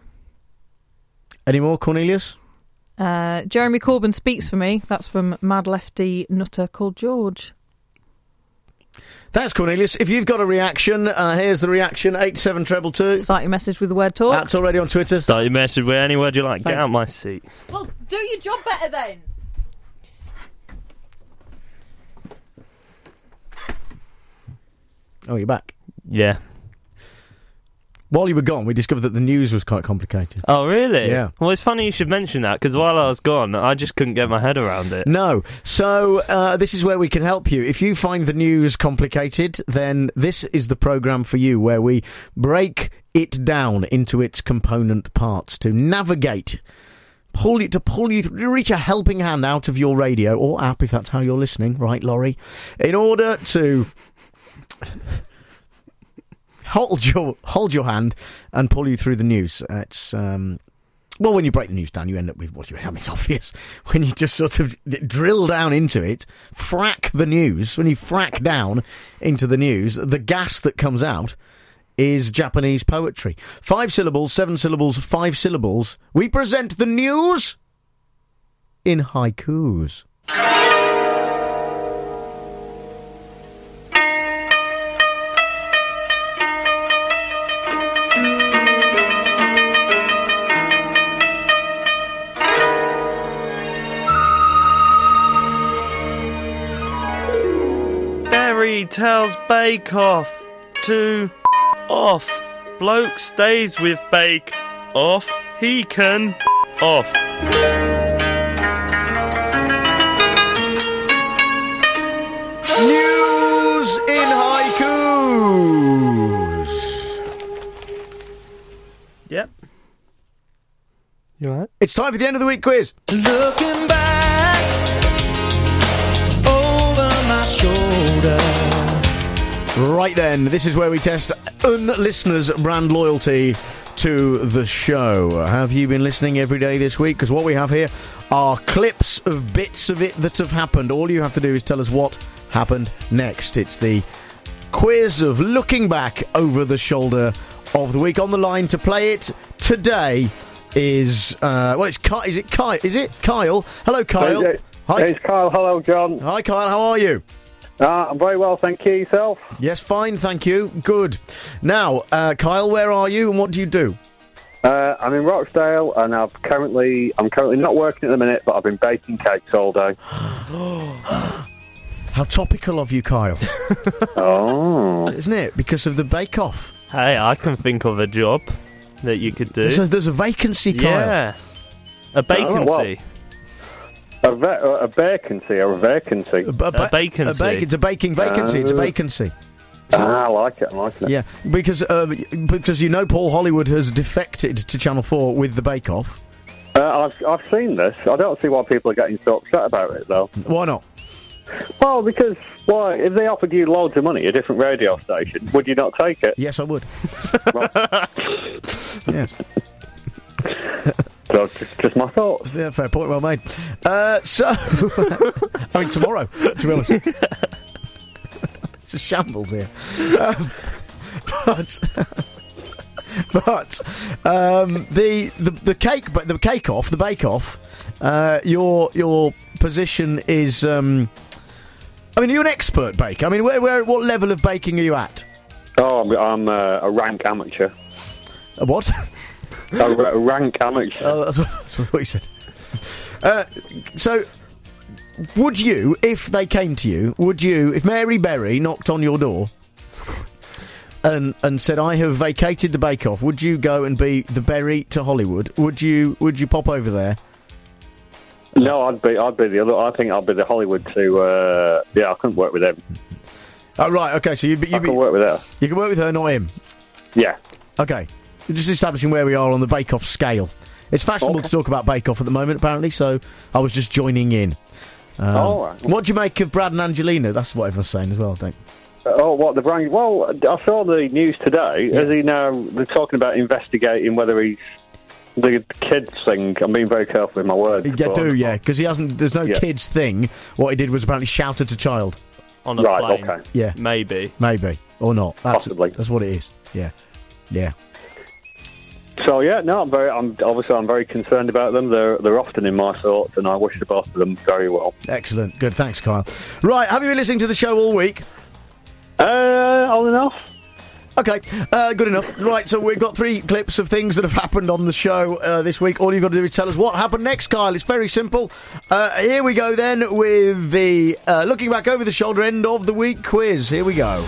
Any more, Cornelius?
Uh, Jeremy Corbyn speaks for me. That's from Mad Lefty Nutter called George.
Thanks, Cornelius. If you've got a reaction, uh, here's the reaction. eight seven two two two.
Start your message with the word talk.
That's already on Twitter.
Start your message with any word you like.
Thanks.
Get out my seat.
Well, do your job better then.
Oh, you're back?
Yeah.
While you were gone, we discovered that the news was quite complicated.
Oh, really?
Yeah.
Well, it's funny you should mention that, because while I was gone, I just couldn't get my head around it.
No. So, uh, this is where we can help you. If you find the news complicated, then this is the programme for you, where we break it down into its component parts to navigate, pull you, to pull you, to reach a helping hand out of your radio, or app, if that's how you're listening, right, Laurie? In order to... hold your hold your hand and pull you through the news. It's um, Well, when you break the news down, you end up with what you. I mean, it's obvious when you just sort of drill down into it, frack the news. When you frack down into the news, the gas that comes out is Japanese poetry. Five syllables, seven syllables, five syllables. We present the news in haikus.
Barry tells Bake Off to off. Bloke stays with Bake Off. He can off.
News in haikus.
Yep. You alright?
It's time for the end of the week quiz.
Looking back over my shoulder.
Right then, this is where we test un-listeners' brand loyalty to the show. Have you been listening every day this week? Because what we have here are clips of bits of it that have happened. All you have to do is tell us what happened next. It's the quiz of looking back over the shoulder of the week. On the line to play it today is uh, well, it's Ky- is it Kyle? Is it Kyle? Hello, Kyle.
Hey,
Hi,
it's Kyle. Hello, John.
Hi, Kyle. How are you?
Uh, I'm very well, thank you. Yourself?
Yes, fine, thank you. Good. Now, uh, Kyle, where are you and what do you do?
Uh, I'm in Rochdale, and I've currently I'm currently not working at the minute, but I've been baking cakes all day.
How topical of you, Kyle.
Oh,
isn't it? Because of the Bake Off.
Hey, I can think of a job that you could do.
There's a, there's a vacancy, Kyle.
Yeah. A vacancy.
A, va- a vacancy or a vacancy?
A, ba-
A vacancy.
A ba- it's a baking vacancy. It's a
Uh,
vacancy.
Ah, I like it. I like it.
Yeah, because uh, because you know Paul Hollywood has defected to Channel four with the Bake Off.
Uh, I've I've seen this. I don't see why people are getting so upset about it, though.
Why not?
Well, because why? If they offered you loads of money, a different radio station, would you not take it?
Yes, I would. Yes.
So, just, just my thoughts.
Yeah, fair point, well made. Uh, so, I mean, tomorrow, to be honest. It's a shambles here. Um, but, but um, the, the the cake, but the cake off, the bake off. Uh, your your position is. Um, I mean, you're an expert baker. I mean, where, where what level of baking are you at?
Oh, I'm, I'm uh, a rank amateur.
A what?
a, a rank amateur.
Oh, that's what, that's what I thought you said. Uh, so, would you, if they came to you, would you, if Mary Berry knocked on your door and and said, "I have vacated the Bake Off," would you go and be the Berry to Hollywood? Would you Would you pop over there?
No, I'd be I'd be the other. I think I'd be the Hollywood to. Uh, yeah, I couldn't work with him.
Oh, right. Okay, so you'd be. You'd
I
be,
can work with her.
You can work with her, not him.
Yeah.
Okay. Just establishing where we are on the Bake Off scale. It's fashionable
Okay.
to talk about Bake Off at the moment, apparently, so I was just joining in. Um,
All right.
What do you make of Brad and Angelina? That's what everyone's saying as well, I think.
Uh, oh, what the brand? Well, I saw the news today.
Yeah.
Is he now? They're talking about investigating whether he's the kids thing. I'm being very careful with my words.
Yeah,
but-
do, yeah, because he hasn't. There's no
Yeah.
kids thing. What he did was apparently shout at a child.
On a
Right,
plane.
okay.
Yeah.
Maybe.
Maybe. Or not. That's,
Possibly.
That's what it is. Yeah. Yeah.
So yeah, no, I'm very. I'm obviously I'm very concerned about them. They're they're often in my thoughts, and I wish the both of them very well.
Excellent. Good. Thanks, Kyle. Right. Have you been listening to the show all week?
Uh, all enough.
Okay, uh, good enough. Right, so we've got three clips of things that have happened on the show uh, this week. All you've got to do is tell us what happened next, Kyle. It's very simple. Uh, here we go then with the uh, looking back over the shoulder end of the week quiz. Here we go.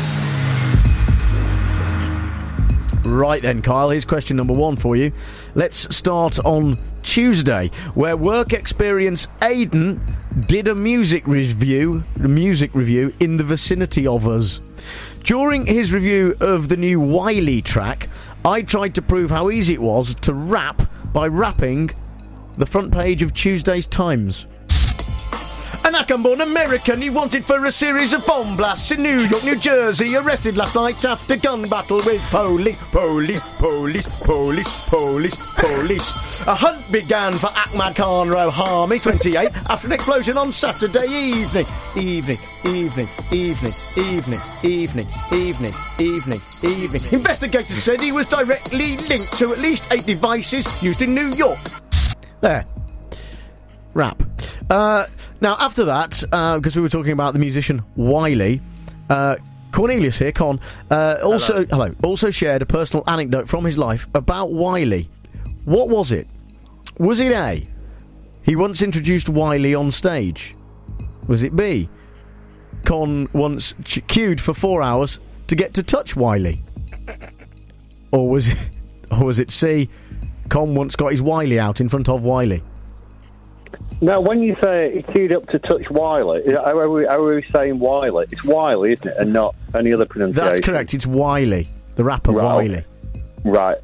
Right then, Kyle, here's question number one for you. Let's start on Tuesday, where work experience Aidan did a music review, a music review in the vicinity of us. During his review of the new Wiley track, I tried to prove how easy it was to rap by rapping the front page of Tuesday's Times. An Acton-born American he wanted for a series of bomb blasts in New York, New Jersey. Arrested last night after gun battle with police, police, police, police, police, police. A hunt began for Ahmad Khan Rohami, twenty-eight, after an explosion on Saturday evening. Evening, evening, evening, evening, evening, evening, evening, evening. Investigators said he was directly linked to at least eight devices used in New York. There. Rap. Uh, now, after that, uh, because we were talking about the musician Wiley, uh, Cornelius here, Con, uh, also hello. hello, also shared a personal anecdote from his life about Wiley. What was it? Was it A, he once introduced Wiley on stage? Was it B, Con once ch- queued for four hours to get to touch Wiley? Or was it, or was it C, Con once got his Wiley out in front of Wiley?
Now, when you say he queued up to touch Wiley, how are we, how are we saying Wiley? It's Wiley, isn't it, and not any other pronunciation?
That's correct, it's Wiley, the rapper
right.
Wiley.
Right.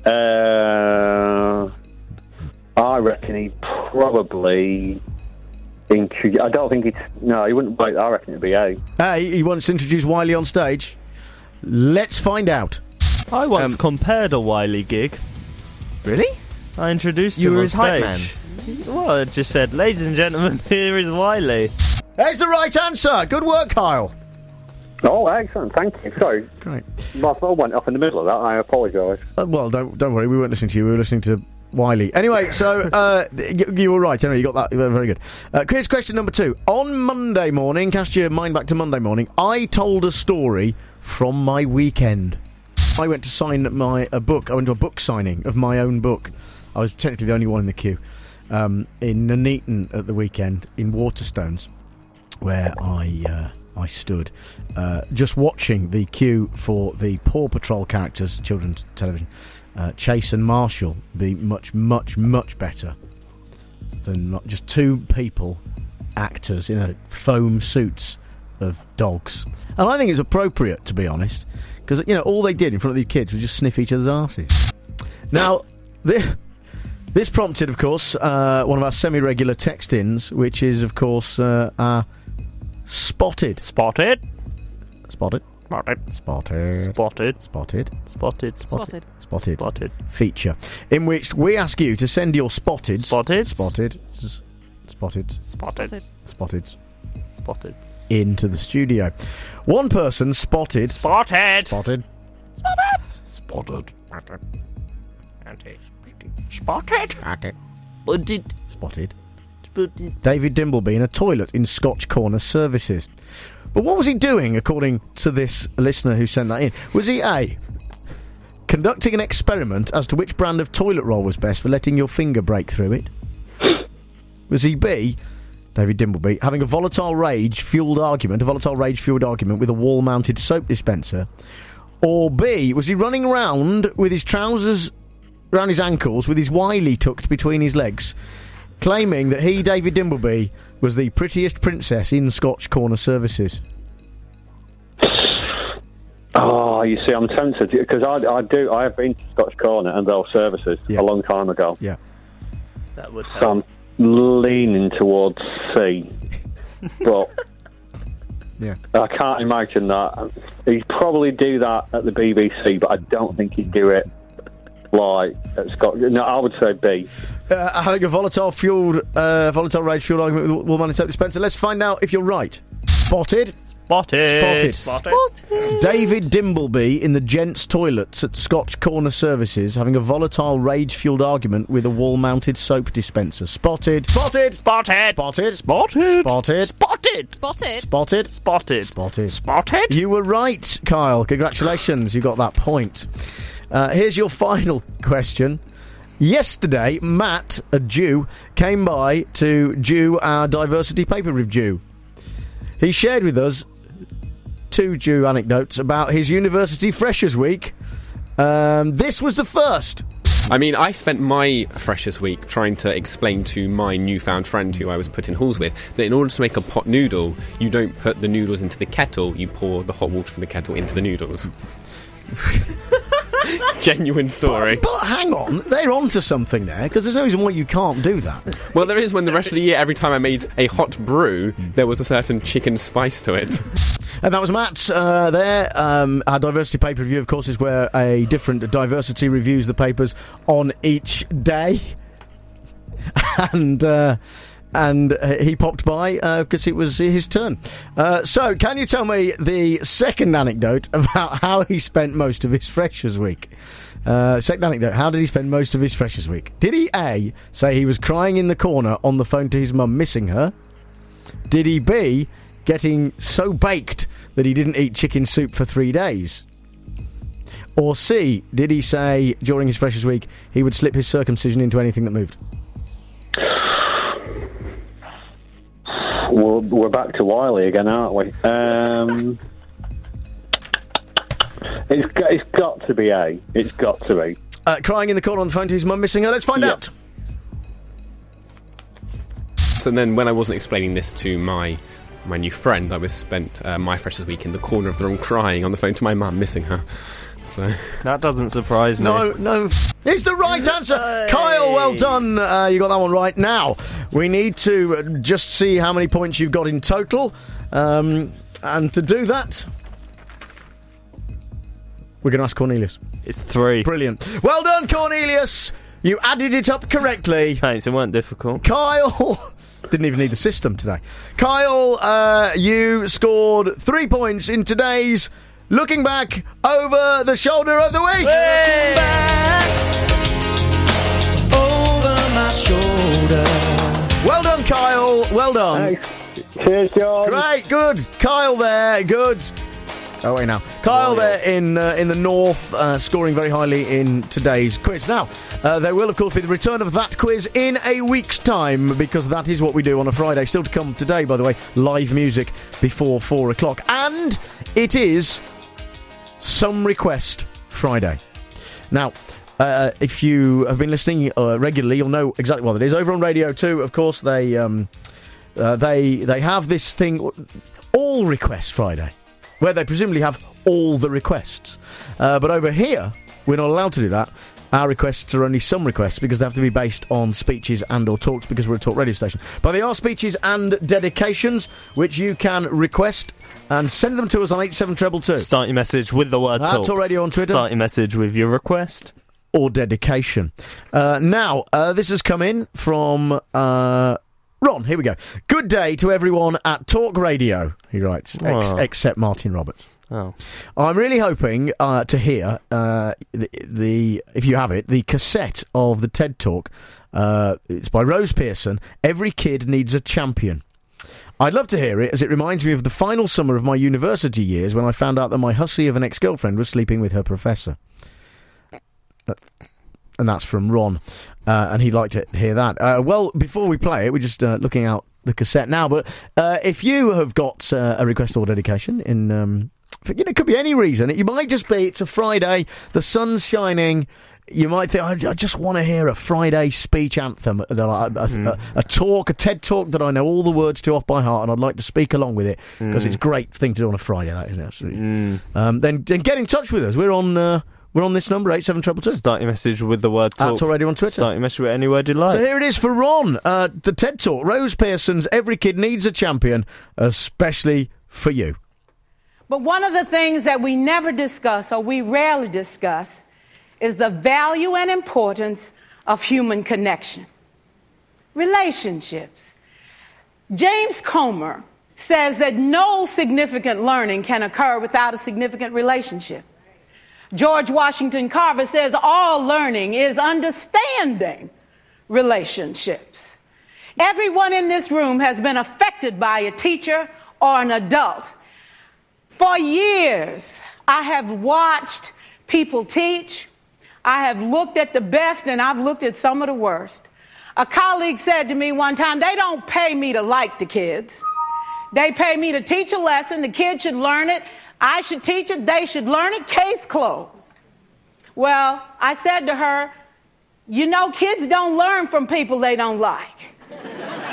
Uh, I reckon he probably... Intru- I don't think it's... No, he wouldn't... Wait, I reckon it'd be A.
A, he once introduced Wiley on stage. Let's find out.
I once
Um,
compared a Wiley gig.
Really?
I introduced
You
him
were
on
his hype
stage. Well, I just said, ladies and gentlemen, here is Wiley.
There's the right answer. Good work, Kyle.
Oh, excellent. Thank you. Sorry.
Great.
My phone went off in the middle of that. I apologise.
Uh, well, don't don't worry. We weren't listening to you. We were listening to Wiley. Anyway, so uh, you, you were right. Anyway, you got that. You were very good. Uh, here's question number two. On Monday morning, cast your mind back to Monday morning, I told a story from my weekend. I went to sign my a book. I went to a book signing of my own book. I was technically the only one in the queue. Um, in Nuneaton at the weekend, in Waterstones, where I uh, I stood, uh, just watching the queue for the Paw Patrol characters, children's television, uh, Chase and Marshall, be much, much, much better than not just two people, actors in a foam suits of dogs. And I think it's appropriate, to be honest, because, you know, all they did in front of these kids was just sniff each other's arses. Now, the... This prompted, of course, uh, one of our semi-regular text-ins, which is, of course, uh, our Spotted.
Spotted.
Spotted.
Spotted.
Spotted.
Spotted.
Spotted.
Spotted.
Spotted.
Spotted.
Spotted.
Feature, in which we ask you to send your spotted.
Spotted.
Spotted. Spotted.
Spotted.
Spotted.
Spotted.
Into the studio. One person spotted.
Spotted.
Spotted.
Spotted.
Spotted.
Spotted. Spotted.
Spotted.
Spotted.
Spotted.
Spotted.
David Dimbleby in a toilet in Scotch Corner Services. But what was he doing, according to this listener who sent that in? Was he A, conducting an experiment as to which brand of toilet roll was best for letting your finger break through it? Was he B, David Dimbleby, having a volatile rage-fueled argument, a volatile rage-fueled argument with a wall-mounted soap dispenser? Or B, was he running around with his trousers around his ankles with his Wiley tucked between his legs, claiming that he, David Dimbleby, was the prettiest princess in Scotch Corner Services?
Oh, you see, I'm tempted because I, I do. I have been to Scotch Corner and those services
yeah.
a long time ago.
Yeah,
that would help.
So I'm leaning towards C, but
yeah,
I can't imagine that. He'd probably do that at the B B C, but I don't think he'd do it like at Scotch. No, I would say B.
Uh, having a volatile fueled, uh, volatile rage fueled argument with Woolman and Soap Dispenser. Let's find out if you're right. Spotted.
Spotted.
Spotted.
Spotted.
David Dimbleby in the gents' toilets at Scotch Corner Services having a volatile rage-fueled argument with a wall-mounted soap dispenser. Spotted. Spotted.
Spotted.
Spotted.
Spotted.
Spotted.
Spotted.
Spotted.
Spotted.
Spotted.
Spotted.
Spotted.
You were right, Kyle. Congratulations. You got that point. Uh, here's your final question. Yesterday, Matt, a Jew, came by to do our diversity paper review. He shared with us two Jew anecdotes about his University Freshers Week. Um, this was the first.
I mean, I spent my Freshers Week trying to explain to my newfound friend who I was put in halls with that in order to make a pot noodle, you don't put the noodles into the kettle, you pour the hot water from the kettle into the noodles. Genuine story.
But, but hang on, they're onto something there, because there's no reason why you can't do that.
Well, there is when the rest of the year, every time I made a hot brew, there was a certain chicken spice to it.
And that was Matt uh, there. Um, our diversity paper review, of course, is where a different diversity reviews the papers on each day. And... Uh, And uh, he popped by because uh, it was his turn. Uh, so, can you tell me the second anecdote about how he spent most of his Freshers' Week? Uh, second anecdote, how did he spend most of his Freshers' Week? Did he A, say he was crying in the corner on the phone to his mum, missing her? Did he B, getting so baked that he didn't eat chicken soup for three days? Or C, did he say during his Freshers' Week he would slip his circumcision into anything that moved?
We're, we're back to Wiley again, aren't we? Um, it's, got, it's got to be A. It's got to be.
Uh, crying in the corner on the phone to his mum, missing her. Let's find
yep.
out.
So then when I wasn't explaining this to my my new friend, I was spent uh, my Freshers' Week in the corner of the room crying on the phone to my mum, missing her. So
that doesn't surprise me.
No, no. It's the right answer. Kyle, well done. Uh, you got that one right. Now, we need to just see how many points you've got in total. Um, and to do that, we're going to ask Cornelius.
It's three.
Brilliant. Well done, Cornelius. You added it up correctly.
Thanks, it weren't difficult.
Kyle... Didn't even need the system today. Kyle, uh, you scored three points in today's Looking Back Over the Shoulder of the Week.
Hey! Looking back over my shoulder.
Well done, Kyle. Well done.
Thanks. Cheers, John.
Great, good. Kyle there, good. Oh, wait now. Kyle oh, yeah. there in uh, in the north, uh, scoring very highly in today's quiz. Now, uh, there will, of course, be the return of that quiz in a week's time, because that is what we do on a Friday. Still to come today, by the way, live music before four o'clock. And it is Some Request Friday. Now, uh, if you have been listening uh, regularly, you'll know exactly what it is. Over on Radio two, of course, they um, uh, they they have this thing, All Request Friday, where they presumably have all the requests. Uh, but over here, we're not allowed to do that. Our requests are only some requests, because they have to be based on speeches and or talks, because we're a talk radio station. But they are speeches and dedications, which you can request and send them to us on eight seven two two two.
Start your message with the word
uh,
talk.
Talk Radio on Twitter.
Start your message with your request.
Or dedication. Uh, now, uh, this has come in from... Uh, Ron, here we go. Good day to everyone at Talk Radio, he writes, ex- except Martin Roberts.
Oh.
I'm really hoping uh, to hear, uh, the, the if you have it, the cassette of the TED Talk. Uh, it's by Rose Pearson, Every Kid Needs a Champion. I'd love to hear it, as it reminds me of the final summer of my university years when I found out that my hussy of an ex-girlfriend was sleeping with her professor. And that's from Ron, uh, and he'd like to hear that. Uh, well, before we play it, we're just uh, looking out the cassette now, but uh, if you have got uh, a request or dedication in... Um, you know, it could be any reason. It might just be it's a Friday, the sun's shining. You might think, I, I just want to hear a Friday speech anthem, that I, a, mm. a, a talk, a TED Talk that I know all the words to off by heart, and I'd like to speak along with it, because mm. it's a great thing to do on a Friday, that isn't it? Absolutely. Mm. Um, then, then get in touch with us. We're on uh, we're on this number, eight seven two two two.
Start your message with the word talk.
That's already on Twitter.
Start your message with any word you like.
So here it is for Ron, uh, the TED Talk, Rose Pearson's Every Kid Needs a Champion, especially for you.
But one of the things that we never discuss, or we rarely discuss, is the value and importance of human connection. Relationships. James Comer says that no significant learning can occur without a significant relationship. George Washington Carver says all learning is understanding relationships. Everyone in this room has been affected by a teacher or an adult. For years, I have watched people teach. I have looked at the best, and I've looked at some of the worst. A colleague said to me one time, they don't pay me to like the kids. They pay me to teach a lesson. The kids should learn it. I should teach it. They should learn it. Case closed. Well, I said to her, you know, kids don't learn from people they don't like.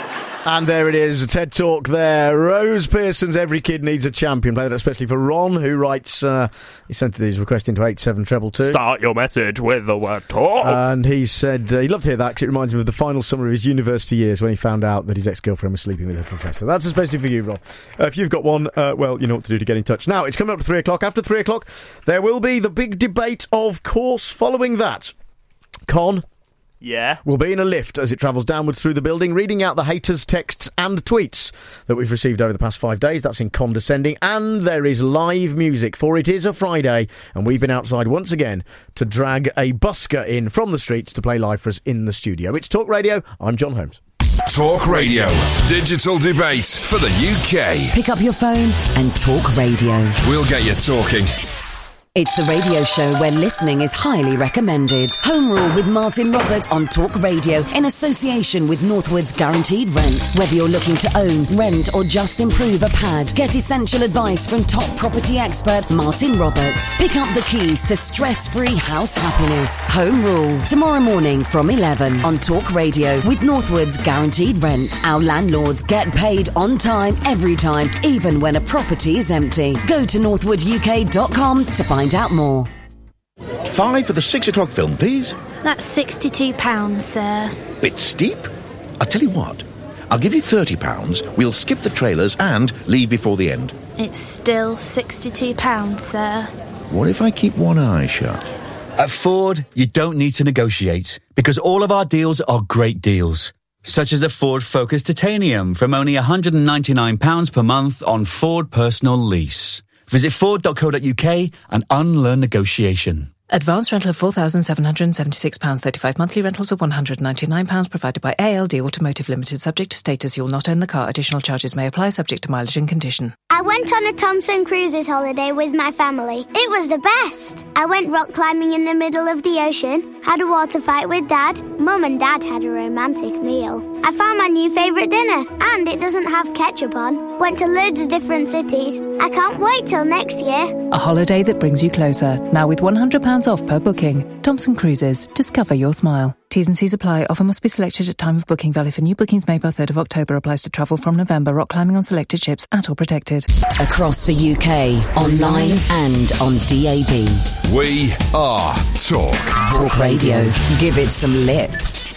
And there it is, a TED Talk there. Rose Pearson's Every Kid Needs a Champion. Play that especially for Ron, who writes, uh, he sent his request into eight seven two two.
Start your message with the word talk.
And he said uh, he'd love to hear that because it reminds him of the final summer of his university years when he found out that his ex-girlfriend was sleeping with her professor. That's especially for you, Ron. Uh, if you've got one, uh, well, you know what to do to get in touch. Now, it's coming up to three o'clock. After three o'clock, there will be the big debate, of course, following that. Con...
Yeah.
We'll be in a lift as it travels downwards through the building, reading out the haters' texts and tweets that we've received over the past five days. That's in condescending. And there is live music, for it is a Friday, and we've been outside once again to drag a busker in from the streets to play live for us in the studio. It's Talk Radio. I'm John Holmes.
Talk Radio. Digital debate for the U K.
Pick up your phone and talk radio.
We'll get you talking.
It's the radio show where listening is highly recommended. Home Rule with Martin Roberts on Talk Radio in association with Northwood's Guaranteed Rent. Whether you're looking to own, rent or just improve a pad, get essential advice from top property expert Martin Roberts. Pick up the keys to stress-free house happiness. Home Rule, tomorrow morning from eleven on Talk Radio with Northwood's Guaranteed Rent. Our landlords get paid on time, every time, even when a property is empty. Go to northwood u k dot com to find out more.
Five for the six o'clock film, please.
That's sixty-two pounds, sir.
Bit steep. I'll tell you what. I'll give you thirty pounds, we'll skip the trailers and leave before the end.
It's still sixty-two pounds, sir.
What if I keep one eye shut?
At Ford, you don't need to negotiate, because all of our deals are great deals. Such as the Ford Focus Titanium from only one hundred ninety-nine pounds per month on Ford Personal Lease. Visit ford dot co dot u k and unlearn negotiation.
Advance rental of four thousand seven hundred seventy-six pounds thirty-five. Monthly rentals of one hundred ninety-nine pounds provided by A L D Automotive Limited. Subject to status, you will not own the car. Additional charges may apply, subject to mileage and condition.
I went on a Thomson Cruises holiday with my family. It was the best. I went rock climbing in the middle of the ocean, had a water fight with Dad. Mum and Dad had a romantic meal. I found my new favourite dinner, and it doesn't have ketchup on. Went to loads of different cities. I can't wait till next year.
A holiday that brings you closer. Now with one hundred pounds off per booking. Thomson Cruises. Discover your smile. T's and C's apply. Offer must be selected at time of booking. Valid for new bookings made by third of October. Applies to travel from November. Rock climbing on selected ships at or protected.
Across the U K, online and on D A B.
We are Talk.
Talk Radio. Give it some lip.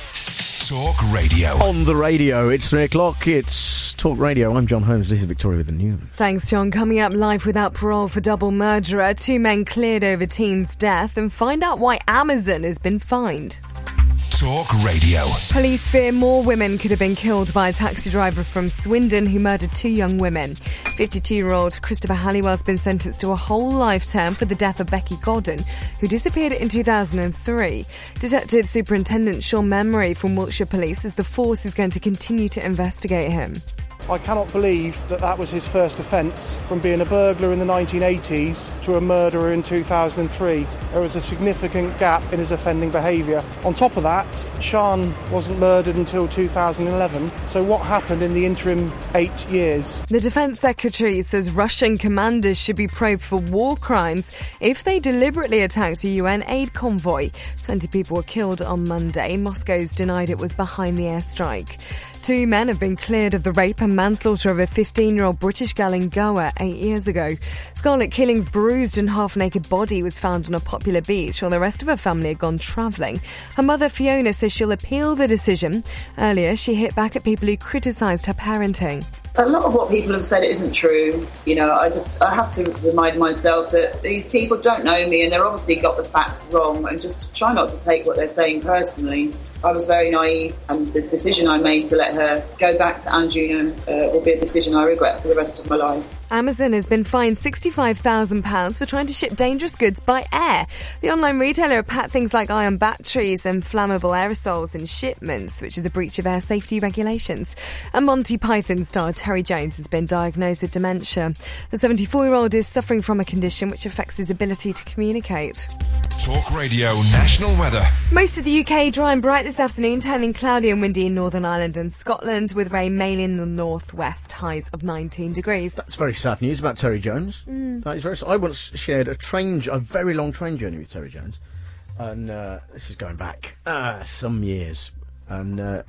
Talk Radio.
On the radio, it's three o'clock, it's Talk Radio. I'm John Holmes, this is Victoria with the news.
Thanks, John. Coming up, life without parole for double murderer. Two men cleared over teen's death, and find out why Amazon has been fined.
Talk Radio.
Police fear more women could have been killed by a taxi driver from Swindon who murdered two young women. fifty-two-year-old Christopher Halliwell's been sentenced to a whole life term for the death of Becky Godden, who disappeared in two thousand three. Detective Superintendent Sean Memory from Wiltshire Police says the force is going to continue to investigate him.
I cannot believe that that was his first offence, from being a burglar in the nineteen eighties to a murderer in two thousand three. There was a significant gap in his offending behaviour. On top of that, Sean wasn't murdered until two thousand eleven, so what happened in the interim eight years?
The Defence Secretary says Russian commanders should be probed for war crimes if they deliberately attacked a U N aid convoy. twenty people were killed on Monday. Moscow's denied it was behind the airstrike. Two men have been cleared of the rape and manslaughter of a fifteen-year-old British girl in Goa eight years ago. Scarlett Killing's bruised and half-naked body was found on a popular beach while the rest of her family had gone travelling. Her mother, Fiona, says she'll appeal the decision. Earlier, she hit back at people who criticised her parenting.
A lot of what people have said isn't true. You know, I just I have to remind myself that these people don't know me and they're obviously got the facts wrong, and just try not to take what they're saying personally. I was very naive, and the decision I made to let her go back to Anjuna uh, will be a decision I regret for the rest of my life.
Amazon has been fined sixty-five thousand pounds for trying to ship dangerous goods by air. The online retailer had packed things like ion batteries and flammable aerosols in shipments, which is a breach of air safety regulations. And Monty Python star Terry Jones has been diagnosed with dementia. The seventy-four-year-old is suffering from a condition which affects his ability to communicate.
Talk Radio National Weather.
Most of the U K dry and bright this afternoon, turning cloudy and windy in Northern Ireland and Scotland, with rain mainly in the northwest, highs of nineteen degrees.
That's very sad news about Terry Jones.
Mm.
That is very sad. I once shared a train, a very long train journey with Terry Jones, and uh, this is going back uh, some years. And uh,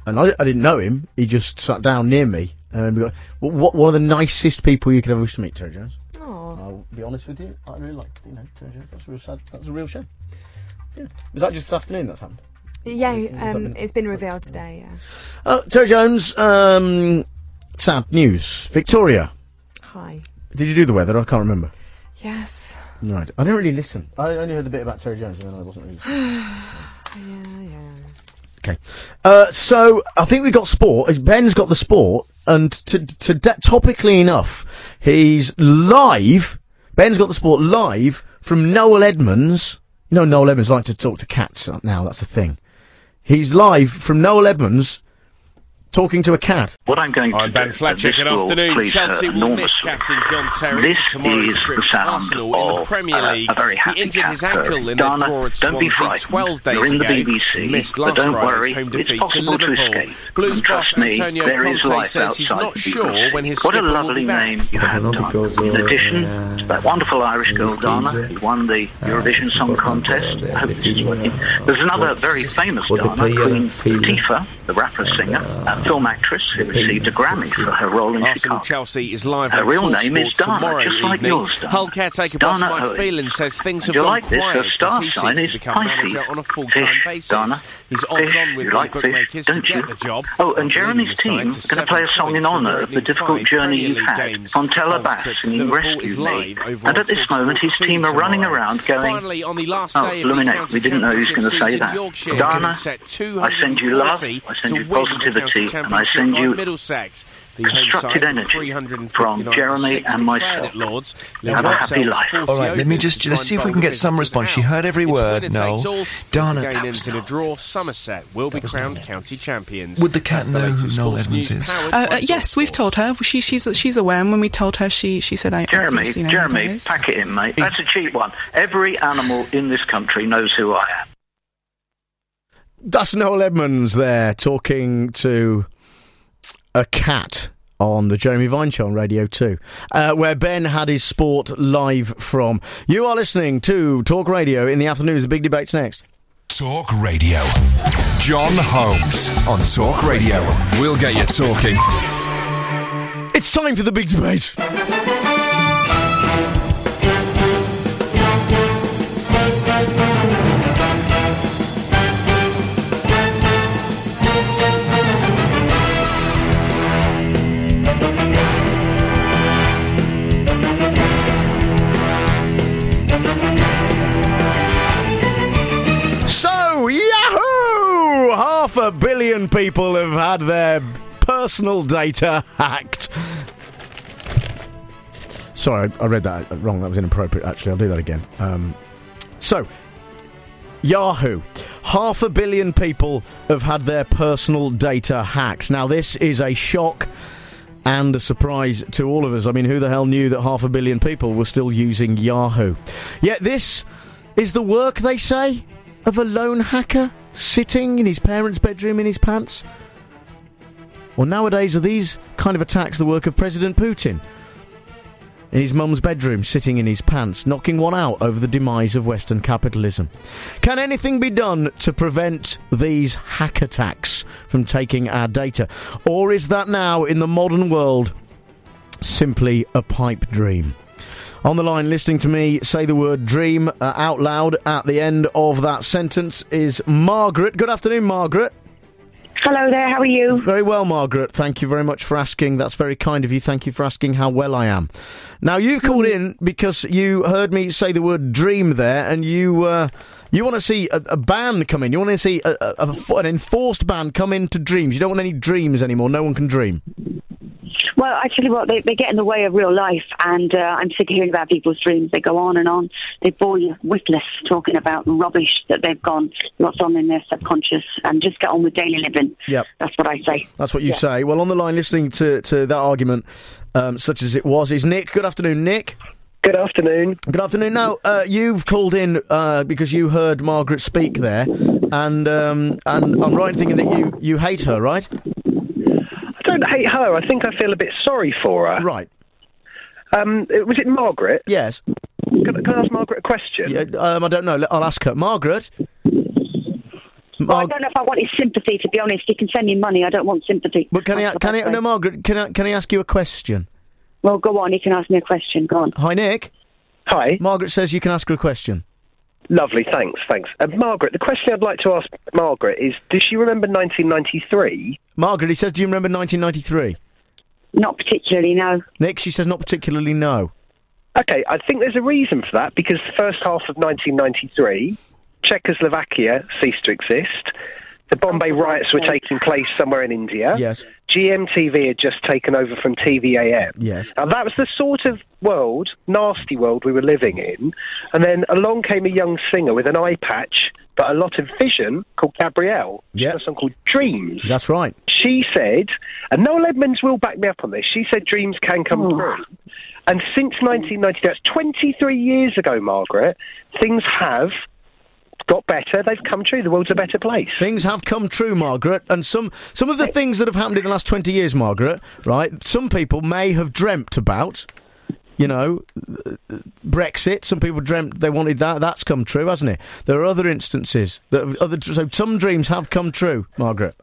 and I, I didn't know him. He just sat down near me, and we got what one of the nicest people you could ever wish to meet, Terry Jones.
Oh.
I'll be honest with you, I really like you know Terry Jones. That's a real sad. That's a real shame. Yeah, was that just this afternoon that's happened?
Yeah,
Has
um,
been-
it's been revealed today, yeah.
Uh, Terry Jones, um, sad news. Victoria,
Hi.
did you do the weather? I can't remember.
Yes.
Right, I didn't really listen. I only heard the bit about Terry Jones, and then I wasn't really.
Yeah, yeah.
Okay. Uh, so, I think we got sport. Ben's got the sport, and to, to de- topically enough, he's live. Ben's got the sport live from Noel Edmonds. You know, Noel Edmonds likes to talk to cats now, that's a thing. He's live from Noel Edmonds talking to a cat.
What I'm going to
I'm Ben
do,
Fletcher.
this
Good
will
afternoon.
please her
Chelsea will miss
enormously.
captain John Terry
This
for tomorrow's
is
trip
the
to
sound
Arsenal in the
of,
Premier
uh,
League.
a very happy
he injured his
cat.
ankle in
Dana,
their draw at
don't be
Swansea
frightened.
twelve days
You're in the
ago.
B B C,
Missed
but
last
don't
Friday's
worry,
home
it's
defeat to
possible to
Liverpool.
escape.
Blues
And
boss
trust me,
Antonio
there is
Conte
life
says he's
outside
not
the B B
sure
C.
when his
What a
skipper will
lovely
be back.
name you have, Dana. In addition to that wonderful Irish girl, Dana, who won the Eurovision Song Contest. I hope this is working. There's another very famous Dana, Queen Latifah, the rapper singer, a film actress who received a Grammy for her role in
Arsenal
Chicago.
Chelsea is live
Her
on
real
Talksport
name is Dana,
tomorrow
just like
evening.
yours, Dana.
Hull caretaker boss
Dana
Mike
Owen.
Phelan says things have
Do you
gone
like this? Her
quiet
star
as he
sign
seeks to
is
become
Pisces.
manager on a full-time
Fish,
basis.
Dana.
He's odds
Fish,
on with
you
the
like fish,
bookmakers to
don't
get
you?
the job.
Oh, and
leading
Jeremy's
the side
team
to
is going to play a
seven
song in
points from
honour of the
opening
difficult
five
journey
Premier
you've
League
had.
games.
Fontella
Hull's
Bass
trip to
singing
Liverpool
Rescue
is
Me.
live over
And
on
at this
Talksport
moment, his
two
team are running
tomorrow.
around going,
Finally, on the last
oh,
day of the
Luminate,
county
we didn't know he was going to say
championship
that.
season, Yorkshire
Dana,
can set
I send you love, I send
to
you
win the
positivity,
county
and I
championship
send
on
you
Middlesex. The
constructive
home side,
energy
three hundred fifty-nine
from
to
Jeremy
sixty
and myself.
at Lords.
Have a happy life.
All right, let me just let's see if we can get some response. She heard every word. No, Dana, that
Again
was
into the draw. Somerset will be crowned county champions.
Would the cat
That's the
know who
latest
Noel
sports
Edmonds
news
is?
powered
Uh,
by
uh, yes, we've told her. She, she's she's aware, and when we told her, she she said, "I
Jeremy,
obviously know who that
Jeremy,
is."
pack it in, mate. That's a cheap one. Every animal in this country knows who I am.
That's Noel Edmonds there talking to a cat on the Jeremy Vine Show on Radio two, uh, where Ben had his sport live from. You are listening to Talk Radio in the afternoons. The big debate's next.
Talk Radio. John Holmes on Talk Radio. We'll get you talking.
It's time for the big debate. So, Yahoo! Half a billion people have had their personal data hacked. Sorry, I read that wrong. That was inappropriate, actually. I'll do that again. Um, so, Yahoo. Half a billion people have had their personal data hacked. Now, this is a shock and a surprise to all of us. I mean, who the hell knew that half a billion people were still using Yahoo? Yet this is the work, they say, of a lone hacker sitting in his parents' bedroom in his pants? Well, nowadays, are these kind of attacks the work of President Putin? In his mum's bedroom, sitting in his pants, knocking one out over the demise of Western capitalism. Can anything be done to prevent these hack attacks from taking our data? Or is that now, in the modern world, simply a pipe dream? On the line, listening to me say the word dream uh, out loud at the end of that sentence is Margaret. Good afternoon, Margaret.
Hello there, how are you?
Very well, Margaret. Thank you very much for asking. That's very kind of you. Thank you for asking how well I am. Now, you called in because you heard me say the word dream there, and you uh, you want to see a, a ban come in. You want to see a, a, a, an enforced ban come into dreams. You don't want any dreams anymore. No one can dream.
Well, I tell you what, they, they get in the way of real life, and uh, I'm sick of hearing about people's dreams. They go on and on. They bore you witless talking about rubbish that they've gone, what's on in their subconscious, and just get on with daily living.
Yep.
That's what I say.
That's what you
Yeah.
say. Well, on the line, listening to, to that argument, um, such as it was, is Nick. Good afternoon, Nick.
Good afternoon.
Good afternoon. Now, uh, you've called in uh, because you heard Margaret speak there, and um, and I'm right in thinking that you, you hate her, right?
I don't hate her. I think I feel a bit sorry for her.
Right.
Um, was it Margaret?
Yes.
Can, can I ask Margaret a question?
Yeah, um, I don't know. I'll ask her. Margaret?
Well, I don't know if I want his sympathy, to be honest. He can send me money. I don't want sympathy.
But can
That's
I, can
what
I, no, Margaret, can I, can I ask you a question?
Well, go on. You can ask me a question. Go on.
Hi, Nick.
Hi.
Margaret says you can ask her a question.
Lovely, thanks, thanks. Uh, Margaret, the question I'd like to ask Margaret is, does she remember nineteen ninety-three?
Margaret, he says, do you remember nineteen ninety-three?
Not particularly, no.
Nick, she says not particularly, no.
Okay, I think there's a reason for that, because the first half of nineteen ninety-three, Czechoslovakia ceased to exist. The Bombay riots were taking place somewhere in India.
Yes.
G M T V had just taken over from T V A M.
Yes.
Now, that was the sort of world, nasty world we were living in. And then along came a young singer with an eye patch, but a lot of vision, called Gabrielle.
Yeah.
She had a song called Dreams.
That's right.
She said, and Noel Edmonds will back me up on this, she said dreams can come
Oh.
true. And since nineteen ninety, that's twenty-three years ago, Margaret, things have got better, they've come true, the world's a better place.
Things have come true, Margaret, and some some of the things that have happened in the last twenty years, Margaret, right, some people may have dreamt about, you know, Brexit. Some people dreamt they wanted that. That's come true, hasn't it? There are other instances. That have, other, so some dreams have come true, Margaret.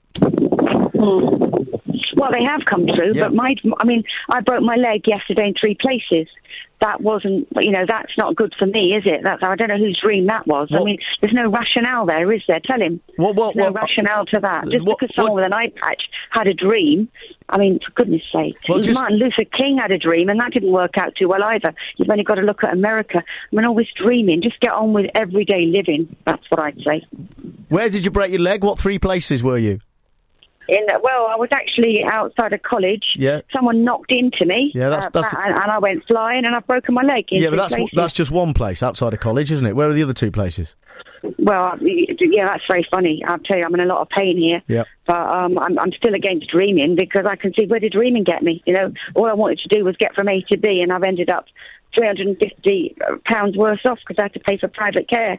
Hmm. Well, they have come true,
Yeah.
but my, I mean, I broke my leg yesterday in three places. That wasn't, you know, that's not good for me, is it? That's, I don't know whose dream that was. I mean, there's no rationale there, is there? Tell him.
What, what,
there's no
what-
rationale to that. Just
what-
because someone with an eye patch had a dream, I mean, for goodness sake.
Well, just-
Martin Luther King had a dream, and that didn't work out too well either. You've only got to look at America. I mean, always dreaming. Just get on with everyday living. That's what I'd say.
Where did you break your leg? What three places were you?
In well, I was actually outside of college.
Yeah.
Someone knocked into me.
Yeah, that's-
uh,
that's
and, and I went flying, and I've broken my leg. In
Yeah, but
three
that's
places.
that's just one place outside of college, isn't it? Where are the other two places?
Well, yeah, that's very funny. I'll tell you, I'm in a lot of pain here.
Yeah.
But um, I'm, I'm still against dreaming because I can see where did dreaming get me. You know, all I wanted to do was get from A to B, and I've ended up three hundred fifty pounds worse off because I had to pay for private care.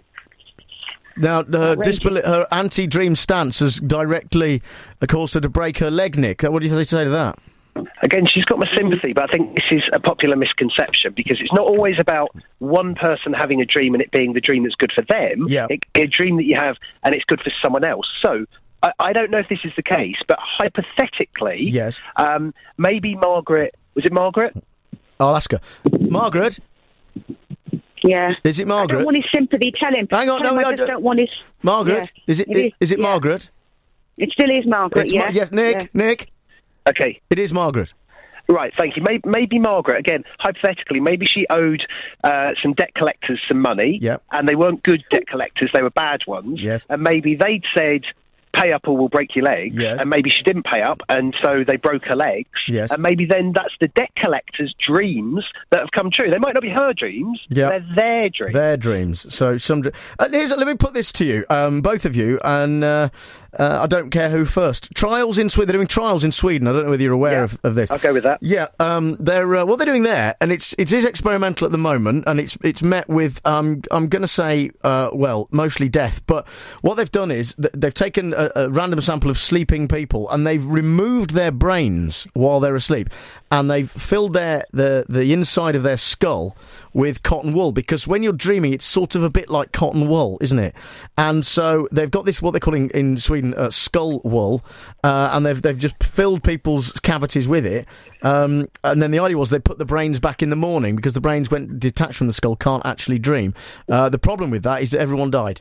Now, her, disbel- her anti-dream stance has directly uh, caused her to break her leg, Nick. What do you say to that?
Again, she's got my sympathy, but I think this is a popular misconception because it's not always about one person having a dream and it being the dream that's good for them.
Yeah.
It, a dream that you have and it's good for someone else. So, I, I don't know if this is the case, but hypothetically,
yes,
um, maybe Margaret, was it Margaret?
I'll ask her. Margaret?
Yeah.
Is it Margaret?
I don't want his sympathy. Tell him.
Hang on,
Tell
no,
him I
I
just
don't-
don't want his...
Margaret?
Yeah.
Is it,
It
i-
is,
is it
yeah.
Margaret?
It still is Margaret,
It's
yeah.
Ma- yes, Nick,
Yeah.
Nick.
Okay.
It is Margaret.
Right, thank you. Maybe, maybe Margaret, again, hypothetically, maybe she owed uh, some debt collectors some money,
Yep.
and they weren't good debt collectors, they were bad ones,
Yes.
and maybe they'd said, pay up or we'll break your legs,
Yes.
and maybe she didn't pay up, and so they broke her legs,
Yes.
and maybe then that's the debt collector's dreams that have come true. They might not be her dreams,
Yep.
they're their dreams.
Their dreams. So some. Dr- uh, here's, let me put this to you, um, both of you, and uh, uh, I don't care who first. Trials in Sweden. They're doing trials in Sweden. I don't know whether you're aware
Yeah,
of, of this.
I'll go with that.
Yeah, um, they're uh, what they're doing there, and it's it is experimental at the moment, and it's it's met with um, I'm going to say uh, well, mostly death. But what they've done is th- they've taken a, a random sample of sleeping people, and they've removed their brains while they're asleep, and they've filled their the the inside of their skull with cotton wool, because when you're dreaming, it's sort of a bit like cotton wool, isn't it? And so they've got this, what they're calling in Sweden, uh, skull wool, uh, and they've they've just filled people's cavities with it. Um, and then the idea was they put the brains back in the morning, because the brains, when detached from the skull, can't actually dream. Uh, the problem with that is that everyone died.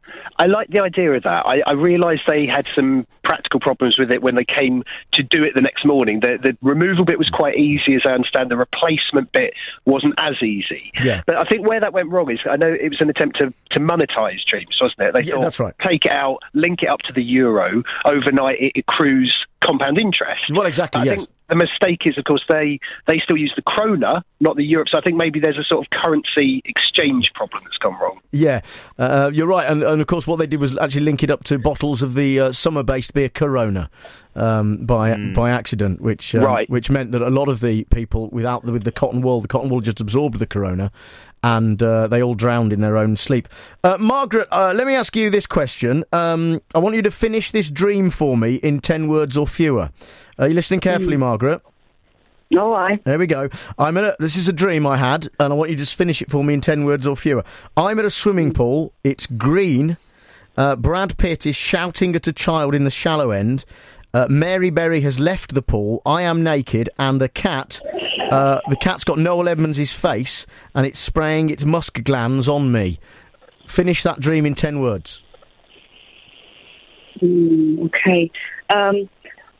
I like the idea of that. I, I realised they had some practical problems with it when they came to do it the next morning. The, the removal bit was quite easy, as I understand. The replacement bit wasn't as easy.
Yeah.
But I think where that went wrong is, I know it was an attempt to, to monetise dreams, wasn't it? They
Yeah,
thought,
that's right.
take it out, link it up to the euro, overnight it accrues compound interest.
Well, exactly,
I
yes.
think the mistake is, of course, they, they still use the krona, not the euro. So I think maybe there's a sort of currency exchange problem that's gone wrong.
Yeah, uh, you're right, and, and of course what they did was actually link it up to bottles of the uh, summer-based beer Corona um, by by accident, which um,
Right.
which meant that a lot of the people without the, with the cotton wool, the cotton wool just absorbed the Corona, and uh, they all drowned in their own sleep. Uh, Margaret, uh, let me ask you this question. Um, I want you to finish this dream for me in ten words or fewer. Are you listening carefully,
Mm.
Margaret?
All right.
There we go. I'm in a, this is a dream I had, and I want you to just finish it for me in ten words or fewer. I'm at a swimming pool. It's green, Uh, Brad Pitt is shouting at a child in the shallow end. Uh, Mary Berry has left the pool. I am naked, and a cat. Uh, the cat's got Noel Edmonds' face, and it's spraying its musk glands on me. Finish that dream in ten words.
Mm, okay. Um,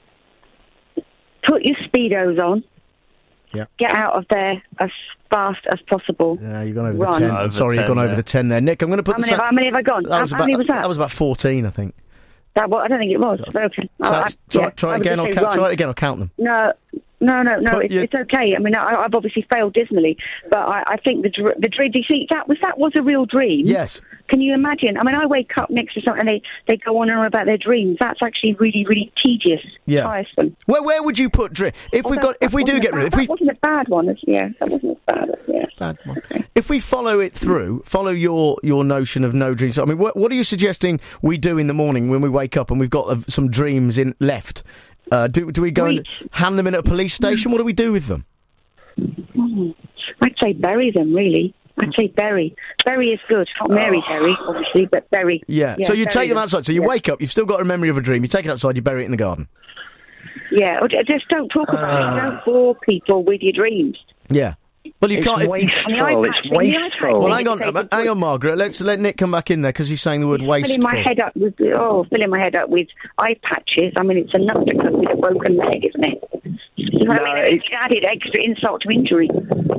put your Speedos on.
Yeah.
Get out of there as fast as possible.
Yeah, you've gone over
Run.
the ten. I'm sorry, you've gone over the ten there. Nick, I'm going to put
How
the
many,
sa-
how many have I gone?
That
How,
was
how
about,
many was that?
That was about fourteen, I think.
That, well, I don't think it was. But okay.
So
I- I-
try
yeah,
try
I
it
would
again.
just
I'll
say
ca-
run.
try it again. I'll count them.
No, no, no, no.
Put
It's,
your-
it's okay. I mean, I, I've obviously failed dismally, but I, I think the dr- the dream. Do you see that was that was a real dream?
Yes.
Can you imagine? I mean, I wake up next to someone and they, they go on and on about their dreams. That's actually really, really tedious.
Yeah.
Tiresome.
Where where would you put dream? If
Well,
we've
that-
got if
that
we do
wasn't
get
a
rid of
bad-
if we
that wasn't a bad one. It's- Yeah, that wasn't as bad. As, yeah.
Bad one. If we follow it through, follow your, your notion of no dreams. I mean, what, what are you suggesting we do in the morning when we wake up and we've got uh, some dreams in left? Uh, do do we go and hand them in at a police station? What do we do with them?
Mm. I'd say bury them, really. I'd say bury. Bury is good. Not Mary Berry, obviously, but bury.
Yeah. so you
bury
take them outside. So you
Yeah.
wake up. You've still got a memory of a dream. You take it outside. You bury it in the garden.
Yeah, or j- just don't talk about
Ah.
it. Don't bore people with your dreams.
Yeah. Well, you
It's
can't. if-
wasteful,
On the iPad
it's
thing, the iPad
wasteful.
Well,
thing,
hang
you
on,
can take
uh,
it
hang on, Margaret. Let's let Nick come back in there because he's saying the word
filling
wasteful.
my head up with oh, filling my head up with eye patches. I mean, it's enough to come with a broken leg, isn't it? So, I mean, it's added extra insult to injury.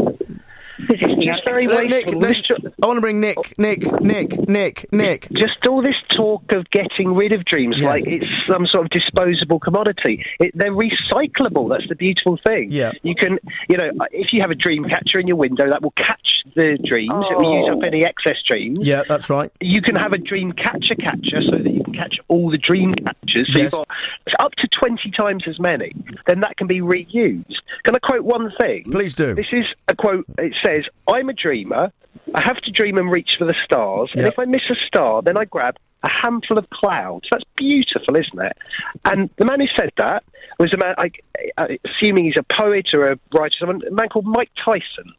Just very
Let Nick,
wasteful.
Nick-
This-
I want to bring Nick, Nick, Nick, Nick, Nick.
Just all this talk of getting rid of dreams
Yes.
like it's some sort of disposable commodity. It, they're recyclable. That's the beautiful thing.
Yeah.
You can, you know, if you have a dream catcher in your window, that will catch the dreams. It will use
Oh.
up any excess dreams.
Yeah, that's right.
You can have a dream catcher catcher so that you can catch all the dream catchers. So
Yes.
you've got it's up to twenty times as many. Then that can be reused. Can I quote one thing?
Please do.
This is a quote. It says, "I'm a dreamer. I have to dream and reach for the stars. And
Yep.
if I miss a star, then I grab a handful of clouds." That's beautiful, isn't it? And the man who said that was a man, I, I, assuming he's a poet or a writer, someone, a man called Mike Tyson.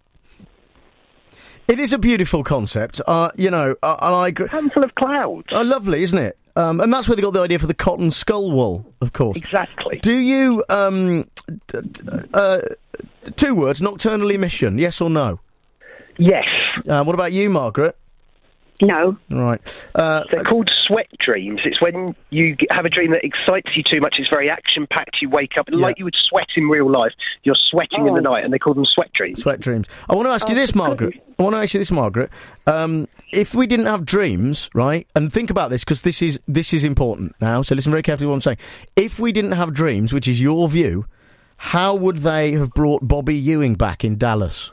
It is a beautiful concept. Uh, you know, uh, and I agree.
Handful of clouds.
Oh, lovely, isn't it? Um, and that's where they got the idea for the cotton skull wool, of course.
Exactly.
Do you, um, d- d- uh, two words, nocturnal emission, yes or no?
Yes.
Uh, what about you, Margaret?
No.
Right. Uh,
They're called sweat dreams. It's when you g- have a dream that excites you too much. It's very action-packed. You wake up, like you would sweat in real life. You're sweating in the
Oh.
night, and they call them sweat dreams.
Sweat dreams. I want to ask you this, Margaret. I want to ask you this, Margaret. Um, if we didn't have dreams, right, and think about this, because this is, this is important now, so listen very carefully to what I'm saying. If we didn't have dreams, which is your view, how would they have brought Bobby Ewing back in Dallas?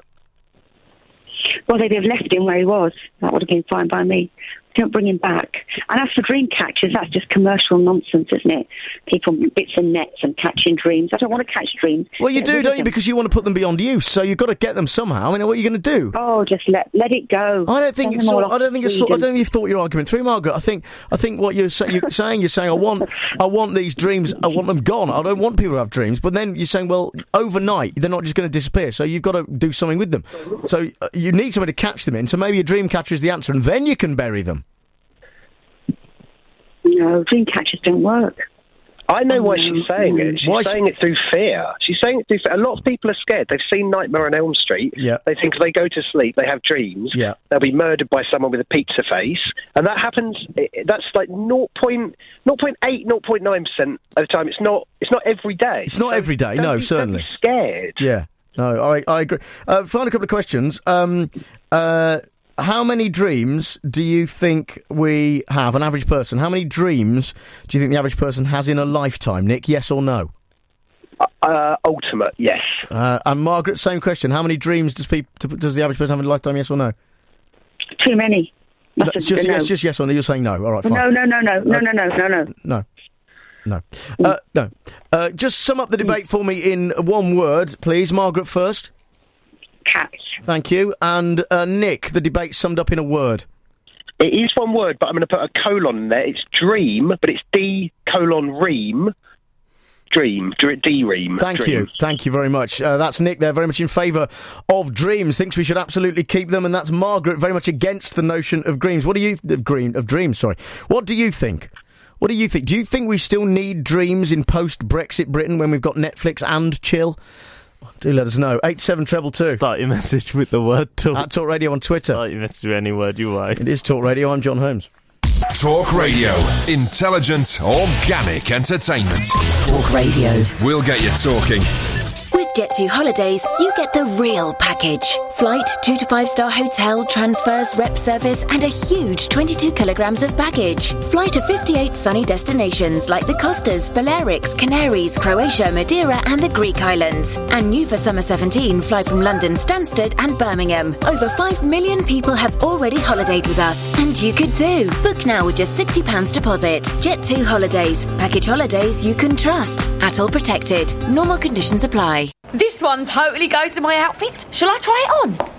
Well, they'd have left him where he was. That would have been fine by me. Don't bring him back. And as for dream catchers, that's just commercial nonsense, isn't it? People bits and nets and catching dreams. I don't want to catch dreams.
Well, you
Get
do,
rid of
don't you?
them.
Because you want to put them beyond use, so you've got to get them somehow. I mean, what are you going to do?
Oh, just let let it go.
I don't think
Send
it's.
them all
Sort,
off
I don't
to
think it's. Sort, I
Sweden.
don't think you've thought your argument through, Margaret. I think. I think what you're, say, you're saying. You're saying I want. I want these dreams. I want them gone. I don't want people to have dreams. But then you're saying, well, overnight they're not just going to disappear. So you've got to do something with them. So uh, you need somebody to catch them in. So maybe a dream catcher is the answer, and then you can bury them.
No, dream catchers don't work.
I know why she's saying it. She's
Why
saying it through fear. She's saying it through fear. A lot of people are scared. They've seen Nightmare on Elm Street.
Yeah.
They think if they go to sleep, they have dreams.
Yeah.
They'll be murdered by someone with a pizza face. And that happens, i- that's like zero point eight, zero point nine percent of the time. It's not It's not every day.
It's not
So
every day.
don't
No,
be-
certainly.
Don't be scared.
Yeah. No, I, I agree. Uh, final couple of questions. Um, uh, how many dreams do you think we have, an average person? How many dreams do you think the average person has in a lifetime, Nick? Yes or no?
Uh, ultimate, yes.
Uh, and Margaret, same question. How many dreams does peop- does the average person have in a lifetime? Yes or no?
Too many.
No,
Must have
it's just
been
yes,
no.
just yes or no. You're saying no. All right, fine.
No, no, no, no, no, no, no, no, no.
No. No. Uh, no. Uh, just sum up the debate for me in one word, please. Margaret first.
Cats.
Thank you. And uh, Nick, the debate summed up in a word.
It is one word, but I'm going to put a colon in there. It's dream, but it's D colon ream. Dream, D-Ream.
Thank
dream.
you, thank you very much. Uh, that's Nick there, very much in favour of dreams. Thinks we should absolutely keep them, and that's Margaret, very much against the notion of dreams. What do you of green of dreams? Sorry, what do you think? What do you think? Do you think we still need dreams in post-Brexit Britain when we've got Netflix and chill? Do let us know. Eight seven treble two.
Start your message with the word talk.
At Talk Radio on Twitter.
Start your message with any word you like.
It is Talk Radio. I'm John Holmes.
Talk Radio. Intelligent, organic entertainment.
Talk Radio.
We'll get you talking.
With Jet two Holidays, you get the real package. Flight, two to five star hotel, transfers, rep service, and a huge twenty-two kilograms of baggage. Fly to fifty-eight sunny destinations like the Costas, Balearics, Canaries, Croatia, Madeira, and the Greek islands. And new for summer seventeen, fly from London, Stansted, and Birmingham. Over five million people have already holidayed with us, and you could too. Book now with just sixty pounds deposit. Jet two Holidays. Package holidays you can trust. A T O L protected. Normal conditions apply.
This one totally goes to my outfit. Shall I try it on?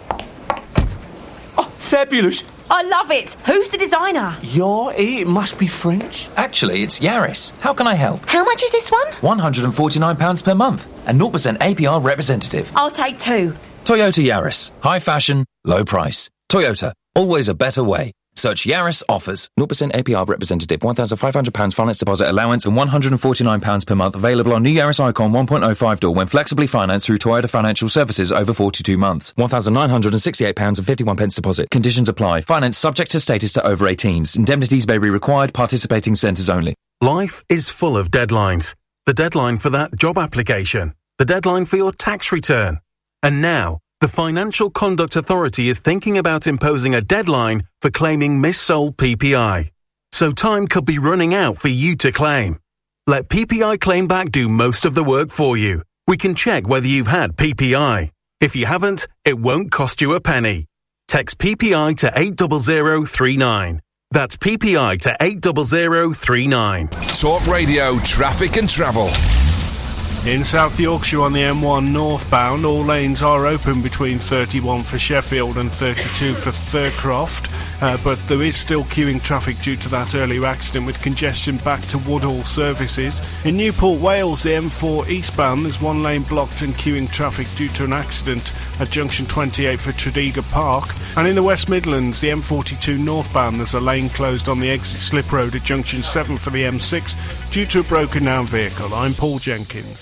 Oh, fabulous.
I love it. Who's the designer?
Your it must be French.
Actually, it's Yaris. How can I help?
How much is this one?
one hundred forty-nine pounds per month and zero percent A P R representative.
I'll take two.
Toyota Yaris. High fashion, low price. Toyota. Always a better way. Search Yaris offers. zero percent A P R representative. one thousand five hundred pounds finance deposit allowance and one hundred forty-nine pounds per month. Available on new Yaris Icon one point oh five door when flexibly financed through Toyota Financial Services over forty-two months. one thousand nine hundred sixty-eight pounds fifty-one deposit. Conditions apply. Finance subject to status to over eighteens. Indemnities may be required. Participating centres only.
Life is full of deadlines. The deadline for that job application. The deadline for your tax return. And now, the Financial Conduct Authority is thinking about imposing a deadline for claiming missold P P I. So time could be running out for you to claim. Let P P I Claim Back do most of the work for you. We can check whether you've had P P I. If you haven't, it won't cost you a penny. Text P P I to eight zero zero three nine. That's P P I to eight zero zero three nine.
Talk Radio Traffic and Travel.
In South Yorkshire on the M one northbound, all lanes are open between thirty-one for Sheffield and thirty-two for Thurcroft, uh, but there is still queuing traffic due to that earlier accident with congestion back to Woodhall services. In Newport, Wales, the M four eastbound, there's one lane blocked and queuing traffic due to an accident at junction twenty-eight for Tredegar Park. And in the West Midlands, the M forty-two northbound, there's a lane closed on the exit slip road at junction seven for the M six due to a broken down vehicle. I'm Paul Jenkins.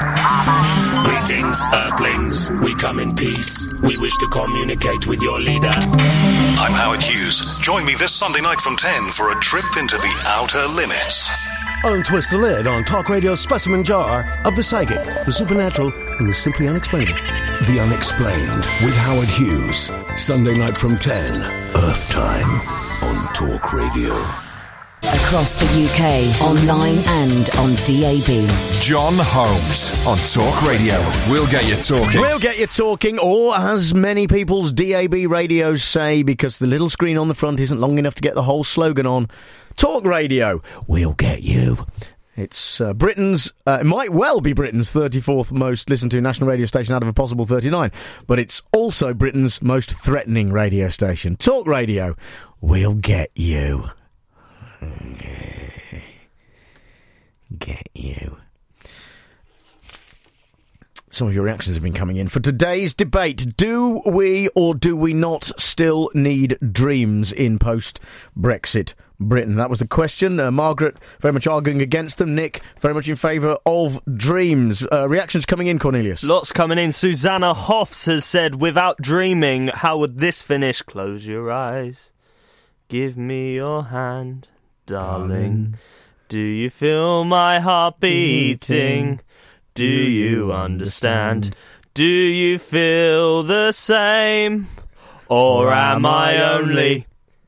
Greetings, Earthlings. We come in peace. We wish to communicate with your leader.
I'm Howard Hughes. Join me this Sunday night from ten for a trip into the outer limits.
Untwist the lid on Talk Radio's specimen jar of the psychic, the supernatural, and the simply unexplainable.
The Unexplained with Howard Hughes. Sunday night from ten, Earth time, on Talk Radio.
Across the U K, online and on D A B.
John Holmes on Talk Radio. We'll get you talking.
We'll get you talking, or as many people's D A B radios say, because the little screen on the front isn't long enough to get the whole slogan on, Talk Radio. We'll get you. It's uh, Britain's, uh, it might well be Britain's thirty-fourth most listened to national radio station out of a possible thirty-nine, but it's also Britain's most threatening radio station. Talk Radio. We'll get you. Get you. Some of your reactions have been coming in. For today's debate, do we or do we not still need dreams in post-Brexit Britain? That was the question. Uh, Margaret very much arguing against them. Nick very much in favour of dreams. Uh, reactions coming in, Cornelius?
Lots coming in. Susanna Hoffs has said, without dreaming, how would this finish? Close your eyes. Give me your hand. Darling, do you feel my heart beating? Do you understand? Do you feel the same? Or am I only...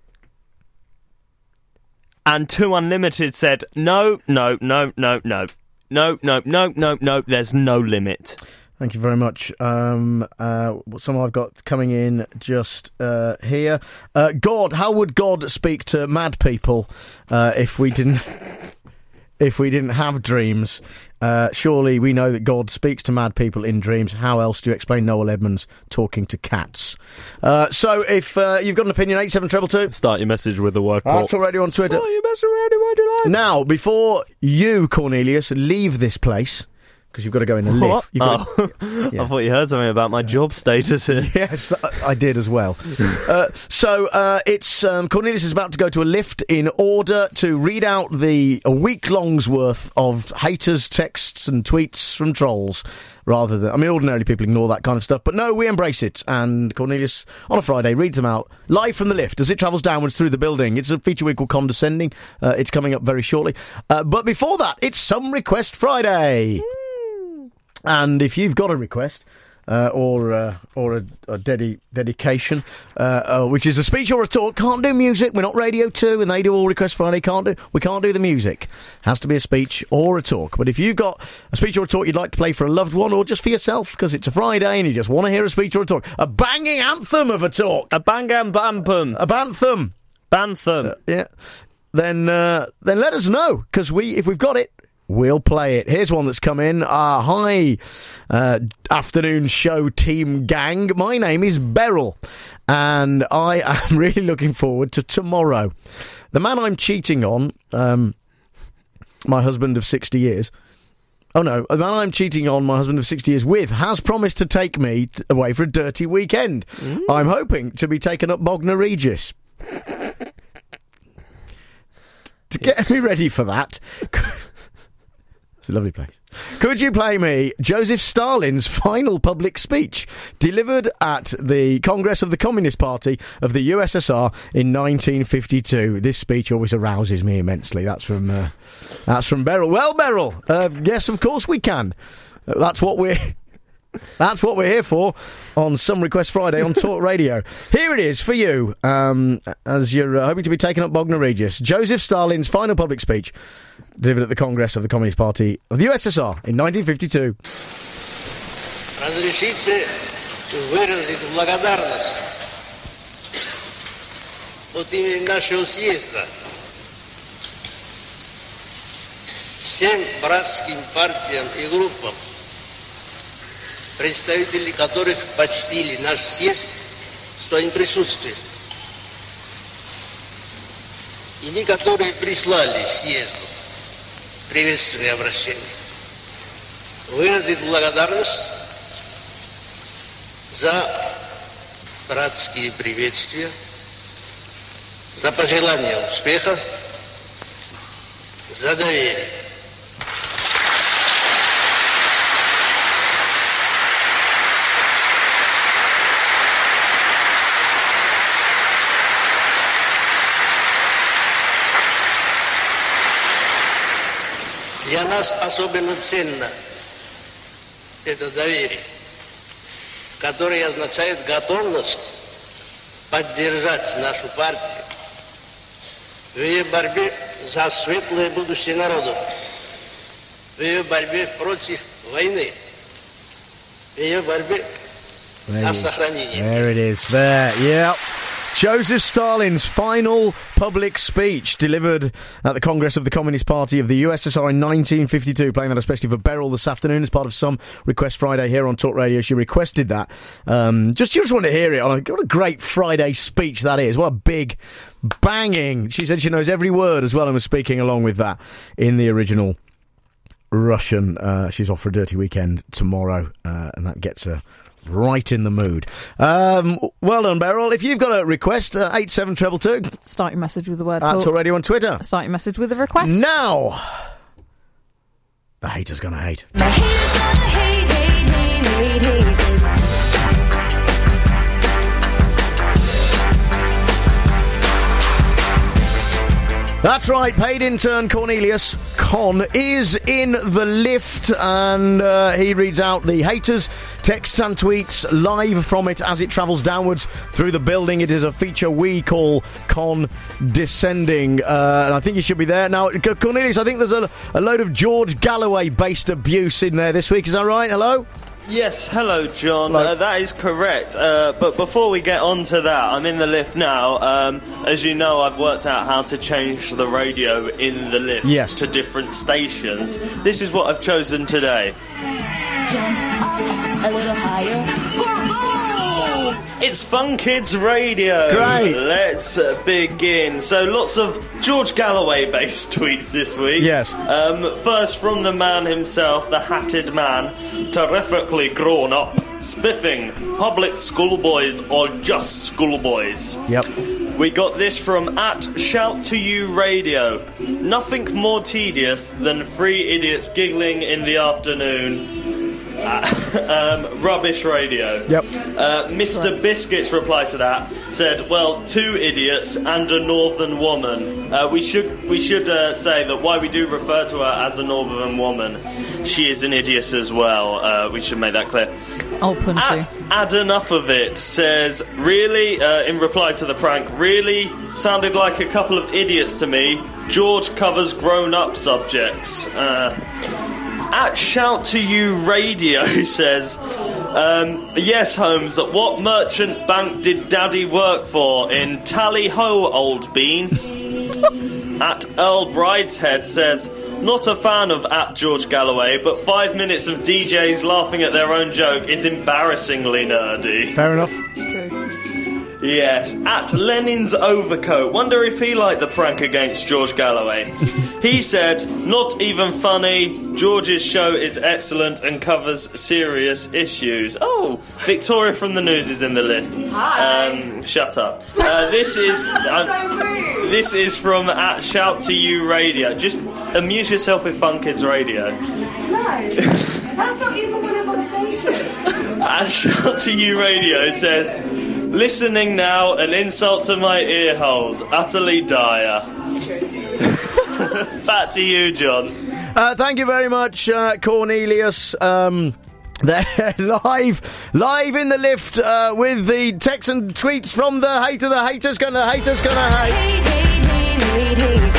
And Two Unlimited said, no, no, no, no, no. No, no, no, no, no, there's no limit.
Thank you very much. Um, uh, some I've got coming in just uh, here. Uh, God, how would God speak to mad people uh, if we didn't if we didn't have dreams. Uh, surely we know that God speaks to mad people in dreams. How else do you explain Noel Edmonds talking to cats? Uh, so if uh, you've got an opinion, eight seven two two two.
Start your message with the word pork.
Talk Radio on Twitter.
Start your message with the word
Now, before you, Cornelius, leave this place, because you've got to go in the lift. You've got
Oh.
to- yeah.
I thought you heard something about my job status here.
Yes, I- I did as well. uh, so uh, it's um, Cornelius is about to go to a lift in order to read out the a week long's worth of haters, texts, and tweets from trolls. Rather than, I mean, ordinarily people ignore that kind of stuff, but no, we embrace it. And Cornelius, on a Friday, reads them out live from the lift as it travels downwards through the building. It's a feature we call Condescending. Uh, it's coming up very shortly. Uh, but before that, it's Some Request Friday. And if you've got a request, uh, or uh, or a, a dedi- dedication, uh, uh, which is a speech or a talk, can't do music. We're not Radio two, and they do all Request Friday. Can't do. We can't do the music. Has to be a speech or a talk. But if you've got a speech or a talk you'd like to play for a loved one, or just for yourself, because it's a Friday and you just want to hear a speech or a talk, a banging anthem of a talk,
a banging bantham,
a bantham,
bantham,
uh, yeah. Then uh, then let us know, because we if we've got it, we'll play it. Here's one that's come in. Uh, hi, uh, afternoon show team gang. My name is Beryl, and I am really looking forward to tomorrow. The man I'm cheating on, um, my husband of sixty years. Oh no, the man I'm cheating on, my husband of sixty years with, has promised to take me t- away for a dirty weekend. Mm. I'm hoping to be taken up Bognor Regis. To get me ready for that... It's a lovely place. Could you play me Joseph Stalin's final public speech delivered at the Congress of the Communist Party of the U S S R in nineteen fifty-two? This speech always arouses me immensely. That's from uh, that's from Beryl. Well, Beryl, uh, yes, of course we can. Uh, that's what we're that's what we're here for on Some Request Friday on Talk Radio. Here it is for you, um, as you're uh, hoping to be taken up Bognor Regis. Joseph Stalin's final public speech delivered at the Congress of the Communist Party of the U S S R in nineteen fifty-two.
Разрешите выразить благодарность от имени нашего съезда всем братским партиям и группам, представители которых почтили наш съезд своим присутствием, и которые прислали съезду приветственное обращение. Выразить благодарность за братские приветствия, за пожелания успеха, за доверие. Для нас особенно ценно это доверие, которое означает готовность поддержать нашу партию в ее борьбе за светлое будущее народов, в ее борьбе против войны, в ее борьбе за сохранение.
There it is, there, yeah. Joseph Stalin's final public speech delivered at the Congress of the Communist Party of the U S S R in nineteen fifty-two, playing that especially for Beryl this afternoon as part of Some Request Friday here on Talk Radio. She requested that. Um, just, you just want to hear it. On a, what a great Friday speech that is. What a big, banging. She said she knows every word as well and was speaking along with that in the original Russian. Uh, she's off for a dirty weekend tomorrow, uh, and that gets her right in the mood. Um, well done, Beryl. If you've got a request, uh, eight seven two two two.
Start your message with the word
That's
talk.
already on Twitter.
Start your message with a request.
Now, the hater's gonna hate.
The hater's gonna hate, hate, hate, hate, hate, hate.
That's right, paid intern Cornelius Con is in the lift, and uh, he reads out the haters, texts and tweets live from it as it travels downwards through the building. It is a feature we call Con Descending, uh, and I think you should be there. Now, Cornelius, I think there's a, a load of George Galloway-based abuse in there this week, is that right? Hello?
Yes, hello, John. Uh, that is correct. Uh, but before we get on to that, I'm in the lift now. Um, as you know, I've worked out how to change the radio in the lift
Yes.
to different stations. This is what I've chosen today.
Jump up a little higher. Squirrel!
It's Fun Kids Radio.
Great.
Let's uh, begin. So, lots of George Galloway-based tweets this week.
Yes.
Um, first from the man himself, the hatted man. Terrifically grown up. Spiffing. Public schoolboys or just schoolboys.
Yep.
We got this from at Shout to You Radio. Nothing more tedious than three idiots giggling in the afternoon. Uh, um, rubbish radio.
Yep.
Uh, Mister Biscuits replied to that, said, "Well, two idiots and a northern woman." Uh, we should we should uh, say that why we do refer to her as a northern woman, she is an idiot as well. Uh, we should make that clear.
I'll punch
At
you.
Add Enough of It says, really, uh, in reply to the prank, really sounded like a couple of idiots to me. George covers grown-up subjects. Uh, at Shout to You Radio says, um, yes, Holmes, what merchant bank did Daddy work for in Tally-Ho, old bean? At Earl Brideshead says, not a fan of at George Galloway, but five minutes of D Js laughing at their own joke is embarrassingly nerdy.
Fair enough.
It's true.
Yes, at Lenin's Overcoat. Wonder if he liked the prank against George Galloway. He said, not even funny, George's show is excellent and covers serious issues. Oh, Victoria from the News is in the lift.
Hi.
Um, shut up. Uh, this is...
That's
um,
so rude.
This is from at Shout to You Radio. Just amuse yourself with Fun Kids Radio.
No, that's not even one of our stations.
At Shout to You Radio says, listening now, an insult to my ear holes, utterly dire. Back to you, John.
Uh, thank you very much, uh, Cornelius. Um, they're live, live in the lift uh, with the texts and tweets from the hater. The hater's gonna, haters gonna hate.
Hate, hate, hate, hate, hate.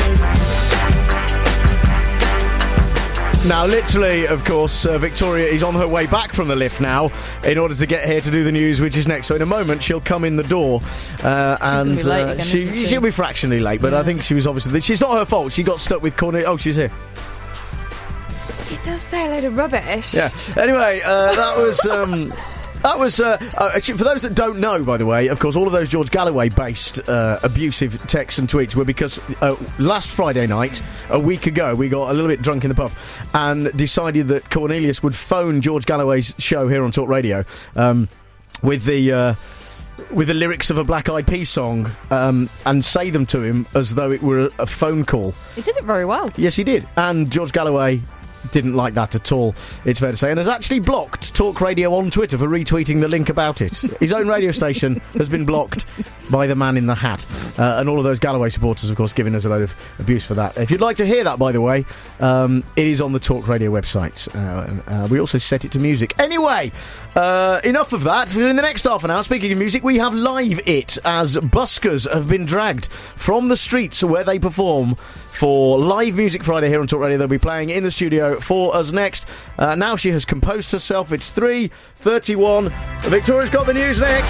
Now, literally, of course, uh, Victoria is on her way back from the lift now in order to get here to do the news, which is next. So in a moment, she'll come in the door, uh, and
gonna be late
uh,
again,
she,
isn't she?
she'll be fractionally late. But
Yeah.
I think she was obviously. She's not her fault. She got stuck with Cornelius. Oh, she's here.
It does say a load of rubbish.
Yeah. Anyway, uh, that was. Um, That was, uh, uh, actually, for those that don't know, by the way, of course, all of those George Galloway-based uh, abusive texts and tweets were because uh, last Friday night, a week ago, we got a little bit drunk in the pub and decided that Cornelius would phone George Galloway's show here on Talk Radio um, with the... Uh, with the lyrics of a Black Eyed Peas song um, and say them to him as though it were a, a phone call.
He did it very well.
Yes, he did. And George Galloway didn't like that at all, it's fair to say, and has actually blocked Talk Radio on Twitter for retweeting the link about it. His own radio station has been blocked by the man in the hat, uh, and all of those Galloway supporters, of course, giving us a load of abuse for that. If you'd like to hear that, by the way, um, it is on the Talk Radio website. Uh, uh, we also set it to music. Anyway, uh, enough of that. In the next half an hour, speaking of music, we have Live It, as buskers have been dragged from the streets where they perform for Live Music Friday here on Talk Radio. They'll be playing in the studio for us next. Uh, now she has composed herself. It's three thirty-one. Victoria's got the news next.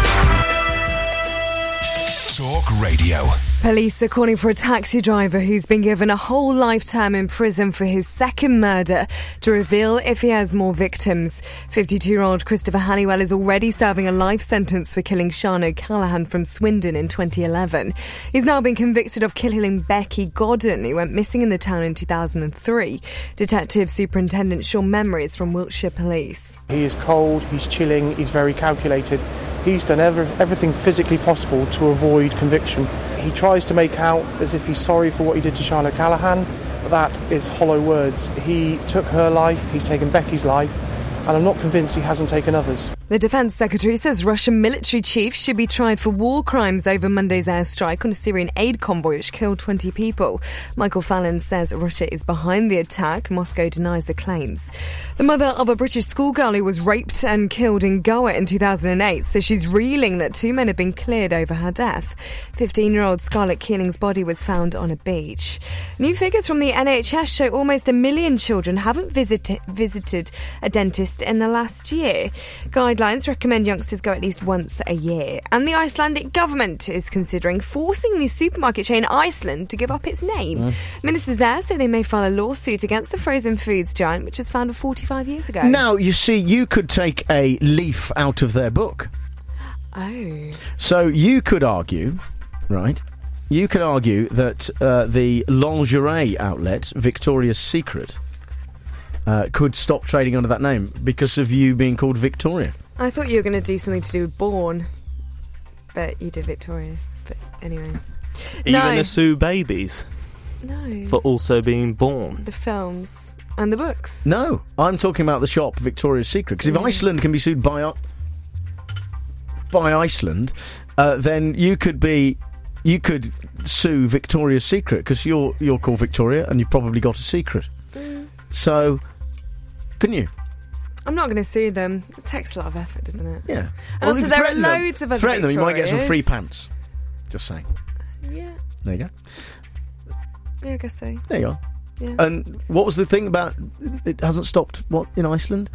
Talk Radio.
Police are calling for a taxi driver who's been given a whole lifetime in prison for his second murder to reveal if he has more victims. fifty-two-year-old Christopher Hannywell is already serving a life sentence for killing Sian O'Callaghan from Swindon in twenty eleven. He's now been convicted of killing Becky Godden, who went missing in the town in two thousand three. Detective Superintendent Sean Memory is from Wiltshire Police.
He is cold, he's chilling, he's very calculated. He's done every, everything physically possible to avoid conviction. He tries to make out as if he's sorry for what he did to Sian O'Callaghan, but that is hollow words. He took her life, he's taken Becky's life, and I'm not convinced he hasn't taken others.
The Defence Secretary says Russian military chiefs should be tried for war crimes over Monday's airstrike on a Syrian aid convoy which killed twenty people. Michael Fallon says Russia is behind the attack. Moscow denies the claims. The mother of a British schoolgirl who was raped and killed in Goa in two thousand eight says she's reeling that two men have been cleared over her death. fifteen-year-old Scarlett Keeling's body was found on a beach. New figures from the N H S show almost a million children haven't visit- visited a dentist in the last year. Guidelines recommend youngsters go at least once a year. And the Icelandic government is considering forcing the supermarket chain Iceland to give up its name.
Mm.
Ministers there say they may file a lawsuit against the frozen foods giant, which was founded forty-five years ago.
Now, you see, you could take a leaf out of their book.
Oh.
So you could argue, right, you could argue that uh, the lingerie outlet, Victoria's Secret, uh, could stop trading under that name because of you being called Victoria.
I thought you were going to do something to do with Born, but you did Victoria. But anyway.
Are
no.
you going to sue babies?
No.
For also being born?
The films and the books.
No, I'm talking about the shop Victoria's Secret. Because if
Mm.
Iceland can be sued by uh, by Iceland, uh, then you could be you could sue Victoria's Secret because you're you're called Victoria and you've probably got a secret.
Mm.
So, couldn't you?
I'm not going to sue them. It takes a lot of effort, doesn't it?
Yeah.
And
Well,
also,
you
there are
threaten them.
loads of other
Threaten them, you might get some free
Victorias.
pants. Just saying.
Yeah.
There you go.
Yeah, I guess so.
There you are.
Yeah.
And what was the thing about it hasn't stopped, what, in Iceland?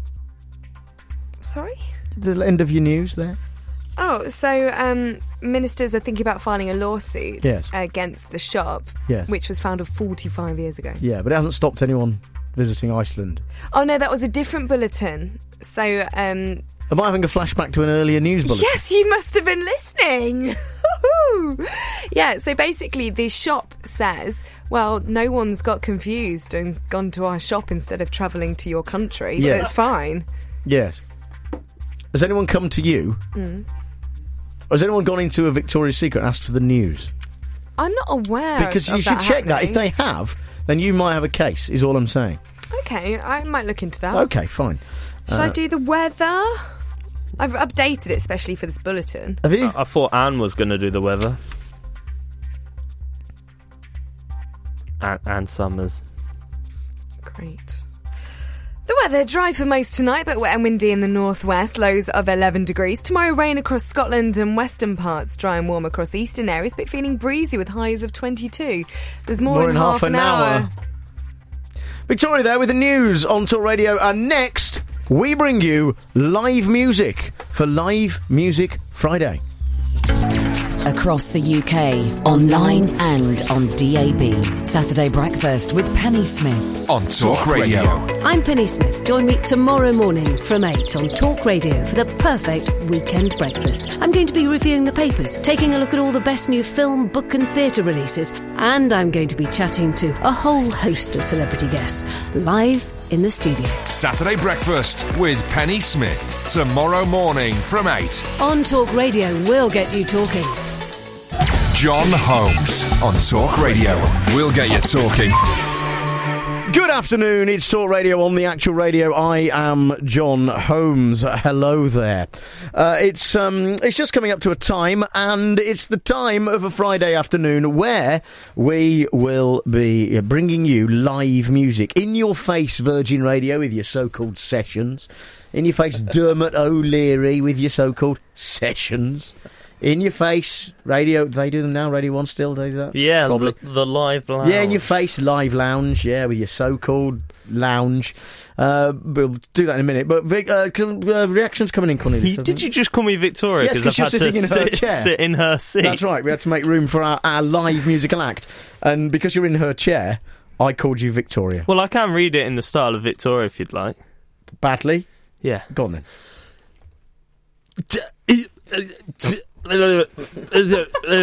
Sorry?
The end of your news there?
Oh, so um, ministers are thinking about filing a lawsuit
Yes.
against the shop,
Yes.
which was founded forty-five years ago.
Yeah, but it hasn't stopped anyone visiting Iceland.
Oh, no, that was a different bulletin. So, um,
Am I having a flashback to an earlier news bulletin?
yes, you must have been listening. Yeah, so basically the shop says, well, no one's got confused and gone to our shop instead of travelling to your country, so
Yeah.
it's fine.
Yes. Has anyone come to you?
Mm.
Or has anyone gone into a Victoria's Secret and asked for the news?
I'm not aware
Because
of
you should
that
check that. If
happening.
they have, then you might have a case, is all I'm saying.
Okay, I might look into that.
Okay, fine.
Should
Uh,
I do the weather? I've updated it especially for this bulletin.
Have you?
I, I thought Anne was going to do the weather. Anne, Anne Summers.
Great. The weather, dry for most tonight, but wet and windy in the northwest, lows of eleven degrees. Tomorrow, rain across Scotland and western parts, dry and warm across eastern areas, but feeling breezy with highs of twenty-two. There's more, in half, an hour.
Victoria there with the news on Talk Radio, and next we bring you live music for Live Music Friday.
Across the U K, online and on D A B. Saturday Breakfast with Penny Smith.
On Talk Radio.
I'm Penny Smith. Join me tomorrow morning from eight on Talk Radio for the perfect weekend breakfast. I'm going to be reviewing the papers, taking a look at all the best new film, book and theatre releases, and I'm going to be chatting to a whole host of celebrity guests live in the studio.
Saturday Breakfast with Penny Smith. Tomorrow morning from eight.
On Talk Radio, we'll get you talking.
John Holmes on Talk Radio. We'll get you talking.
Good afternoon, it's Talk Radio on the actual radio. I am John Holmes. Hello there. Uh, it's um, it's just coming up to a time, and it's the time of a Friday afternoon where we will be bringing you live music. In your face, Virgin Radio, with your so-called sessions. In your face, Dermot O'Leary with your so-called sessions. In your face, radio. Do they do them now? Radio One still do that?
Yeah,
Probably.
the, the live lounge.
Yeah, in your face, live lounge. Yeah, with your so-called lounge. Uh, we'll do that in a minute. But Vic, uh, uh, reactions coming in, Cornelius.
Did you just call me Victoria?
Yes, because
I've
you're
had
sitting
to
in her
sit,
chair.
sit in her seat.
That's right. We had to make room for our, our live musical act, and because you're in her chair, I called you Victoria.
Well, I can read it in the style of Victoria if you'd like.
Badly?
Yeah.
Go on then.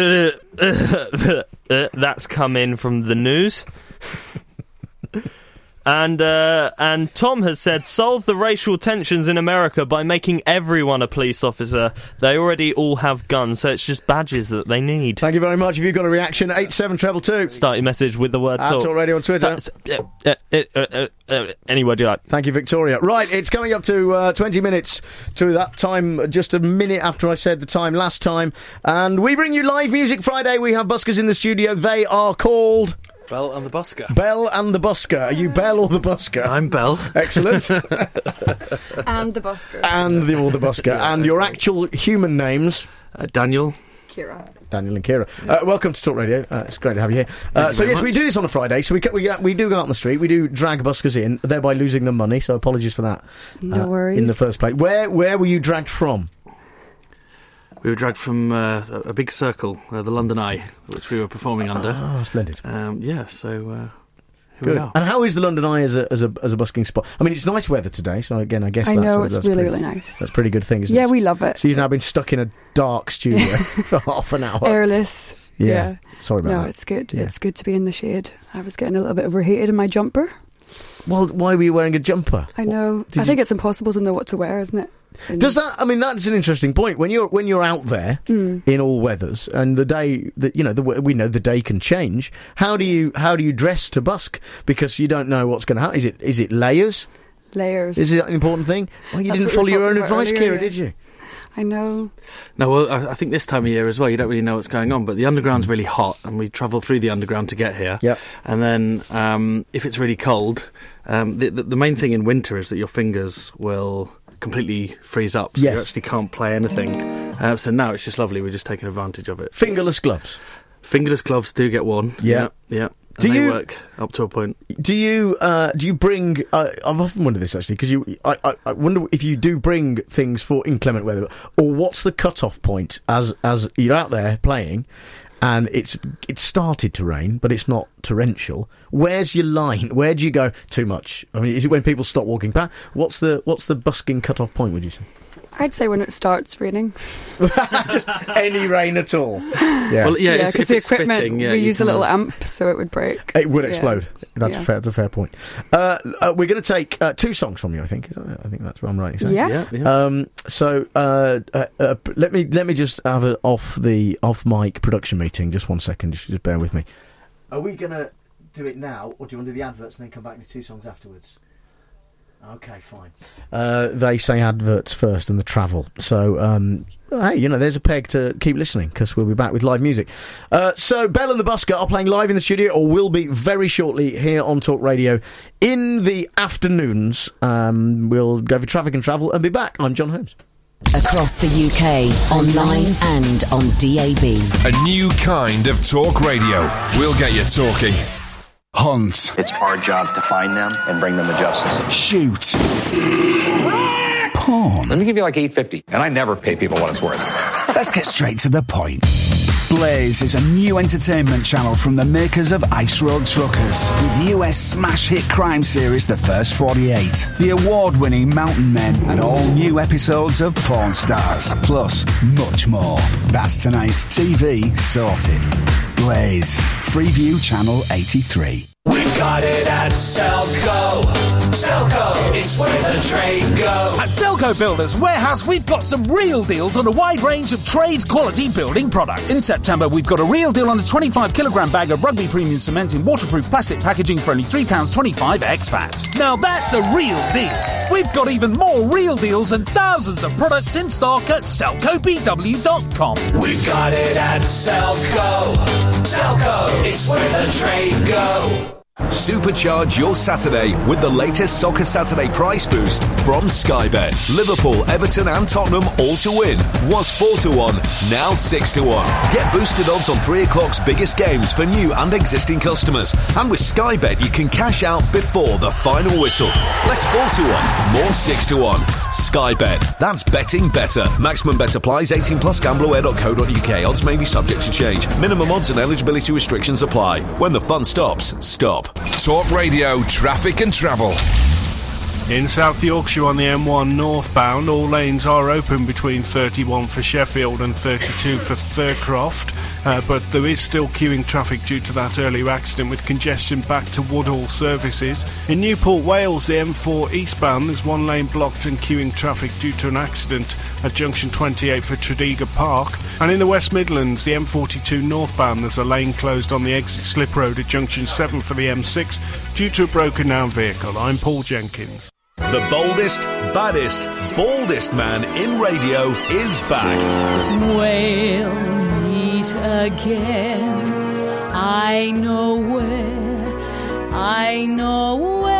That's come in from the news. And uh, and Tom has said, solve the racial tensions in America by making everyone a police officer. They already all have guns, so it's just badges that they need.
Thank you very much. If you've got a reaction, eight seven two two.
Start your message with the word
At
talk.
Talk Radio on Twitter.
Uh, uh, uh, uh, uh, any word you like.
Thank you, Victoria. Right, it's coming up to uh, twenty minutes to that time, just a minute after I said the time last time. And we bring you Live Music Friday. We have buskers in the studio. They are called...
Bell and the Busker.
Bell and the Busker. Are you Bell or the Busker?
I'm Bell.
Excellent.
And the Busker.
And the or the Busker.
Yeah,
and your actual human names?
Uh, Daniel.
Kira.
Daniel and Kira. Yeah. Uh, welcome to Talk Radio. Uh, it's great to have you here. Uh, so, yes, much. we do this on a Friday. So, we, we we do go out on the street. We do drag buskers in, thereby losing them money. So, apologies for that.
No
uh,
worries.
In the first place. Where, where were you dragged from?
We were dragged from uh, a big circle, uh, the London Eye, which we were performing under.
Oh, splendid.
Um, yeah, so uh, here
Good.
we are.
And how is the London Eye as a, as a as a busking spot? I mean, it's nice weather today, so again, I guess
I
that's,
know,
uh,
it's
that's
really,
pretty,
really nice.
That's a pretty good thing, isn't
yeah,
it?
we love it.
So you've now been stuck in a dark studio for half an hour.
Airless.
Yeah.
yeah.
Sorry about
no,
that.
No, it's good.
Yeah.
It's good to be in the shade. I was getting a little bit overheated in my jumper.
Well, why were you wearing a jumper?
I know.
Did
I think
you...
it's impossible to know what to wear, isn't it? And
Does that? I mean, that's an interesting point. When you're when you're out there
mm.
in all weathers, and the day that you know, the, we know the day can change. How do you how do you dress to busk? Because you don't know what's going to happen. Is it is it layers?
Layers.
Is it an important thing? Well, you
That's
didn't
what we
follow
were
your own
talking about
advice,
earlier,
Kira,
yeah.
did you?
I know.
No, well, I, I think this time of year as well, you don't really know what's going on, but the underground's really hot, and we travel through the underground to get here.
Yep.
And then, um, if it's really cold, um, the, the, the main thing in winter is that your fingers will completely freeze up, so
Yes.
you actually can't play anything. Uh, so now it's just lovely, we're just taking advantage of it.
Fingerless gloves.
Fingerless gloves do get worn.
Yeah.
Yeah. yeah.
Do
And they
you-
work up to a point.
Do you uh, do you bring? Uh, I've often wondered this actually because you. I, I, I wonder if you do bring things for inclement weather, or what's the cut-off point as as you're out there playing, and it's it's started to rain, but it's not torrential. Where's your line? Where do you go? Too much. I mean, is it when people stop walking past? What's the what's the busking cut-off point? Would you say?
I'd say when it starts raining.
Any rain at all? Yeah.
Well, yeah,
Yeah,
if,
because
if
the
it's
equipment,
spitting, yeah,
we
you
use a
can-
little amp so it would break.
It would
Yeah.
explode. That's
Yeah.
a fair. That's a fair point. Uh, uh, we're going to take uh, two songs from you. I think. Is that, I think that's what I'm right in saying.
Yeah.
Yeah, yeah.
Um, so uh, uh, uh, p- let me let me just have an off the off mic production meeting. Just one second. Just, just bear with me. Are we going to do it now, or do you want to do the adverts and then come back to two songs afterwards? Okay, fine. Uh, they say adverts first and the travel. So, um, hey, you know, there's a peg to keep listening because we'll be back with live music. Uh, so, Bell and the Busker are playing live in the studio, or will be very shortly here on Talk Radio in the afternoons. Um, we'll go for traffic and travel and be back. I'm John Holmes.
Across the U K, online and on D A B.
A new kind of talk radio. We'll get you talking. Hunt.
It's our job to find them and bring them to justice.
Shoot. Porn.
Let me give you like eight fifty, and I never pay people what it's worth.
Let's get straight to the point. Blaze is a new entertainment channel from the makers of Ice Road Truckers, with U S smash hit crime series The First forty-eight, the award-winning Mountain Men, and all new episodes of Porn Stars, plus much more. That's tonight's T V sorted. Blaze, Freeview Channel eighty-three.
We got it at Selco. Selco, it's where the trade goes.
At Selco Builders Warehouse, we've got some real deals on a wide range of trade quality building products. In September, we've got a real deal on a twenty-five kilogram bag of Rugby Premium Cement in waterproof plastic packaging for only three pounds twenty-five ex-VAT. Now that's a real deal. We've got even more real deals and thousands of products in stock at selco b w dot com.
We got it at Selco. Selco, it's where the trade goes.
Supercharge your Saturday with the latest Soccer Saturday price boost from Sky Bet. Liverpool, Everton and Tottenham all to win. Was four to one, now six to one. Get boosted odds on three o'clock's biggest games for new and existing customers. And with Sky Bet, you can cash out before the final whistle. Less four to one, more six to one. Sky Bet, that's betting better. Maximum bet applies. eighteen plus gambleware dot co dot u k. Odds may be subject to change. Minimum odds and eligibility restrictions apply. When the fun stops, stop. Talk Radio, traffic and travel.
In South Yorkshire on the M one northbound, all lanes are open between thirty-one for Sheffield and thirty-two for Thurcroft. uh, but there is still queuing traffic due to that earlier accident with congestion back to Woodhall services. In Newport, Wales, the M four eastbound, there's one lane blocked and queuing traffic due to an accident at junction twenty-eight for Tredegar Park. And in the West Midlands, the M forty-two northbound, there's a lane closed on the exit slip road at junction seven for the M six due to a broken down vehicle. I'm Paul Jenkins.
The boldest, baddest, baldest man in radio is back.
We'll meet again. I know where, I know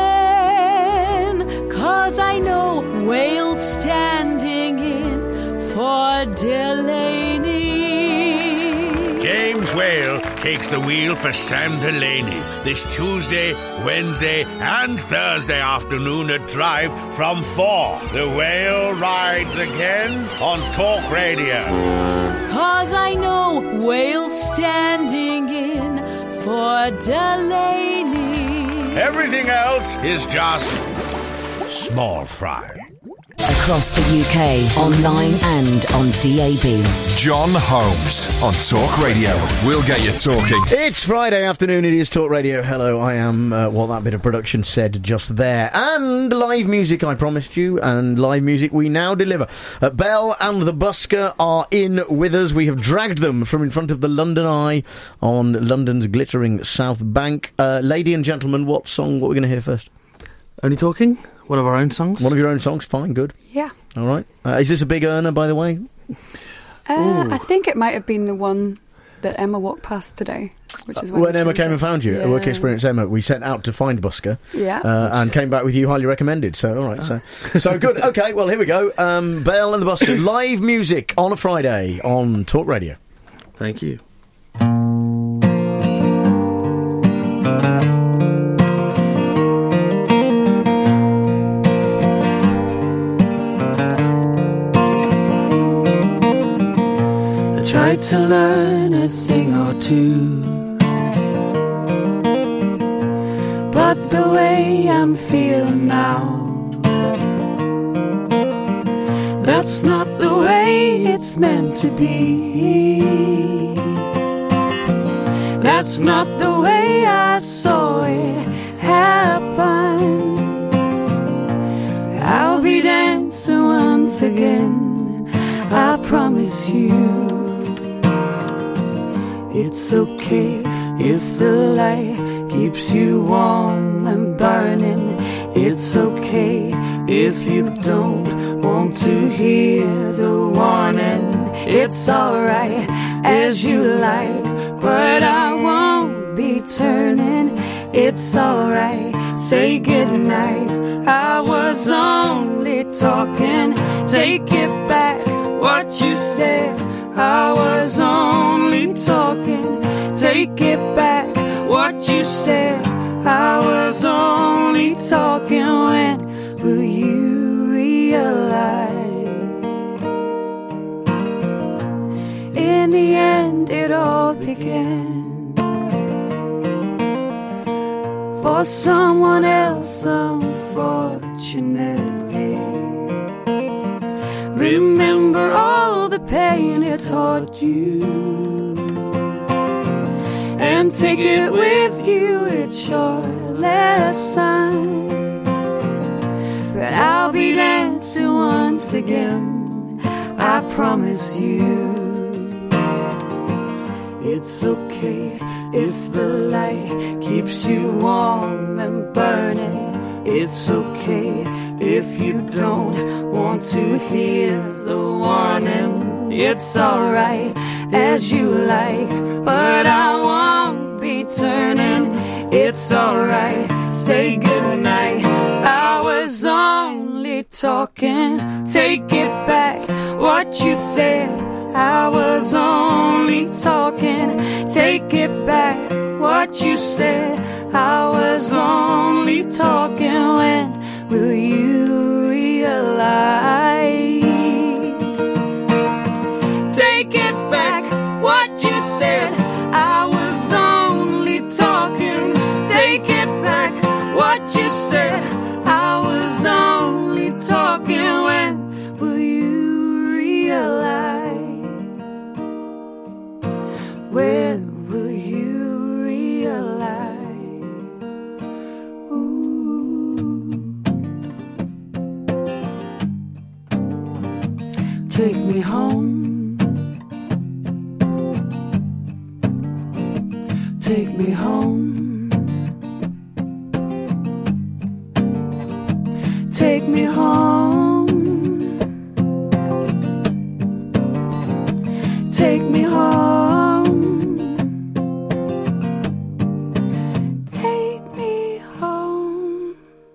when, 'cause I know Wales standing in for Delaney.
James Whale takes the wheel for Sam Delaney this Tuesday, Wednesday and Thursday afternoon at Drive from four. The Whale rides again on Talk Radio.
'Cause I know Wales standing in for Delaney.
Everything else is just small fry.
Across the U K, online and on D A B.
John Holmes on Talk Radio. We'll get you talking.
It's Friday afternoon, it is Talk Radio. Hello, I am uh, what that bit of production said just there. And live music, I promised you, and live music we now deliver. Uh, Belle and the Busker are in with us. We have dragged them from in front of the London Eye on London's glittering South Bank. Uh, lady and gentlemen, what song, what are we going to hear first?
Only Talking? One of our own songs?
One of your own songs? Fine, good.
Yeah.
All right. Uh, is this a big earner, by the way?
Uh, I think it might have been the one that Emma walked past today. Which is when,
when Emma came
it.
and found you
yeah.
at Work Experience Emma, we sent out to find Busker.
Yeah.
Uh, and came back with you highly recommended. So, all right. So, so good. Okay, well, here we go. Um, Belle and the Busker. Live music on a Friday on Talk Radio.
Thank you.
Tried to learn a thing or two, but the way I'm feeling now, that's not the way it's meant to be. That's not the way I saw it happen. I'll be dancing once again, I promise you. It's okay if the light keeps you warm and burning. It's okay if you don't want to hear the warning. It's alright as you like, but I won't be turning. It's alright, say goodnight. I was only talking. Take it back, what you said. I was only talking. Take it back, what you said. I was only talking. When will you realize? In the end it all began for someone else, unfortunately. Remember all the pain it taught you, and take it with you, it's your lesson. But I'll be dancing once again, I promise you. It's okay if the light keeps you warm and burning. It's okay if you don't want to hear the warning. It's alright as you like, but I won't be turning. It's alright, say goodnight. I was only talking. Take it back, what you said. I was only talking. Take it back, what you said. I was only talking. When will you realize? Take it back, what you said. I was only talking. Take it back, what you said. I was only talking. When will you realize? Take me home. Take me home. Take me home. Take me home. Take me home.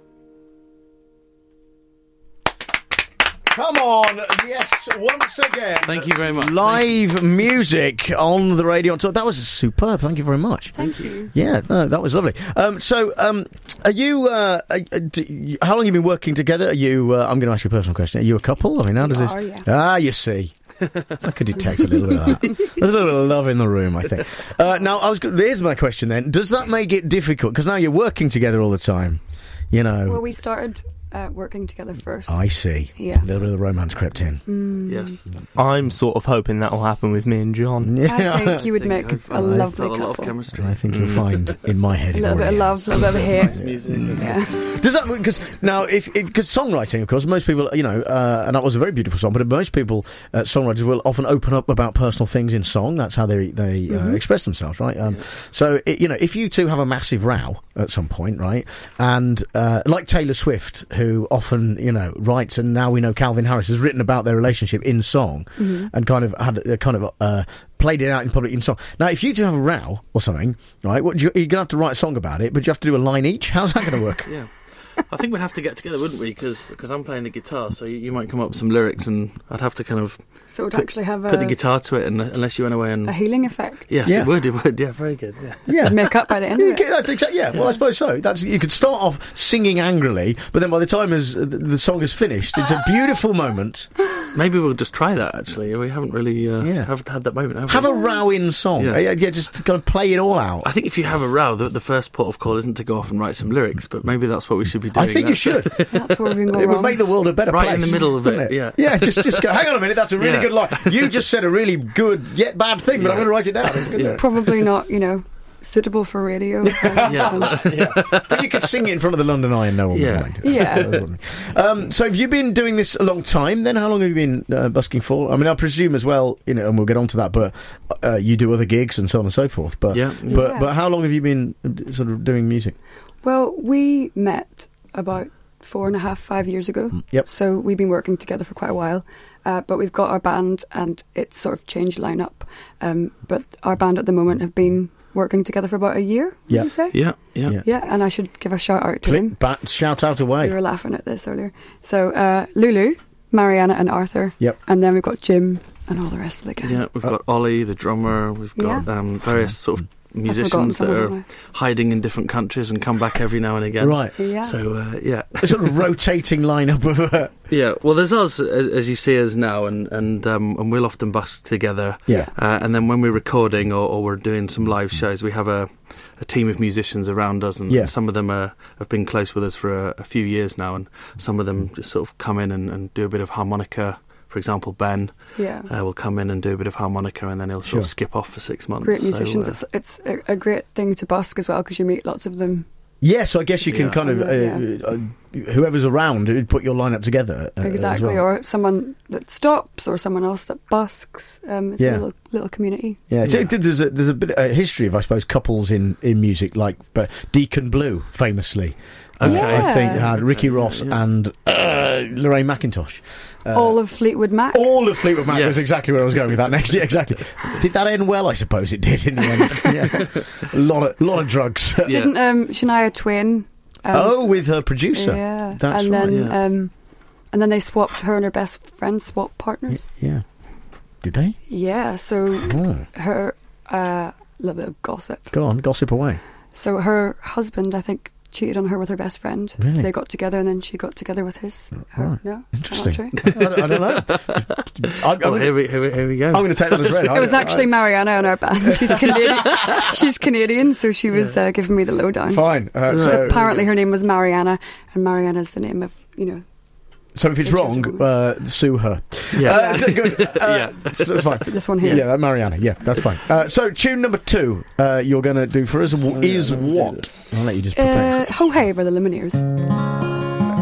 Come on, yes, once again.
Thank you very much.
Live music on the radio on tour. That was superb. Thank you very much.
Thank you.
Yeah, no, that was lovely. Um, so, um, are you? Uh, are, are, do you- how long have you been working together? Are you? Uh, I'm going to ask you a personal question. Are you a couple? I mean, how does
We
this?
are, yeah.
Ah, you see. I could detect a little bit of that. There's a little bit of love in the room, I think. Uh, now, I was. go- Here's my question then: does that make it difficult? Because now you're working together all the time. You know.
Well, we started uh, working together first.
I see.
Yeah.
A little bit of the romance crept in.
Mm.
Yes.
I'm sort of hoping that will happen with me and John.
I think you would make
I've-
a
I've
lovely
felt a lot of
couple.
chemistry.
I think you'll find in my head.
A
it
little bit of
already
love, a little bit of hate.
Nice music.
Yeah.
Does that because now if because songwriting, of course, most people, you know, uh, and that was a very beautiful song, but most people, uh, songwriters will often open up about personal things in song. That's how they they uh,
Mhm.
express themselves, right? Um, So it, you know, if you two have a massive row at some point, right, and uh, like Taylor Swift, who often you know writes, and now we know Calvin Harris has written about their relationship in song,
Mhm.
and kind of had uh, kind of uh, played it out in public in song. Now, if you two have a row or something, right, what, you, you're gonna have to write a song about it, but you have to do a line each. How's that going to work?
Yeah. I think we'd have to get together, wouldn't we? Because I'm playing the guitar, so you, you might come up with some lyrics, and I'd have to kind of
So it would
put,
actually have
put the
a,
guitar to it, and unless you went away and
a healing effect.
yes,
Yeah.
it would, it would. Yeah, very good. Yeah.
Yeah.
Make up by the end
Yeah,
of it.
that's exactly. Yeah, well, I suppose so. That's you could start off singing angrily, but then by the time as uh, the the song is finished, it's a beautiful moment.
Maybe we'll just try that. Actually, we haven't really uh,
Yeah.
haven't had that moment. Have,
Have
we?
a row in song.
Yes.
Uh, Yeah, yeah, just kind of play it all out.
I think if you have a row, the, the first port of call isn't to go off and write some lyrics, but maybe that's what we should be doing.
I think you
That's-
should.
That's where we've been
It
going
would
wrong.
make the world a better
Right
place.
in the middle of it,
wouldn't
yeah.
Yeah, just just go. Hang on a minute. That's a really
Yeah.
good line. You just said a really good yet bad thing, but I'm going to write it down. It's good.
Yeah.
Probably not, you know, suitable for radio. Um,
Yeah.
Yeah. But you could sing it in front of the London Eye and no one
Yeah.
would mind.
Yeah.
Um, so have you been doing this a long time then? How long have you been uh, busking for? I mean, I presume as well, you know, and we'll get on to that, but uh, you do other gigs and so on and so forth. But,
Yeah.
but,
Yeah.
but how long have you been uh, sort of doing music?
Well, we met about four and a half, five years ago.
Yep.
So we've been working together for quite a while. Uh, but we've got our band, and it's sort of changed lineup. Um, but our band at the moment have been working together for about a year, would
Yeah.
you say?
Yeah, yeah.
Yeah.
Yeah, and I should give a shout out to them.
Click, bat, shout out away.
We were laughing at this earlier. So uh, Lulu, Mariana, and Arthur.
Yep.
And then we've got Jim and all the rest of the gang.
Yeah, we've got Ollie, the drummer. We've got
Yeah.
um, various sort of
forgotten
musicians
some
that
of
are
them.
hiding in different countries and come back every now and again.
Right.
Yeah.
So uh, yeah,
A sort of rotating lineup of... Uh,
yeah. Well, there's us as, as you see us now, and and um, and we'll often bus together.
Yeah.
Uh, and then when we're recording or, or we're doing some live shows, we have a, a team of musicians around us, and
Yeah.
some of them are, have been close with us for a, a few years now, and some of them just sort of come in and, and do a bit of harmonica. For example, Ben
Yeah.
uh, will come in and do a bit of harmonica, and then he'll sort
Sure.
of skip off for six months.
Great
So,
musicians.
uh,
it's it's a, a great thing to busk as well, because you meet lots of them.
yeah, so I guess you can
Yeah.
kind of... Uh,
Yeah.
uh, whoever's around, uh, put your lineup together. Uh,
Exactly,
as well.
or someone that stops, or someone else that busks. Um, it's
Yeah.
a little, little community.
Yeah, so
Yeah.
there's a there's a bit a history of, I suppose, couples in, in music, like but Deacon Blue, famously. Uh,
Okay.
I think
Yeah.
had Ricky Ross
Yeah.
and uh, Lorraine McIntosh. Uh,
All of Fleetwood Mac.
all of Fleetwood Mac was
Yes.
exactly where I was going with that next. Yeah, exactly. Did that end well? I suppose it did in the end. Yeah. A lot of lot of drugs.
Yeah.
Didn't um, Shania Twain? Um,
Oh, with her producer.
yeah.
That's
and
right.
then,
yeah.
um, and then they swapped. Her and her best friend swapped partners.
Yeah. Did they?
Yeah. So
Oh.
her a uh, little bit of gossip.
Go on, gossip away.
So her husband, I think, cheated on her with her best friend.
Really?
They got together, and then she got together with his. Her.
Right.
No,
Interesting.
Not true?
I, don't, I don't know. I'm,
well,
I'm,
here we here we, here we go.
I'm going to take that as read.
It was actually Mariana in our band. She's Canadian. She's Canadian, so she was uh, giving me the lowdown.
Fine. Uh,
So
so,
apparently her name was Mariana, and Mariana's the name of, you know.
so if it's
the
wrong,
children.
uh, sue her.
Yeah.
Uh, so good. Uh,
Yeah.
that's, that's fine.
This one here.
Yeah, that Mariana. Yeah, that's fine. Uh, so tune number two, uh, you're going to do for us w- is what? I'll let you just prepare.
Uh, Ho Hey by the Lumineers.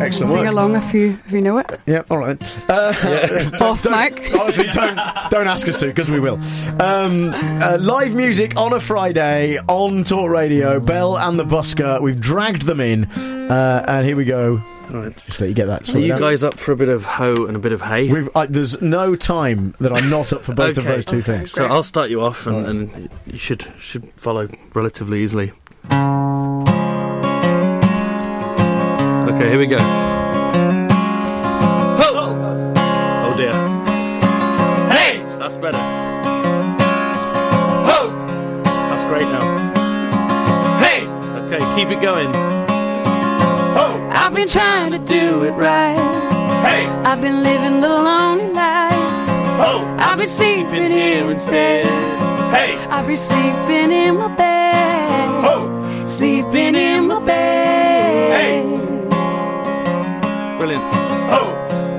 Excellent
Sing
work.
along if you if you know it.
Yeah, all right. Uh,
Off
don't-
mic.
Honestly, don't don't ask us to, because we will. Um, uh, live music on a Friday on Talk Radio. Bell and the Busker. We've dragged them in, uh, and here we go.
Right.
Just let you get that.
Are
sorted
you
out.
guys up for a bit of hoe and a bit of hay?
We've, uh, there's no time that I'm not up for both of
Okay.
those two things.
So I'll start you off, and, and you should should follow relatively easily. Okay, here we go. Ho! Oh dear. Hey! That's better. Ho! That's great now. Hey! Okay, keep it going. Ho!
I've been trying to do it right. Hey! I've been living the lonely life.
Ho!
I've been sleeping here instead.
Hey!
I've been sleeping in my bed.
Ho!
Sleeping in my bed.
Hey! Brilliant. Ho!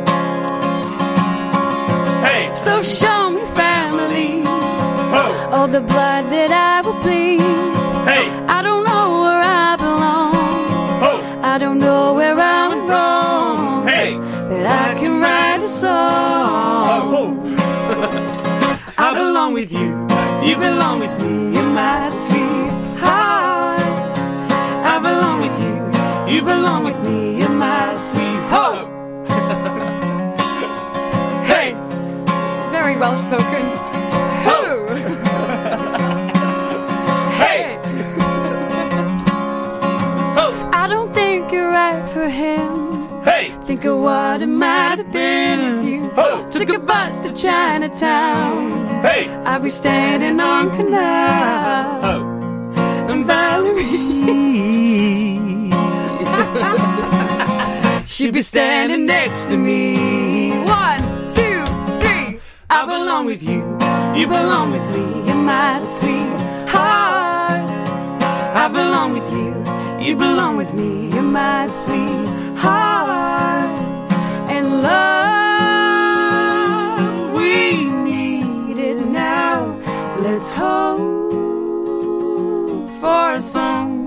Hey!
So show me family.
Ho!
All the blood that I will bleed.
Hey!
I don't know where I belong.
Ho!
I don't know where I went wrong.
Hey!
That I can write a song.
Ho!
I belong with you. You belong with me. You're my sweetheart. I belong with you. You belong with me. You're my sweetheart.
Hey!
Very well spoken.
Ho! Hey! Ho!
I don't think you're right for him.
Hey!
Think of what it might have been if you
Ho!
took a bus to Chinatown.
Hey!
I'd be standing on Canal
Ho!
and Valerie. She'd be standing next to me. One, two, three. I belong with you. You belong with me. You're my sweetheart. I belong with you. You belong with me. You're my sweetheart. And love, we need it now. Let's hope for a song.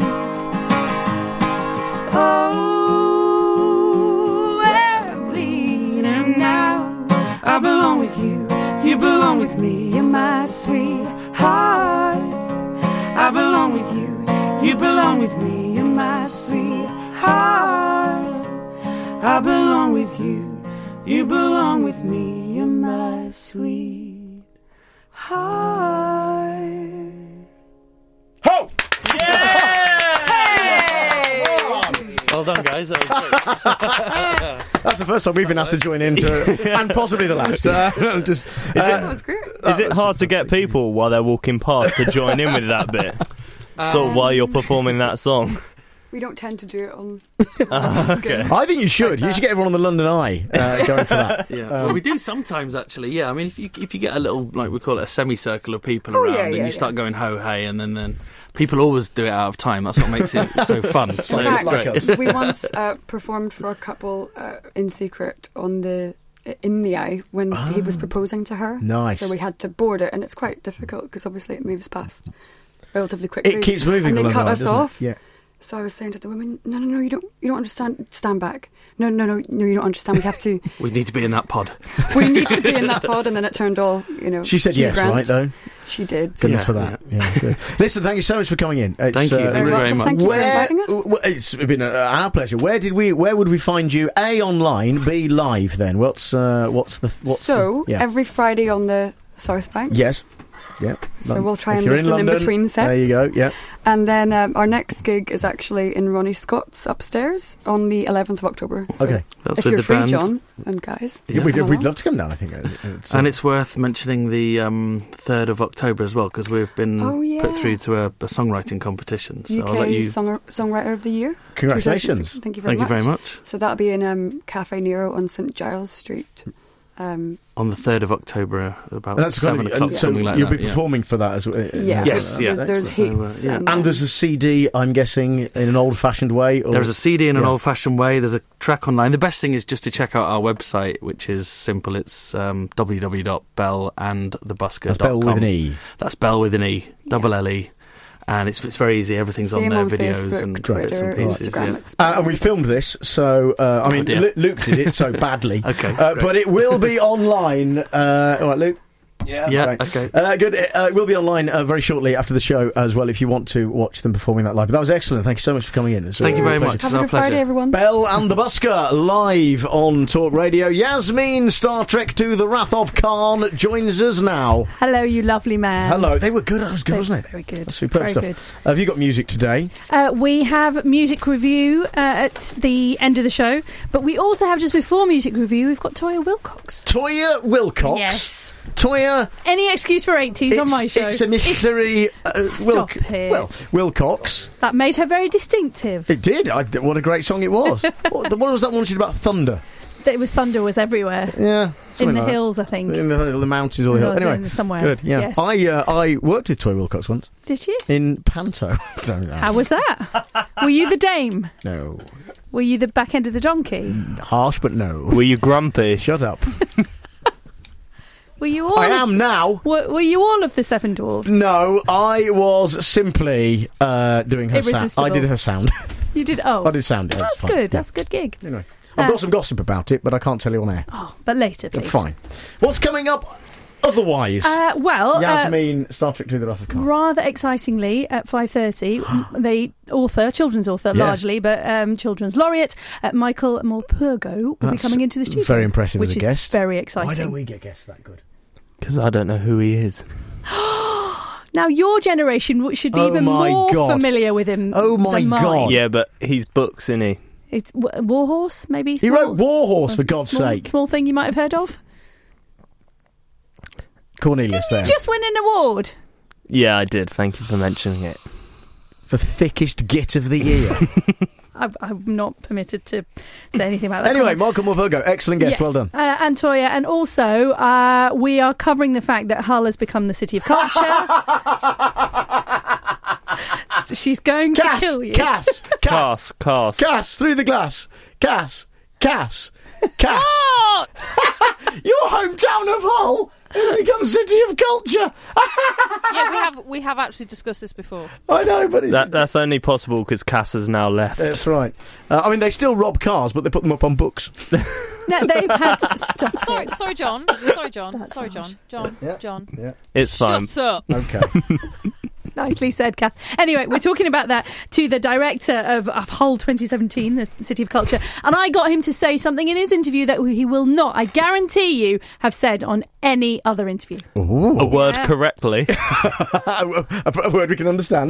Oh, we're bleeding now. I belong with you. You belong with me. You're my sweetheart. I belong with you. You belong with me. You're my sweetheart. I belong with you. You belong with me. You're my sweetheart.
Ho!
Well done, guys. That was great.
That's the first time we've been asked to join in, to, and possibly the last. Uh, just,
Is
uh,
it,
That was great.
is it hard to get people while they're walking past to join in with that bit? sort of while you're performing that song?
We don't tend to do it on.
Okay.
I think you should. You should get everyone on the London Eye uh, going for that.
Yeah,
Um,
well, we do sometimes actually. Yeah, I mean, if you if you get a little, like we call it, a semicircle of people
Oh,
around,
yeah,
and
yeah,
you start
yeah.
going ho hey, and then then people always do it out of time. That's what makes it so fun. So
Like-
it's
like
great.
us.
We once uh, performed for a couple uh, in secret on the in the eye when he was proposing to her.
Nice.
So we had to board it, and it's quite difficult because obviously it moves past relatively quickly.
It keeps moving.
and
the
they cut
London Eye,
us
doesn't it?
off.
Yeah.
So I was saying to the women, "No, no, no, you don't, you don't understand. Stand back. No, no, no, no, you don't understand. We have to.
We need to be in that pod.
We need to be in that pod." And then it turned all, you know.
She said
Hugh
yes,
Grant.
right, though?
She did.
Goodness
Yeah,
for that. Yeah. good. Listen, thank you so much for coming in. It's,
Thank you.
uh,
Thank you very
welcome.
much.
Thank you for
Where,
inviting us.
w- it's been a, our pleasure. Where did we? Where would we find you? A, online. B, live. Then what's uh, what's the what's
so
the, yeah.
every Friday on the South Bank.
yes, yeah.
So we'll try
If
and
you're
listen in
London,
between sets.
There you go. Yeah.
And then um, our next gig is actually in Ronnie Scott's upstairs on the eleventh of October. So
Okay.
That's
if
with
you're
the
free,
band.
John and guys,
Yeah,
just
we'd,
come
we'd
along.
love to come down. I think. Uh, It's, uh,
And it's worth mentioning the um, third of October as well, because we've been
Oh, yeah.
put through to a, a songwriting competition. So
U K
I'll let you.
Song- Songwriter of the Year.
Congratulations.
twenty sixteen. Thank you very
Thank you
much.
very much.
So that'll be in um, Cafe Nero on St Giles Street. Um,
On the third of October, about
and that's
seven
kind of,
o'clock,
and so
something like
you'll
that.
be
yeah.
performing for that as well. uh,
yeah,
Yes,
for that.
yeah.
There's, there's
So, uh,
heaps.
yeah.
and,
And there's a C D, I'm guessing, in an old-fashioned way. Or,
There's a C D in an
Yeah.
old-fashioned way. There's a track online. The best thing is just to check out our website, which is simple. It's um, w w w dot bell and the busker dot com.
That's Bell with an E.
That's Bell with an E, double L E. and it's it's very easy. Everything's
Same
on there,
on
videos
Facebook,
and
Twitter,
bits and pieces.
Instagram,
Yeah.
Uh, and we filmed this, so uh, I mean,
Oh, dear.
Lu- Luke did it so badly.
Okay,
uh,
great.
but it will be online. Uh, all right, Luke.
Yeah, yeah,
Right.
okay.
Uh, good. Uh, it will be online uh, very shortly after the show as well if you want to watch them performing that live. But that was excellent. Thank you so much for coming in. It's
Thank
a
you very
pleasure.
much.
Have
It's
a
our
good Friday,
pleasure.
everyone.
Bell and the Busker live on Talk Radio. Yasmin, Star Trek to the Wrath of Khan, joins us now.
Hello, you lovely man.
Hello. They were good. That was good,
They-
wasn't it?
Very good.
That's superb
Very
stuff.
good.
Uh, have you got music today?
Uh, we have music review uh, at the end of the show, but we also have, just before music review, we've got Toya Wilcox.
Toya Wilcox?
Yes.
Toya...
Any excuse for eighties on
It's-
my show.
It's a mystery. Uh,
Stop
Wilc-
it.
Well, Wilcox.
That made her very distinctive.
It did. I, what a great song it was. what, what was that one she did about thunder?
It was thunder was everywhere.
Yeah.
In
something
the
like that.
hills, I think.
In the, the mountains or the
It
hills.
was
Anyway,
in somewhere.
good. Yeah.
Yes.
I uh, I worked with Toya Wilcox once
Did you?
in Panto.
How was that? Were you the dame?
No.
Were you the back end of the donkey?
Harsh, but no.
Were you grumpy?
Shut up.
Were you all?
I
of-
am now.
Were, were you all of the Seven Dwarfs?
No, I was simply uh, doing her sound.
Irresistible.
I did her sound.
You did. Oh,
I did sound. Yeah,
that's
it's fine.
good.
Yeah.
That's a good gig.
Anyway, I've
Uh,
got some gossip about it, but I can't tell you on air.
Oh, but later, please.
Fine. What's coming up otherwise?
Uh, well, uh,
Yasmin, Star Trek to the Wrath of Khan.
rather excitingly, at five thirty, the author, children's author
Yeah.
largely, but um, children's laureate, uh, Michael Morpurgo, will be
That's
coming into the studio.
very impressive
which
as a
is
guest.
very exciting.
Why don't we get guests that good?
Because I don't know who he is.
Now, your generation w- should be
Oh
even
my
more
God.
familiar with him
Oh my
than mine.
God. Yeah, but he's books, isn't he?
It's w- Warhorse, maybe?
He
Small-
wrote Warhorse, for God's
small,
sake.
Small thing you might have heard of.
Cornelius there.
You just win an award.
Yeah, I did. Thank you for mentioning it.
For thickest git of the year.
I, I'm not permitted to say anything about that.
Anyway, Michael Morpurgo, excellent guest,
Yes.
well done.
Uh, and Toya, and also uh, we are covering the fact that Hull has become the city of culture. So she's going
Cass,
to kill you.
Cass,
Cass, Cass.
Cass, through the glass. Cass, Cass, Cass.
What?
Your hometown of Hull has become city of culture.
Yeah, we have we have actually discussed this before.
I know, but it's...
That, that's only possible because Cass has now left.
That's right. Uh, I mean, they still rob cars, but they put them up on books.
No, they've had stop.
Sorry,
it.
sorry, John. Sorry, John. Sorry, John. John.
Yeah.
John.
Yeah.
It's fine.
Shut up.
Okay.
Nicely said, Kath. Anyway, we're talking about that to the director of, of Hull twenty seventeen, the City of Culture, and I got him to say something in his interview that he will not, I guarantee you, have said on any other interview.
Ooh.
A word
Yeah.
correctly.
a, a, a word we can understand.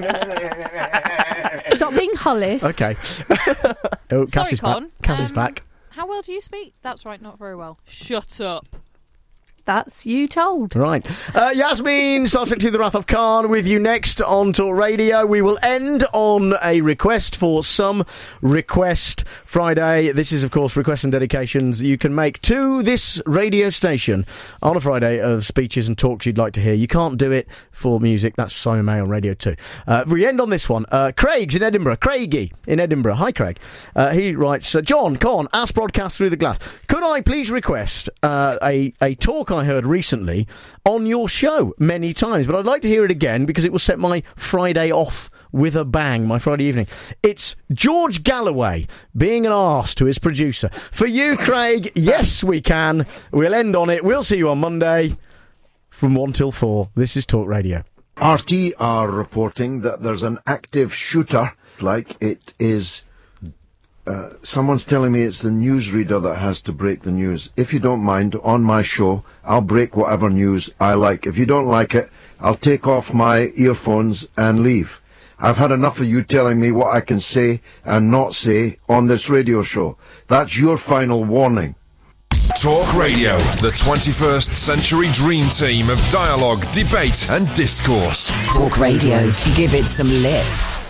Stop being Hullist.
Okay. Oh, Cass
Sorry,
is back.
Con.
Cass is
Um,
back.
How well do you speak? That's right, not very well. Shut up.
That's you told.
Right. Uh, Yasmin, Star Trek to the Wrath of Khan with you next on Talk Radio. We will end on a request for some Request Friday. This is, of course, requests and dedications you can make to this radio station on a Friday of speeches and talks you'd like to hear. You can't do it for music. That's Simon May on Radio two. Uh, we end on this one. Uh, Craig's in Edinburgh. Craigie in Edinburgh. Hi, Craig. Uh, he writes, uh, John, Con, Ask Broadcast Through the Glass. Could I please request uh, a, a talk I heard recently on your show many times, but I'd like to hear it again because it will set my Friday off with a bang, my Friday evening. It's George Galloway being an arse to his producer. For you, Craig, yes, we can. We'll end on it. We'll see you on Monday from one till four. This is Talk Radio.
R T are reporting that there's an active shooter, like it is... Uh, someone's telling me it's the newsreader that has to break the news. If you don't mind, on my show, I'll break whatever news I like. If you don't like it, I'll take off my earphones and leave. I've had enough of you telling me what I can say and not say on this radio show. That's your final warning.
Talk Radio, the twenty-first century dream team of dialogue, debate and discourse.
Talk Radio. Give it some lip.